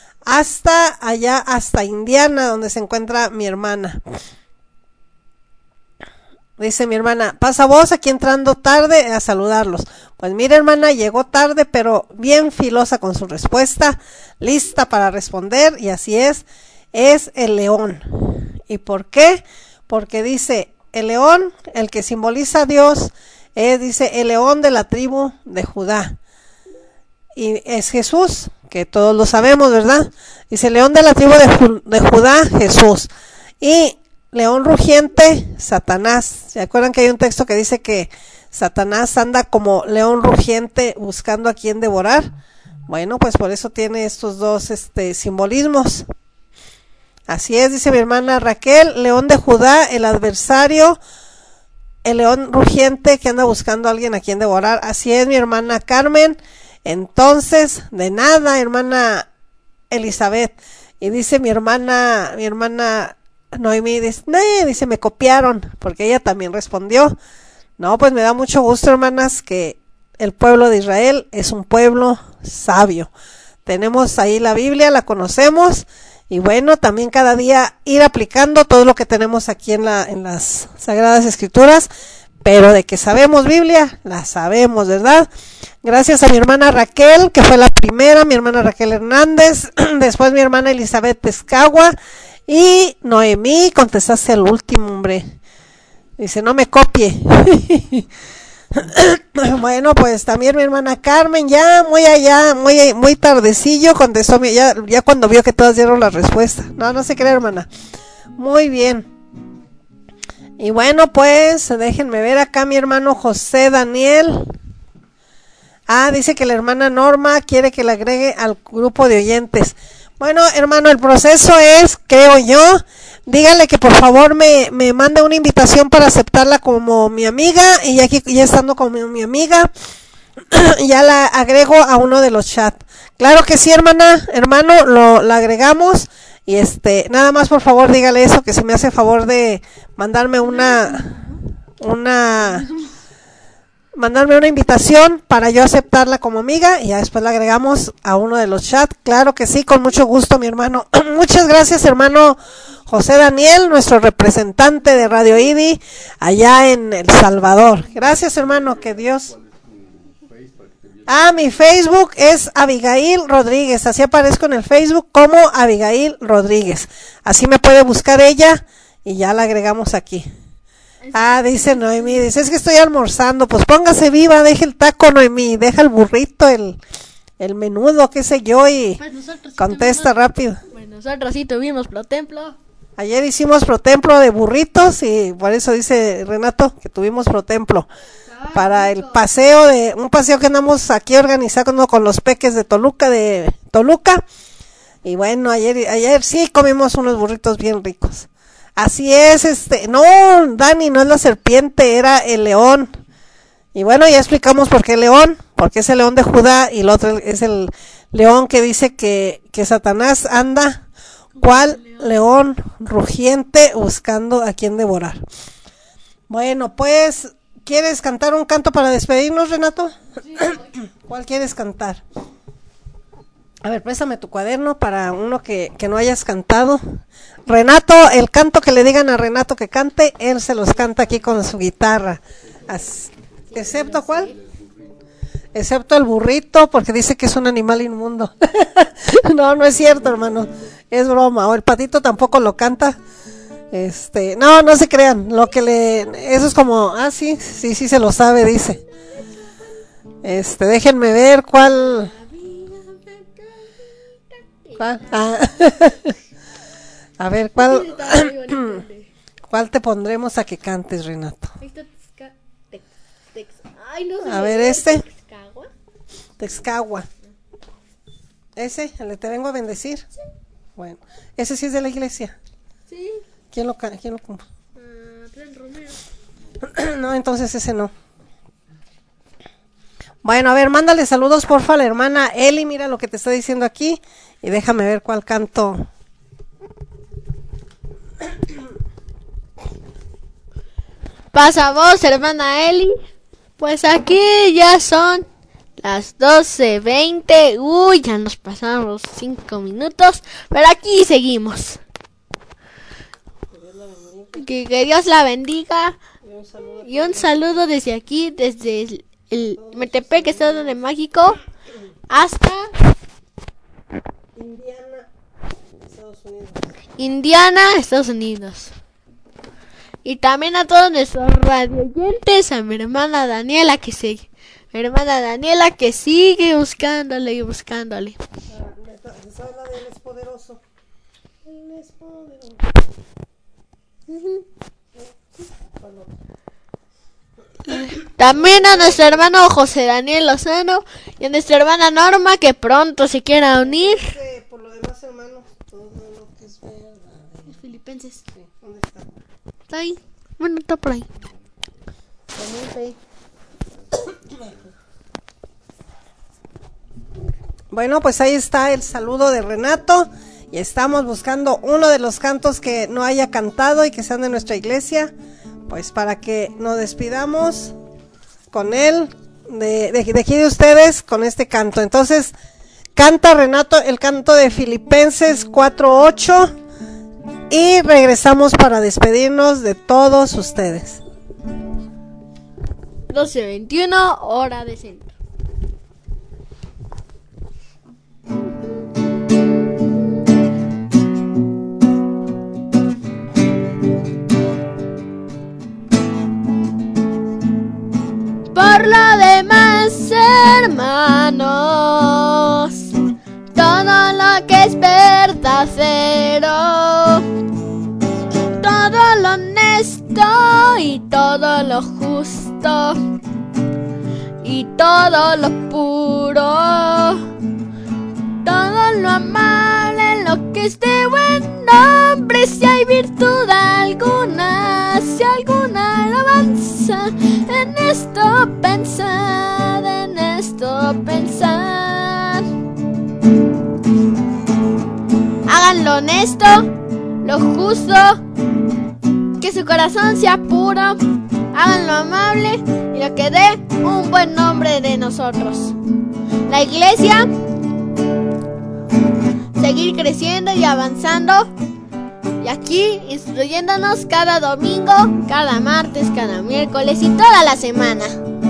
hasta Indiana, donde se encuentra mi hermana. Dice mi hermana, pasa vos aquí entrando tarde a saludarlos. Pues mira, hermana, llegó tarde, pero bien filosa con su respuesta, lista para responder, y así es el león. ¿Y por qué? Porque dice, el león, el que simboliza a Dios, dice, el león de la tribu de Judá. Y es Jesús, que todos lo sabemos, ¿verdad? Dice, león de la tribu de Judá, Jesús. Y león rugiente, Satanás. ¿Se acuerdan que hay un texto que dice que Satanás anda como león rugiente buscando a quien devorar? Bueno, pues por eso tiene estos dos simbolismos. Así es, dice mi hermana Raquel, león de Judá, el adversario, el león rugiente que anda buscando a alguien a quien devorar. Así es, mi hermana Carmen. Entonces, de nada, hermana Elizabeth. Y dice mi hermana Noemí, dice, me copiaron, porque ella también respondió. No, pues me da mucho gusto, hermanas, que el pueblo de Israel es un pueblo sabio. Tenemos ahí la Biblia, la conocemos, y bueno, también cada día ir aplicando todo lo que tenemos aquí en las Sagradas Escrituras, pero de que sabemos Biblia, la sabemos, ¿verdad? Gracias a mi hermana Raquel, que fue la primera, mi hermana Raquel Hernández, después mi hermana Elizabeth Pescagua, y Noemí, contestaste al último, hombre. Dice, no me copie. Bueno, pues también mi hermana Carmen, ya muy tardecillo, contestó, ya cuando vio que todas dieron la respuesta. No se cree, hermana. Muy bien. Y bueno, pues déjenme ver acá mi hermano José Daniel. Dice que la hermana Norma quiere que la agregue al grupo de oyentes. Bueno, hermano, el proceso es, creo yo, dígale que por favor me mande una invitación para aceptarla como mi amiga, y ya estando como mi amiga, ya la agrego a uno de los chats. Claro que sí, hermano, la agregamos, y nada más por favor dígale eso, que si me hace favor de mandarme una invitación para yo aceptarla como amiga, y ya después la agregamos a uno de los chats. Claro que sí, con mucho gusto, mi hermano. Muchas gracias, hermano José Daniel, nuestro representante de Radio IDI allá en El Salvador. Gracias, hermano, que Dios. Mi Facebook es Abigail Rodríguez, así aparezco en el Facebook como Abigail Rodríguez. Así me puede buscar ella y ya la agregamos aquí. Dice Noemí, dice, es que estoy almorzando. Pues póngase viva, deja el taco, Noemí, deja el burrito, el menudo, qué sé yo, y pues contesta rápido. Bueno, nosotros sí tuvimos protemplo. Ayer hicimos protemplo de burritos, y por eso dice Renato que tuvimos protemplo para el paseo, un paseo que andamos aquí organizando con los peques de Toluca. Y bueno, ayer sí comimos unos burritos bien ricos. Así es, no, Dani, no es la serpiente, era el león. Y bueno, ya explicamos por qué el león, porque es el león de Judá, y el otro es el león que dice que Satanás anda, cual león rugiente buscando a quien devorar. Bueno, pues, ¿quieres cantar un canto para despedirnos, Renato? Sí. ¿Cuál quieres cantar? A ver, préstame tu cuaderno para uno que no hayas cantado. Renato, el canto que le digan a Renato que cante, él se los canta aquí con su guitarra. ¿Excepto cuál? Excepto el burrito, porque dice que es un animal inmundo. No es cierto, hermano, es broma. O el patito tampoco lo canta. No se crean. Eso es como, sí se lo sabe, dice. Déjenme ver cuál. A ver, ¿cuál te pondremos a que cantes, Renato? A ver, Texcagua. ¿Ese? ¿El de Te Vengo a Bendecir? Sí. Bueno, ¿ese sí es de la iglesia? Sí. ¿Quién lo compuso? Tren Romero. No, entonces ese no. Bueno, a ver, mándale saludos porfa a la hermana Eli, mira lo que te está diciendo aquí, y déjame ver cuál canto. Pasa vos, hermana Eli. Pues aquí ya son las 12:20. Uy, ya nos pasamos 5 minutos, pero aquí seguimos. Que Dios la bendiga. Y un saludo desde aquí, desde el Metepec, Estado de México, hasta Indiana, Estados Unidos. Y también a todos nuestros radioyentes, a mi hermana Daniela que sigue buscándole y buscándole. Él es poderoso. También a nuestro hermano José Daniel Lozano Y a nuestra hermana Norma, que pronto se quiera unir. Por lo demás, hermanos, todo lo que es verdad. Filipenses. Sí, ¿dónde está? Está ahí. Bueno, está por ahí. Bueno, pues ahí está el saludo de Renato. Y estamos buscando uno de los cantos que no haya cantado y que sean de nuestra iglesia, pues para que nos despidamos con él, de aquí de ustedes, con este canto. Entonces, canta Renato el canto de Filipenses 4:8 y regresamos para despedirnos de todos ustedes. 12:21, hora de centro. Por lo demás, hermanos, todo lo que es verdadero, todo lo honesto y todo lo justo y todo lo puro, todo lo amable, lo que es de buen nombre, si hay virtud alguna, si alguna alabanza, en esto pensad, en esto pensad. Hagan lo honesto, lo justo, que su corazón sea puro, hagan lo amable y lo que dé un buen nombre de nosotros. La iglesia, seguir creciendo y avanzando, y aquí instruyéndonos cada domingo, cada martes, cada miércoles y toda la semana.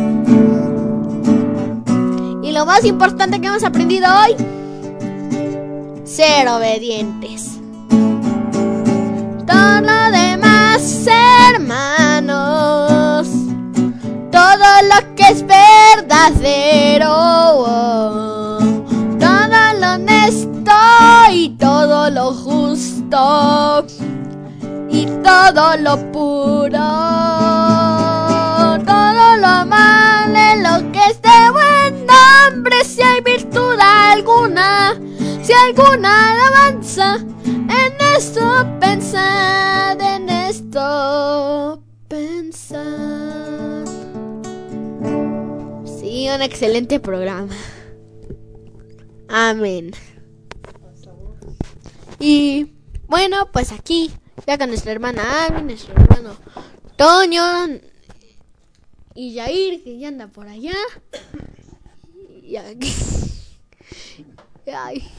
Y lo más importante que hemos aprendido hoy, ser obedientes. Todo lo demás, hermanos, todo lo que es verdadero, todo lo honesto y todo lo justo y todo lo puro, todo lo amable, lo que es de buen nombre, si hay virtud alguna, si alguna alabanza, en esto pensad, en esto pensad. Sí, un excelente programa. Amén. Y bueno, pues aquí, ya con nuestra hermana Abby, nuestro hermano Toño y Yair, que ya anda por allá. Y aquí. Ay.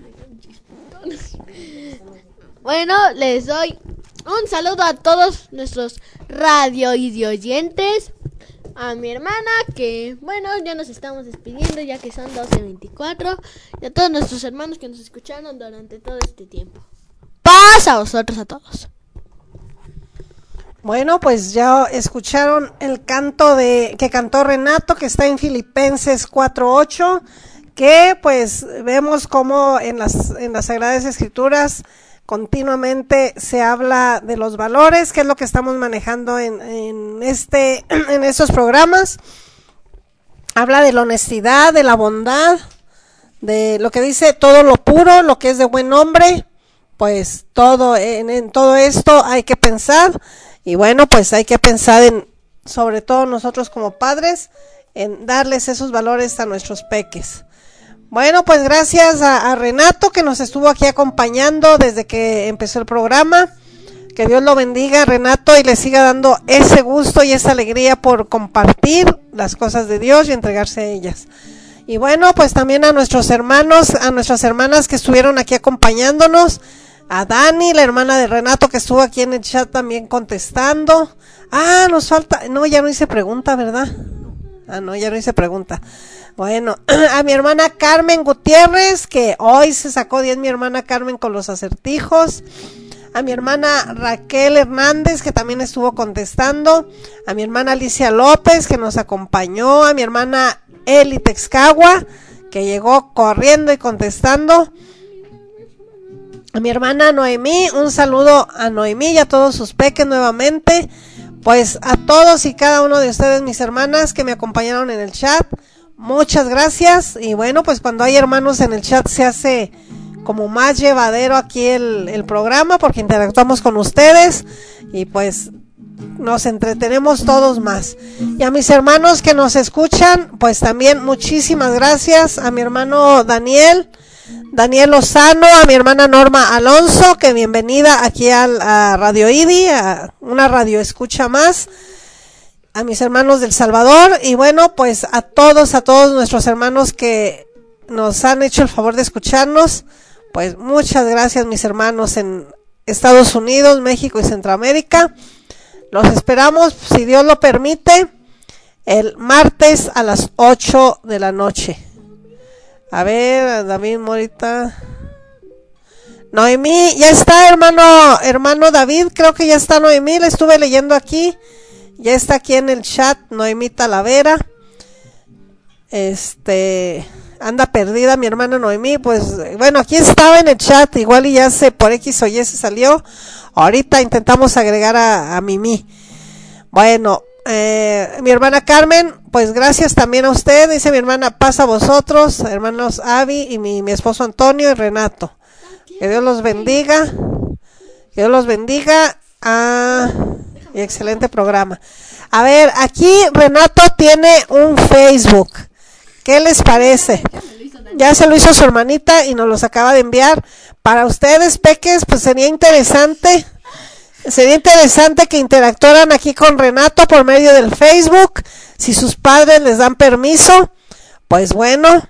Bueno, les doy un saludo a todos nuestros radio y oyentes. A mi hermana, que bueno, ya nos estamos despidiendo ya que son 12:24. Y a todos nuestros hermanos que nos escucharon durante todo este tiempo. Paz a vosotros a todos. Bueno, pues ya escucharon el canto que cantó Renato, que está en Filipenses 4:8, que pues vemos como en las Sagradas Escrituras continuamente se habla de los valores, que es lo que estamos manejando en estos programas. Habla de la honestidad, de la bondad, de lo que dice todo lo puro, lo que es de buen nombre. Pues todo en todo esto hay que pensar, y bueno, pues hay que pensar sobre todo nosotros como padres, en darles esos valores a nuestros peques. Bueno, pues gracias a Renato, que nos estuvo aquí acompañando desde que empezó el programa. Que Dios lo bendiga, Renato, y le siga dando ese gusto y esa alegría por compartir las cosas de Dios y entregarse a ellas. Y bueno, pues también a nuestros hermanos, a nuestras hermanas que estuvieron aquí acompañándonos. A Dani, la hermana de Renato, que estuvo aquí en el chat también contestando. Ah, nos falta, no, ya no hice pregunta, ¿verdad? Ah, no, ya no hice pregunta. Bueno, a mi hermana Carmen Gutiérrez, que hoy se sacó 10 mi hermana Carmen con los acertijos. A mi hermana Raquel Hernández, que también estuvo contestando. A mi hermana Alicia López, que nos acompañó. A mi hermana Eli Texcagua, que llegó corriendo y contestando. A mi hermana Noemí, un saludo a Noemí y a todos sus peques nuevamente. Pues a todos y cada uno de ustedes, mis hermanas, que me acompañaron en el chat, Muchas gracias. Y bueno, pues cuando hay hermanos en el chat se hace como más llevadero aquí el programa, porque interactuamos con ustedes y pues nos entretenemos todos más. Y a mis hermanos que nos escuchan, pues también muchísimas gracias. A mi hermano Daniel Lozano, a mi hermana Norma Alonso, que bienvenida aquí a Radio IDI, a una radio escucha más. A mis hermanos del Salvador, y bueno, pues a todos nuestros hermanos que nos han hecho el favor de escucharnos, pues muchas gracias, mis hermanos en Estados Unidos, México y Centroamérica. Los esperamos, si Dios lo permite, el martes a las 8 de la noche. A ver, David Morita. Noemí, ya está, hermano David, creo que ya está Noemí, la estuve leyendo aquí. Ya está aquí en el chat Noemí Talavera. Anda perdida mi hermana Noemí. Pues bueno, aquí estaba en el chat. Igual y ya por X o Y se salió. Ahorita intentamos agregar a Mimi. Bueno, mi hermana Carmen, pues gracias también a usted. Dice mi hermana, paz a vosotros, hermanos Avi y mi esposo Antonio y Renato. Que Dios los bendiga. Que Dios los bendiga. Y excelente programa. A ver, aquí Renato tiene un Facebook. ¿Qué les parece? Ya se lo hizo su hermanita y nos los acaba de enviar. Para ustedes, peques, pues sería interesante que interactuaran aquí con Renato por medio del Facebook. Si sus padres les dan permiso, pues bueno.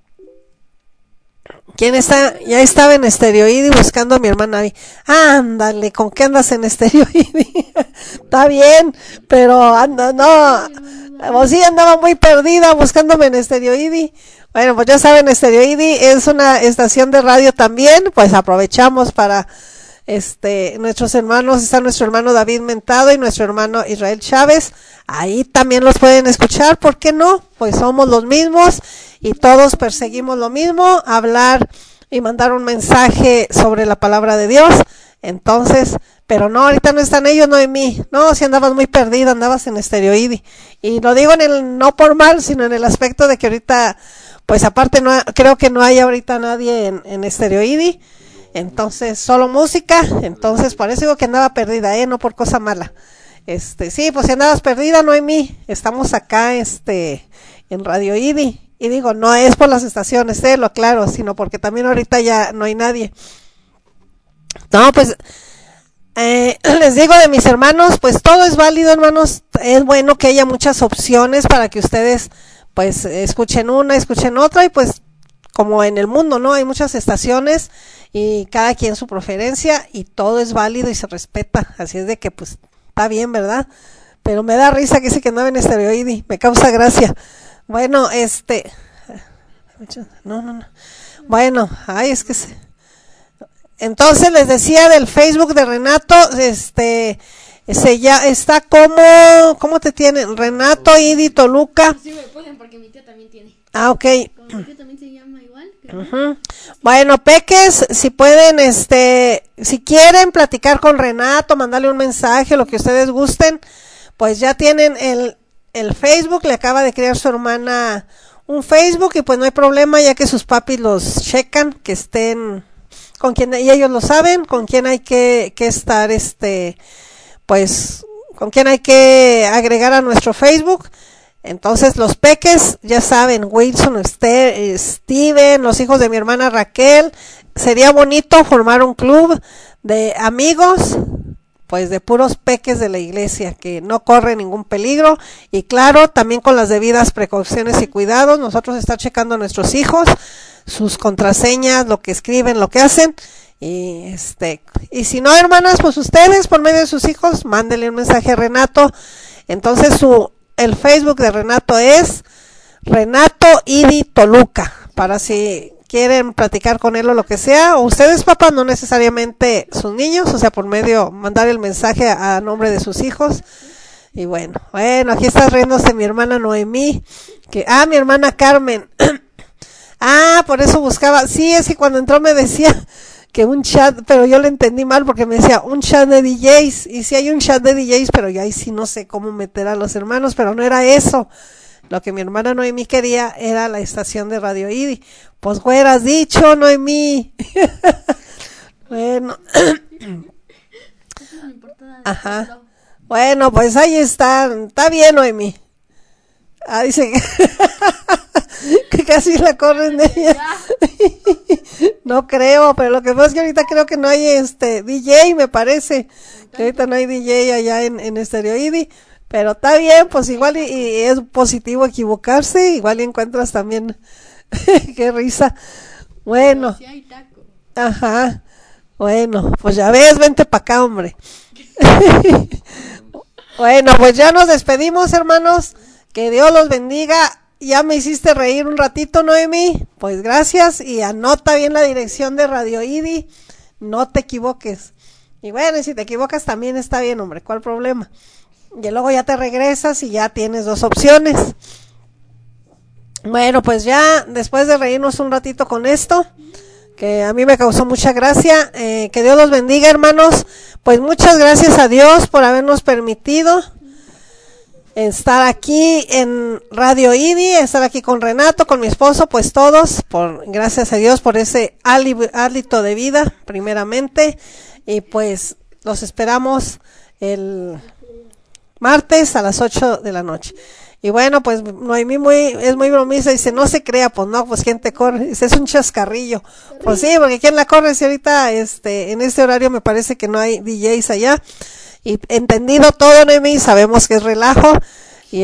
¿Quién está? Ya estaba en Stereo ID buscando a mi hermana Abby. Ándale, ¿con qué andas en Stereo ID? Está bien, pero vos sí andaba muy perdida buscándome en Stereo ID. Bueno, pues ya saben, Stereo ID es una estación de radio también, pues aprovechamos para nuestros hermanos, está nuestro hermano David Mentado y nuestro hermano Israel Chávez. Ahí también los pueden escuchar, ¿por qué no? Pues somos los mismos y todos perseguimos lo mismo, hablar y mandar un mensaje sobre la palabra de Dios. Entonces, pero no, ahorita no están ellos, Noemí. No, si andabas muy perdida, andabas en Stereo ID. Y lo digo no por mal, sino en el aspecto de que ahorita, pues aparte creo que no hay ahorita nadie en Stereo ID. Entonces, solo música. Entonces, por eso digo que andaba perdida, no por cosa mala. Sí, pues si andabas perdida, Noemí, estamos acá, en Radio IDI. Y digo, no es por las estaciones, lo aclaro, sino porque también ahorita ya no hay nadie. No, pues, les digo de mis hermanos, pues todo es válido, hermanos. Es bueno que haya muchas opciones para que ustedes, pues, escuchen una, escuchen otra, y pues, como en el mundo, ¿no? Hay muchas estaciones y cada quien su preferencia, y todo es válido y se respeta. Así es de que, pues, está bien, ¿verdad? Pero me da risa que sí que andaba en Stereo ID, me causa gracia. Bueno, no. Bueno, es que entonces les decía del Facebook de Renato, está ¿cómo te tienen? Renato IDI Toluca. Sí, me pueden porque mi tía también tiene. Ah, ok. Como mi tía también se llama igual. Bueno, peques, si pueden, si quieren platicar con Renato, mandarle un mensaje, lo que ustedes gusten, pues ya tienen el Facebook, le acaba de crear su hermana un Facebook, y pues no hay problema, ya que sus papis los checan, que estén con quien, y ellos lo saben, con quien hay que estar, pues, con quien hay que agregar a nuestro Facebook. Entonces los peques, ya saben, Wilson, Steven, los hijos de mi hermana Raquel, sería bonito formar un club de amigos, pues de puros peques de la iglesia, que no corren ningún peligro, y claro, también con las debidas precauciones y cuidados, nosotros estar checando a nuestros hijos, sus contraseñas, lo que escriben, lo que hacen, y si no, hermanas, pues ustedes por medio de sus hijos, mándenle un mensaje a Renato. Entonces el Facebook de Renato es Renato IDI Toluca, para si quieren platicar con él o lo que sea, o ustedes, papás, no necesariamente sus niños, o sea, por medio, mandar el mensaje a nombre de sus hijos. Y bueno, aquí está riéndose mi hermana Noemí, mi hermana Carmen. Por eso buscaba, sí, es que cuando entró me decía que un chat, pero yo lo entendí mal porque me decía un chat de DJs, y sí hay un chat de DJs, pero ya ahí sí no sé cómo meter a los hermanos, pero no era eso. Lo que mi hermana Noemí quería era la estación de Radio ID. Pues hubieras dicho, Noemí. Bueno. Ajá. Bueno, pues ahí está. Está bien, Noemí. Ah, dice que casi la corren de ella. No creo, pero lo que pasa es que ahorita creo que no hay DJ, me parece. Que ahorita no hay DJ allá en Stereo ID. Pero está bien, pues igual y es positivo equivocarse. Igual y encuentras también. Qué risa. Bueno. Ajá. Bueno, pues ya ves, vente para acá, hombre. Bueno, pues ya nos despedimos, hermanos. Que Dios los bendiga. Ya me hiciste reír un ratito, Noemí. Pues gracias. Y anota bien la dirección de Radio ID. No te equivoques. Y bueno, y si te equivocas también está bien, hombre. ¿Cuál problema? Y luego ya te regresas y ya tienes dos opciones. Bueno, pues ya después de reírnos un ratito con esto, que a mí me causó mucha gracia, que Dios los bendiga, hermanos. Pues muchas gracias a Dios por habernos permitido estar aquí en Radio ID, estar aquí con Renato, con mi esposo, pues todos, gracias a Dios por ese hálito de vida, primeramente, y pues los esperamos el martes a las 8 de la noche. Y bueno, pues Noemí es muy bromista, dice, no se crea, pues no, pues quién te corre, dice, es un chascarrillo. Pues sí, porque quién la corre, si ahorita en este horario me parece que no hay DJs allá. Y entendido todo, Noemí, sabemos que es relajo. Y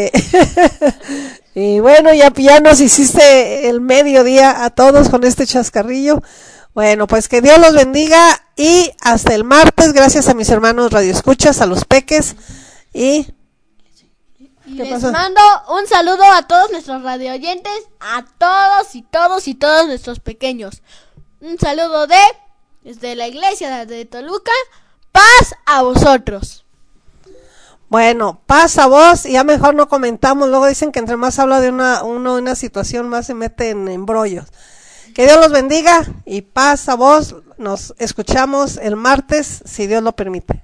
y bueno, ya nos hiciste el mediodía a todos con este chascarrillo. Bueno, pues que Dios los bendiga y hasta el martes, gracias a mis hermanos radioescuchas, a los peques y les mando un saludo a todos nuestros radioyentes, a todos y todos nuestros pequeños. Un saludo desde la iglesia de Toluca. Paz a vosotros. Bueno, paz a vos, y ya mejor no comentamos, luego dicen que entre más habla de una situación, más se mete en embrollos. Que Dios los bendiga y paz a vos, nos escuchamos el martes, si Dios lo permite.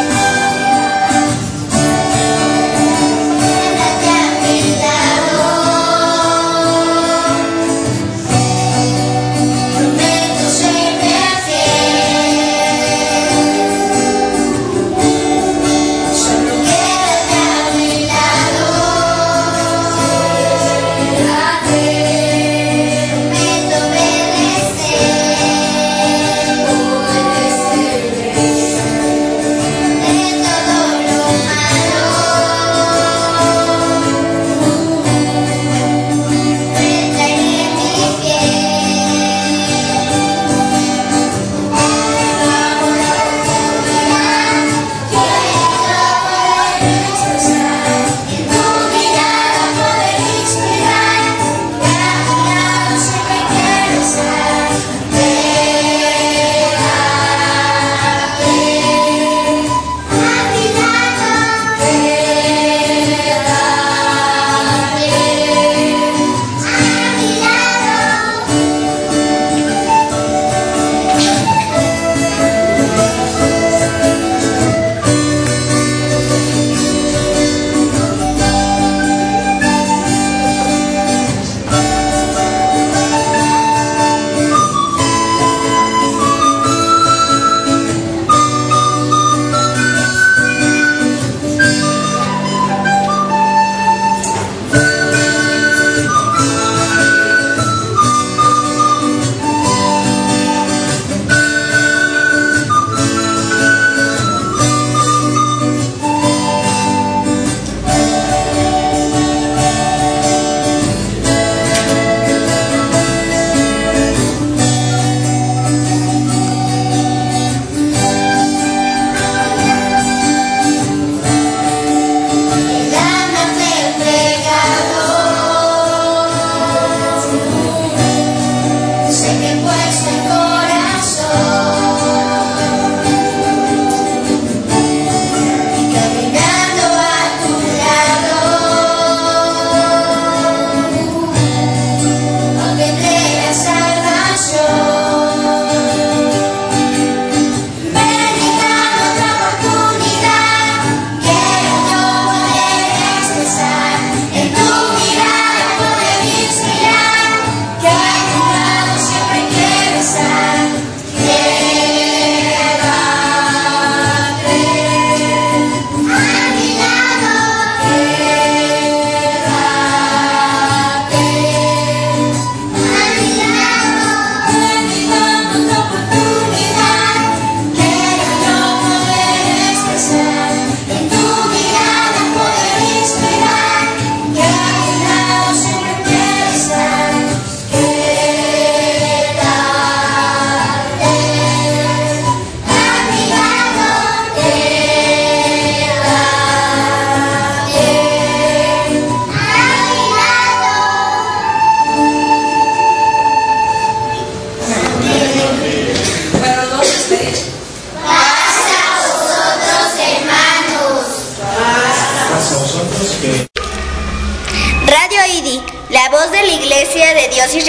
Cuidado.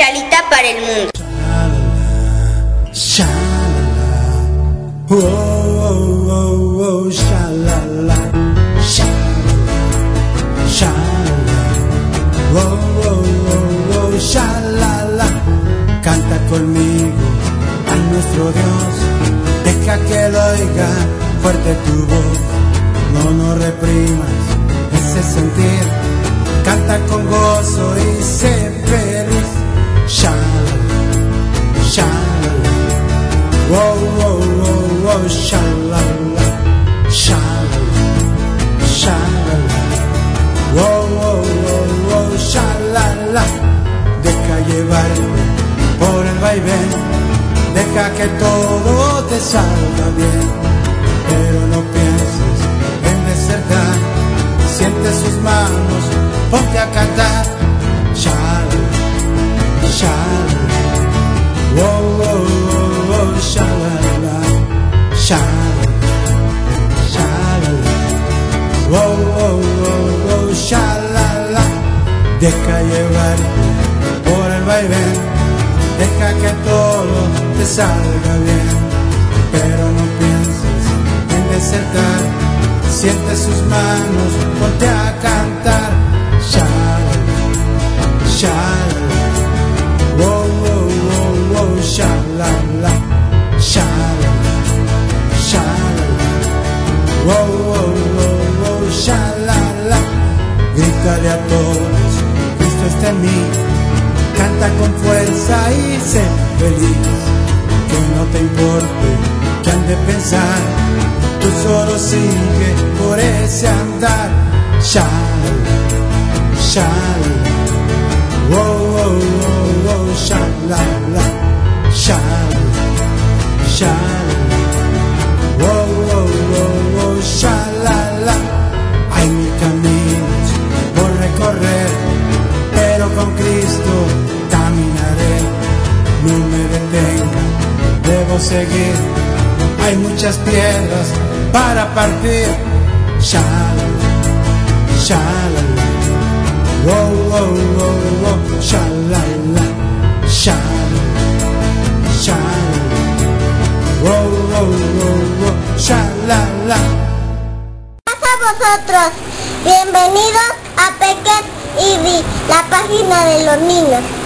Chalita para el mundo. Sha-la-la, oh, oh, oh, oh, sha-la-la, sha-la-la, sha-la-la, oh, oh, oh, oh, sha-la-la. Canta conmigo a nuestro Dios, deja que lo oiga fuerte tu voz, no reprimas ese sentir, canta con gozo y sé feliz. Sha-la-la, sha-la-la, oh, oh, oh, oh, sha-la-la, sha-la-la, sha-la-la, oh, oh, oh, oh, sha-la-la. Deja llevarte por el vaivén, deja que todo te salga bien, pero no pienses en desertar, siente sus manos, ponte a cantar. Sha-la-la, sha-la-la, oh, oh, oh, oh, sha-la-la, sha-la-la, sha-la-la, oh, oh, oh, oh, sha-la-la. Deja llevarte por el vaivén, deja que todo te salga bien, pero no pienses en desertar, siente sus manos, ponte a cantar. Sha-la-la, sha-la-la, oh, oh, oh, oh, sha-la-la, sha-la-la, sha-la-la, oh, oh, oh, oh, sha-la-la. Grítale a todos, Cristo está en mí, canta con fuerza y sé feliz, que no te importe que han de pensar, tú solo sigue por ese andar. Sha-la-la, sha-la-la, oh, oh, oh, oh, sha-la-la, sha-la-la, sha-la-la, oh, oh, oh, oh, sha-la-la. Hay mil caminos por recorrer, pero con Cristo caminaré, no me detenga, debo seguir, hay muchas piedras para partir. Sha-la-la, sha-la-la, oh, oh, oh, oh, sha-la-la, sha-la-la, sha-la-la, oh, oh, oh, oh, sha-la-la. A vosotros, bienvenidos a Pequet y Vi, la página de los niños.